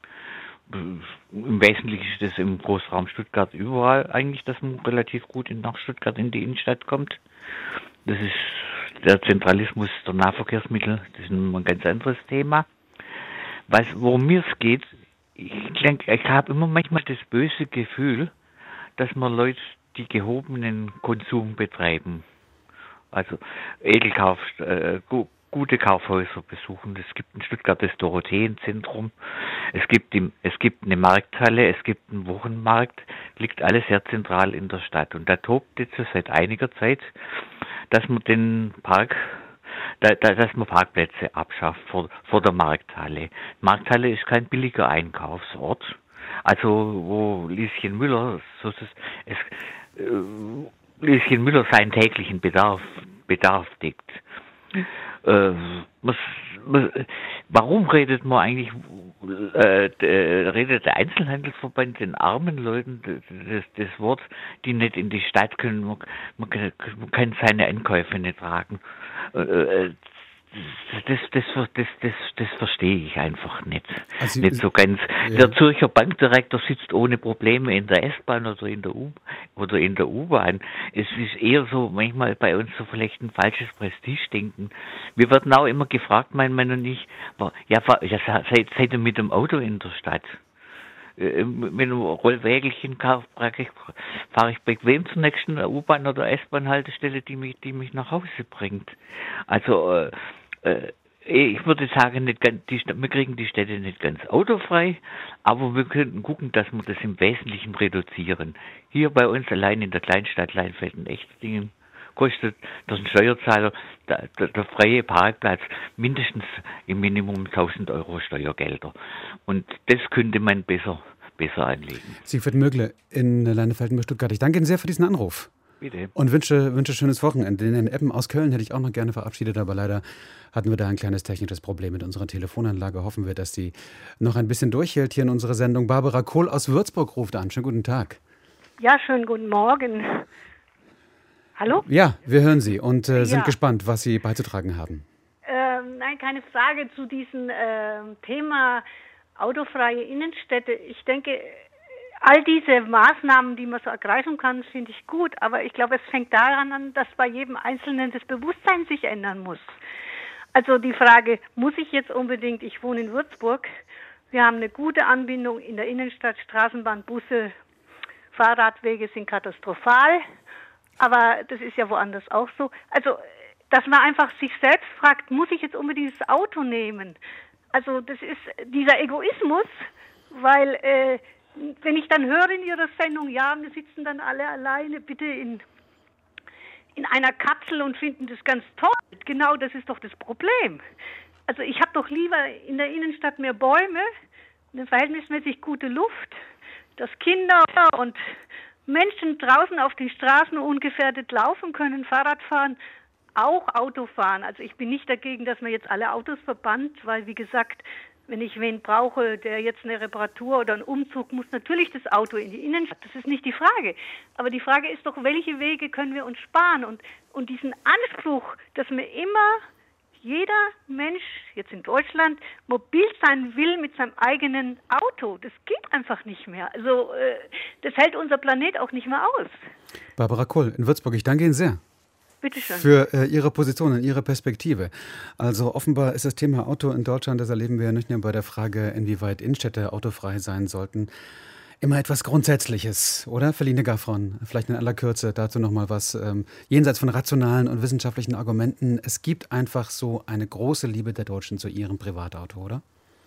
Im Wesentlichen ist es im Großraum Stuttgart überall eigentlich, dass man relativ gut nach Stuttgart in die Innenstadt kommt. das ist der Zentralismus der Nahverkehrsmittel, das ist ein ganz anderes Thema. Was, worum mir es geht, ich denke, ich habe immer manchmal das böse Gefühl, dass man Leute, die gehobenen Konsum betreiben, also Edelkauf, äh, gu gute Kaufhäuser besuchen. Es gibt in Stuttgart das Dorotheenzentrum, es gibt, die, es gibt eine Markthalle, es gibt einen Wochenmarkt, liegt alles sehr zentral in der Stadt. Und da tobt jetzt seit einiger Zeit, dass man den Park, da, da, dass man Parkplätze abschafft vor, vor der Markthalle. Markthalle ist kein billiger Einkaufsort. Also wo Lieschen Müller, so es, es, äh, Lieschen Müller seinen täglichen Bedarf, Bedarf deckt. Äh, was, was, warum redet man eigentlich, äh, äh, redet der Einzelhandelsverband den armen Leuten das, das Wort, die nicht in die Stadt können, man, man, kann, man kann seine Einkäufe nicht tragen. Äh, Das, das, das, das, das verstehe ich einfach nicht. Also, nicht so ganz. Ja. Der Zürcher Bankdirektor sitzt ohne Probleme in der S-Bahn oder in der U oder in der U-Bahn. Es ist eher so manchmal bei uns so vielleicht ein falsches Prestigedenken. Wir werden auch immer gefragt, mein Mann und ich, ja, ja seid, seid ihr mit dem Auto in der Stadt? Mit einem Rollwägelchen fahre ich bequem zur nächsten U-Bahn oder S-Bahn-Haltestelle, die mich, die mich nach Hause bringt. Also äh, äh, ich würde sagen, nicht ganz, die, wir kriegen die Städte nicht ganz autofrei, aber wir könnten gucken, dass wir das im Wesentlichen reduzieren. Hier bei uns allein in der Kleinstadt Leinfelden-Echterdingen kostet das ein Steuerzahler der, der, der freie Parkplatz mindestens im Minimum tausend Euro Steuergelder. Und das könnte man besser, besser anlegen. Siegfried Mögle in Leinefelden bei Stuttgart. Ich danke Ihnen sehr für diesen Anruf. Bitte. Und wünsche, wünsche schönes Wochenende. Den Eppen aus Köln hätte ich auch noch gerne verabschiedet, aber leider hatten wir da ein kleines technisches Problem mit unserer Telefonanlage. Hoffen wir, dass die noch ein bisschen durchhält hier in unserer Sendung. Barbara Kohl aus Würzburg ruft an. Schönen guten Tag. Ja, schönen guten Morgen. Hallo? Ja, wir hören Sie und äh, sind ja. gespannt, was Sie beizutragen haben. Ähm, nein, keine Frage zu diesem äh, Thema autofreie Innenstädte. Ich denke, all diese Maßnahmen, die man so ergreifen kann, finde ich gut. Aber ich glaube, es fängt daran an, dass bei jedem Einzelnen das Bewusstsein sich ändern muss. Also die Frage, muss ich jetzt unbedingt, ich wohne in Würzburg, wir haben eine gute Anbindung in der Innenstadt, Straßenbahn, Busse, Fahrradwege sind katastrophal. Aber das ist ja woanders auch so. Also, dass man einfach sich selbst fragt, muss ich jetzt unbedingt das Auto nehmen? Also, das ist dieser Egoismus, weil, äh, wenn ich dann höre in Ihrer Sendung, ja, wir sitzen dann alle alleine, bitte in, in einer Kapsel und finden das ganz toll. Genau, das ist doch das Problem. Also, ich habe doch lieber in der Innenstadt mehr Bäume, eine verhältnismäßig gute Luft, dass Kinder und Menschen draußen auf den Straßen ungefährdet laufen können, Fahrrad fahren, auch Auto fahren. Also ich bin nicht dagegen, dass man jetzt alle Autos verbannt, weil wie gesagt, wenn ich wen brauche, der jetzt eine Reparatur oder einen Umzug, muss natürlich das Auto in die Innenstadt. Das ist nicht die Frage. Aber die Frage ist doch, welche Wege können wir uns sparen? Und, und diesen Anspruch, dass wir immer jeder Mensch jetzt in Deutschland mobil sein will mit seinem eigenen Auto. Das geht einfach nicht mehr. Also äh, das hält unser Planet auch nicht mehr aus. Barbara Kohl in Würzburg, ich danke Ihnen sehr. Bitte schön. Für äh, Ihre Position und Ihre Perspektive. Also offenbar ist das Thema Auto in Deutschland, das erleben wir ja nicht nur bei der Frage, inwieweit Innenstädte autofrei sein sollten, immer etwas Grundsätzliches, oder? Feline Gaffron, vielleicht in aller Kürze dazu nochmal was. Ähm, jenseits von rationalen und wissenschaftlichen Argumenten, es gibt einfach so eine große Liebe der Deutschen zu ihrem Privatauto, oder?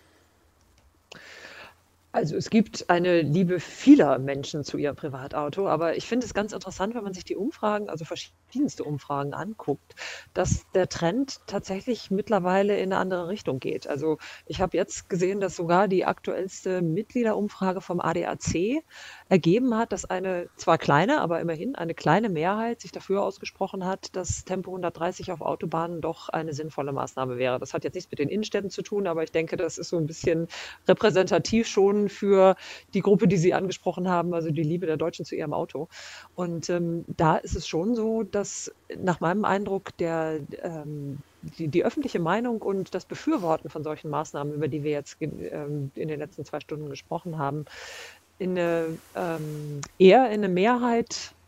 Also es gibt eine Liebe vieler Menschen zu ihrem Privatauto, aber ich finde es ganz interessant, wenn man sich die Umfragen, also verschiedenste Umfragen anguckt, dass der Trend tatsächlich mittlerweile in eine andere Richtung geht. Also ich habe jetzt gesehen, dass sogar die aktuellste Mitgliederumfrage vom A D A C ergeben hat, dass eine, zwar kleine, aber immerhin eine kleine Mehrheit sich dafür ausgesprochen hat, dass Tempo hundertdreißig auf Autobahnen doch eine sinnvolle Maßnahme wäre. Das hat jetzt nichts mit den Innenstädten zu tun, aber ich denke, das ist so ein bisschen repräsentativ schon für die Gruppe, die Sie angesprochen haben, also die Liebe der Deutschen zu ihrem Auto. Und ähm, da ist es schon so, dass nach meinem Eindruck der, ähm, die, die öffentliche Meinung und das Befürworten von solchen Maßnahmen, über die wir jetzt ähm, in den letzten zwei Stunden gesprochen haben, in eine, ähm, eher in eine Mehrheit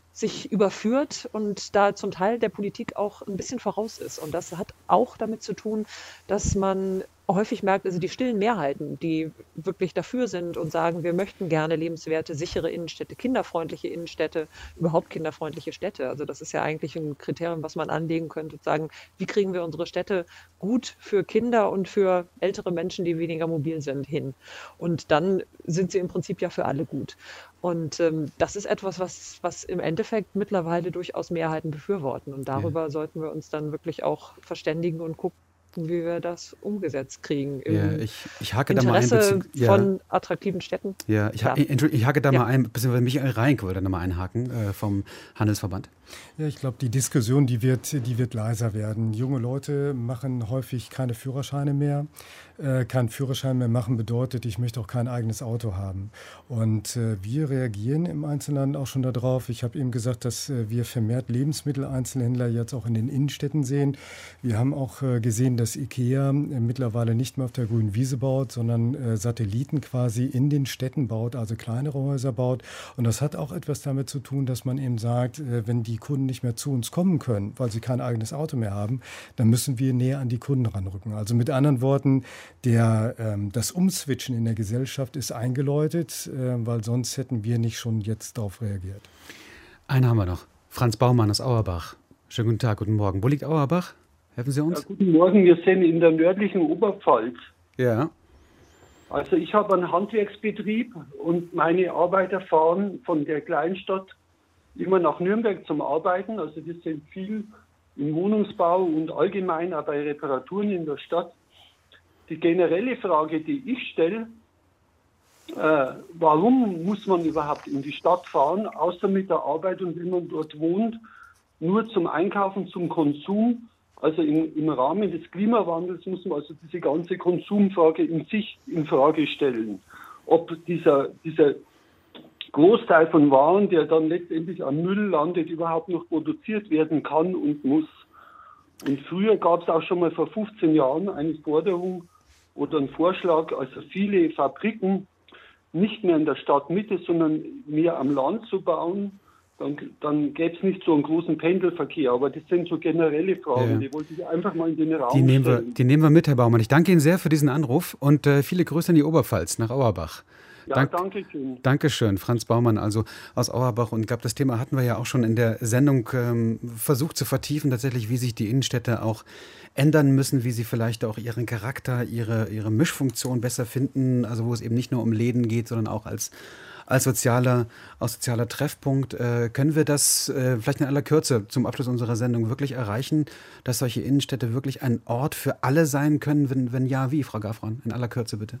sich überführt und da zum Teil der Politik auch ein bisschen voraus ist. Und das hat auch damit zu tun, dass man häufig merkt, also die stillen Mehrheiten, die wirklich dafür sind und sagen, wir möchten gerne lebenswerte, sichere Innenstädte, kinderfreundliche Innenstädte, überhaupt kinderfreundliche Städte. Also das ist ja eigentlich ein Kriterium, was man anlegen könnte und sagen, wie kriegen wir unsere Städte gut für Kinder und für ältere Menschen, die weniger mobil sind, hin. Und dann sind sie im Prinzip ja für alle gut. Und ähm, das ist etwas, was, was im Endeffekt mittlerweile durchaus Mehrheiten befürworten. Und darüber ja. sollten wir uns dann wirklich auch verständigen und gucken, wie wir das umgesetzt kriegen. Im ja, ich, ich hake Interesse da mal ein Bezug, ja. von attraktiven Städten. Ja, ich, ha ich, ich hake da ja. mal ein, beziehungsweise Michael Reinck wollte da mal einhaken äh, vom Handelsverband. Ja, ich glaube, die Diskussion, die wird, die wird leiser werden. Junge Leute machen häufig keine Führerscheine mehr. Äh, keinen Führerschein mehr machen bedeutet, ich möchte auch kein eigenes Auto haben. Und äh, wir reagieren im Einzelhandel auch schon darauf. Ich habe eben gesagt, dass äh, wir vermehrt Lebensmitteleinzelhändler jetzt auch in den Innenstädten sehen. Wir haben auch äh, gesehen, dass IKEA äh, mittlerweile nicht mehr auf der grünen Wiese baut, sondern äh, Satelliten quasi in den Städten baut, also kleinere Häuser baut. Und das hat auch etwas damit zu tun, dass man eben sagt, äh, wenn die Kunden nicht mehr zu uns kommen können, weil sie kein eigenes Auto mehr haben, dann müssen wir näher an die Kunden ranrücken. Also mit anderen Worten, der, ähm, das Umswitchen in der Gesellschaft ist eingeläutet, äh, weil sonst hätten wir nicht schon jetzt darauf reagiert. Einen haben wir noch. Franz Baumann aus Auerbach. Schönen guten Tag, guten Morgen. Wo liegt Auerbach? Helfen Sie uns? Ja, guten Morgen, wir sind in der nördlichen Oberpfalz. Ja. Also ich habe einen Handwerksbetrieb und meine Arbeiter fahren von der Kleinstadt immer nach Nürnberg zum Arbeiten. Also wir sind viel im Wohnungsbau und allgemein auch bei Reparaturen in der Stadt. Die generelle Frage, die ich stelle, äh, warum muss man überhaupt in die Stadt fahren, außer mit der Arbeit und wenn man dort wohnt, nur zum Einkaufen, zum Konsum? Also im, im Rahmen des Klimawandels muss man also diese ganze Konsumfrage in sich in Frage stellen. Ob dieser, dieser Großteil von Waren, der dann letztendlich am Müll landet, überhaupt noch produziert werden kann und muss. Und früher gab es auch schon mal vor fünfzehn Jahren eine Forderung oder einen Vorschlag, also viele Fabriken nicht mehr in der Stadtmitte, sondern mehr am Land zu bauen. Dann, dann gäbe es nicht so einen großen Pendelverkehr. Aber das sind so generelle Fragen, ja. die wollte ich einfach mal in den Raum die nehmen stellen. Wir, die nehmen wir mit, Herr Baumann. Ich danke Ihnen sehr für diesen Anruf und äh, viele Grüße in die Oberpfalz, nach Auerbach. Ja, Dank, danke schön. Dankeschön, Franz Baumann, also aus Auerbach. Und ich glaube, das Thema hatten wir ja auch schon in der Sendung ähm, versucht zu vertiefen, tatsächlich, wie sich die Innenstädte auch ändern müssen, wie sie vielleicht auch ihren Charakter, ihre, ihre Mischfunktion besser finden, also wo es eben nicht nur um Läden geht, sondern auch als, als, sozialer, als sozialer Treffpunkt. Äh, können wir das äh, vielleicht in aller Kürze zum Abschluss unserer Sendung wirklich erreichen, dass solche Innenstädte wirklich ein Ort für alle sein können? Wenn, wenn ja, wie, Frau Gaffron? In aller Kürze bitte.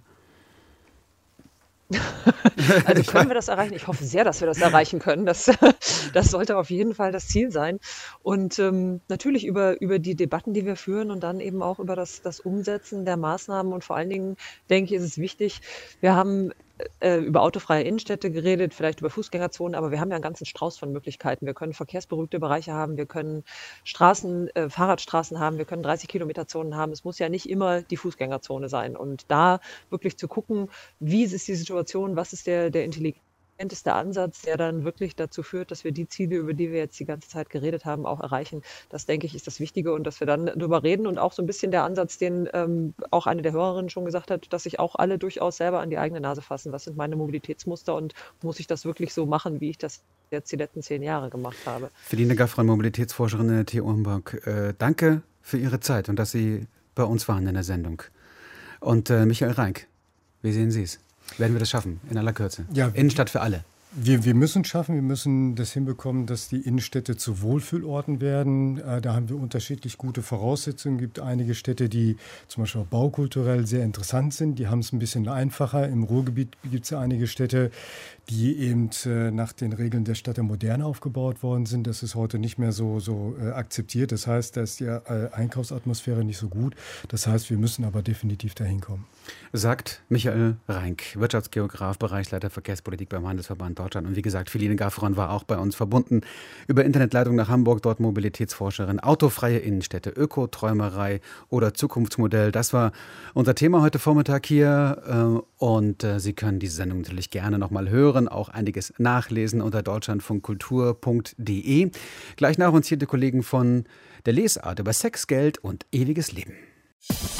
Also können wir das erreichen? Ich hoffe sehr, dass wir das erreichen können. Das, das sollte auf jeden Fall das Ziel sein. Und ähm, natürlich über, über die Debatten, die wir führen und dann eben auch über das, das Umsetzen der Maßnahmen. Und vor allen Dingen, denke ich, ist es wichtig, wir haben äh, über autofreie Innenstädte geredet, vielleicht über Fußgängerzonen, aber wir haben ja einen ganzen Strauß von Möglichkeiten. Wir können verkehrsberuhigte Bereiche haben, wir können Straßen, äh, Fahrradstraßen haben, wir können dreißig Kilometer Zonen haben. Es muss ja nicht immer die Fußgängerzone sein. Und da wirklich zu gucken, wie ist die Situation, was ist der, der intelligenteste Ansatz, der dann wirklich dazu führt, dass wir die Ziele, über die wir jetzt die ganze Zeit geredet haben, auch erreichen. Das, denke ich, ist das Wichtige und dass wir dann darüber reden und auch so ein bisschen der Ansatz, den ähm, auch eine der Hörerinnen schon gesagt hat, dass sich auch alle durchaus selber an die eigene Nase fassen. Was sind meine Mobilitätsmuster und muss ich das wirklich so machen, wie ich das jetzt die letzten zehn Jahre gemacht habe? Feline Gaffron, Mobilitätsforscherin in der T U Hamburg. Äh, danke für Ihre Zeit und dass Sie bei uns waren in der Sendung. Und äh, Michael Reinck, wie sehen Sie es? Werden wir das schaffen, in aller Kürze? Ja, Innenstadt für alle. Wir, wir müssen schaffen, wir müssen das hinbekommen, dass die Innenstädte zu Wohlfühlorten werden. Äh, da haben wir unterschiedlich gute Voraussetzungen. Es gibt einige Städte, die zum Beispiel auch baukulturell sehr interessant sind. Die haben es ein bisschen einfacher. Im Ruhrgebiet gibt es ja einige Städte, die eben äh, nach den Regeln der Stadt der Moderne aufgebaut worden sind. Das ist heute nicht mehr so, so äh, akzeptiert. Das heißt, da ist die äh, Einkaufsatmosphäre nicht so gut. Das heißt, wir müssen aber definitiv dahin kommen. Sagt Michael Reink, Wirtschaftsgeograf, Bereichsleiter Verkehrspolitik beim Handelsverband Deutschland. Und wie gesagt, Feline Gaffron war auch bei uns verbunden über Internetleitung nach Hamburg, dort Mobilitätsforscherin. Autofreie Innenstädte, Ökoträumerei oder Zukunftsmodell. Das war unser Thema heute Vormittag hier. Und Sie können diese Sendung natürlich gerne nochmal hören, auch einiges nachlesen unter deutschlandfunkkultur punkt de. Gleich nach uns hier die Kollegen von der Lesart über Sex, Geld und ewiges Leben.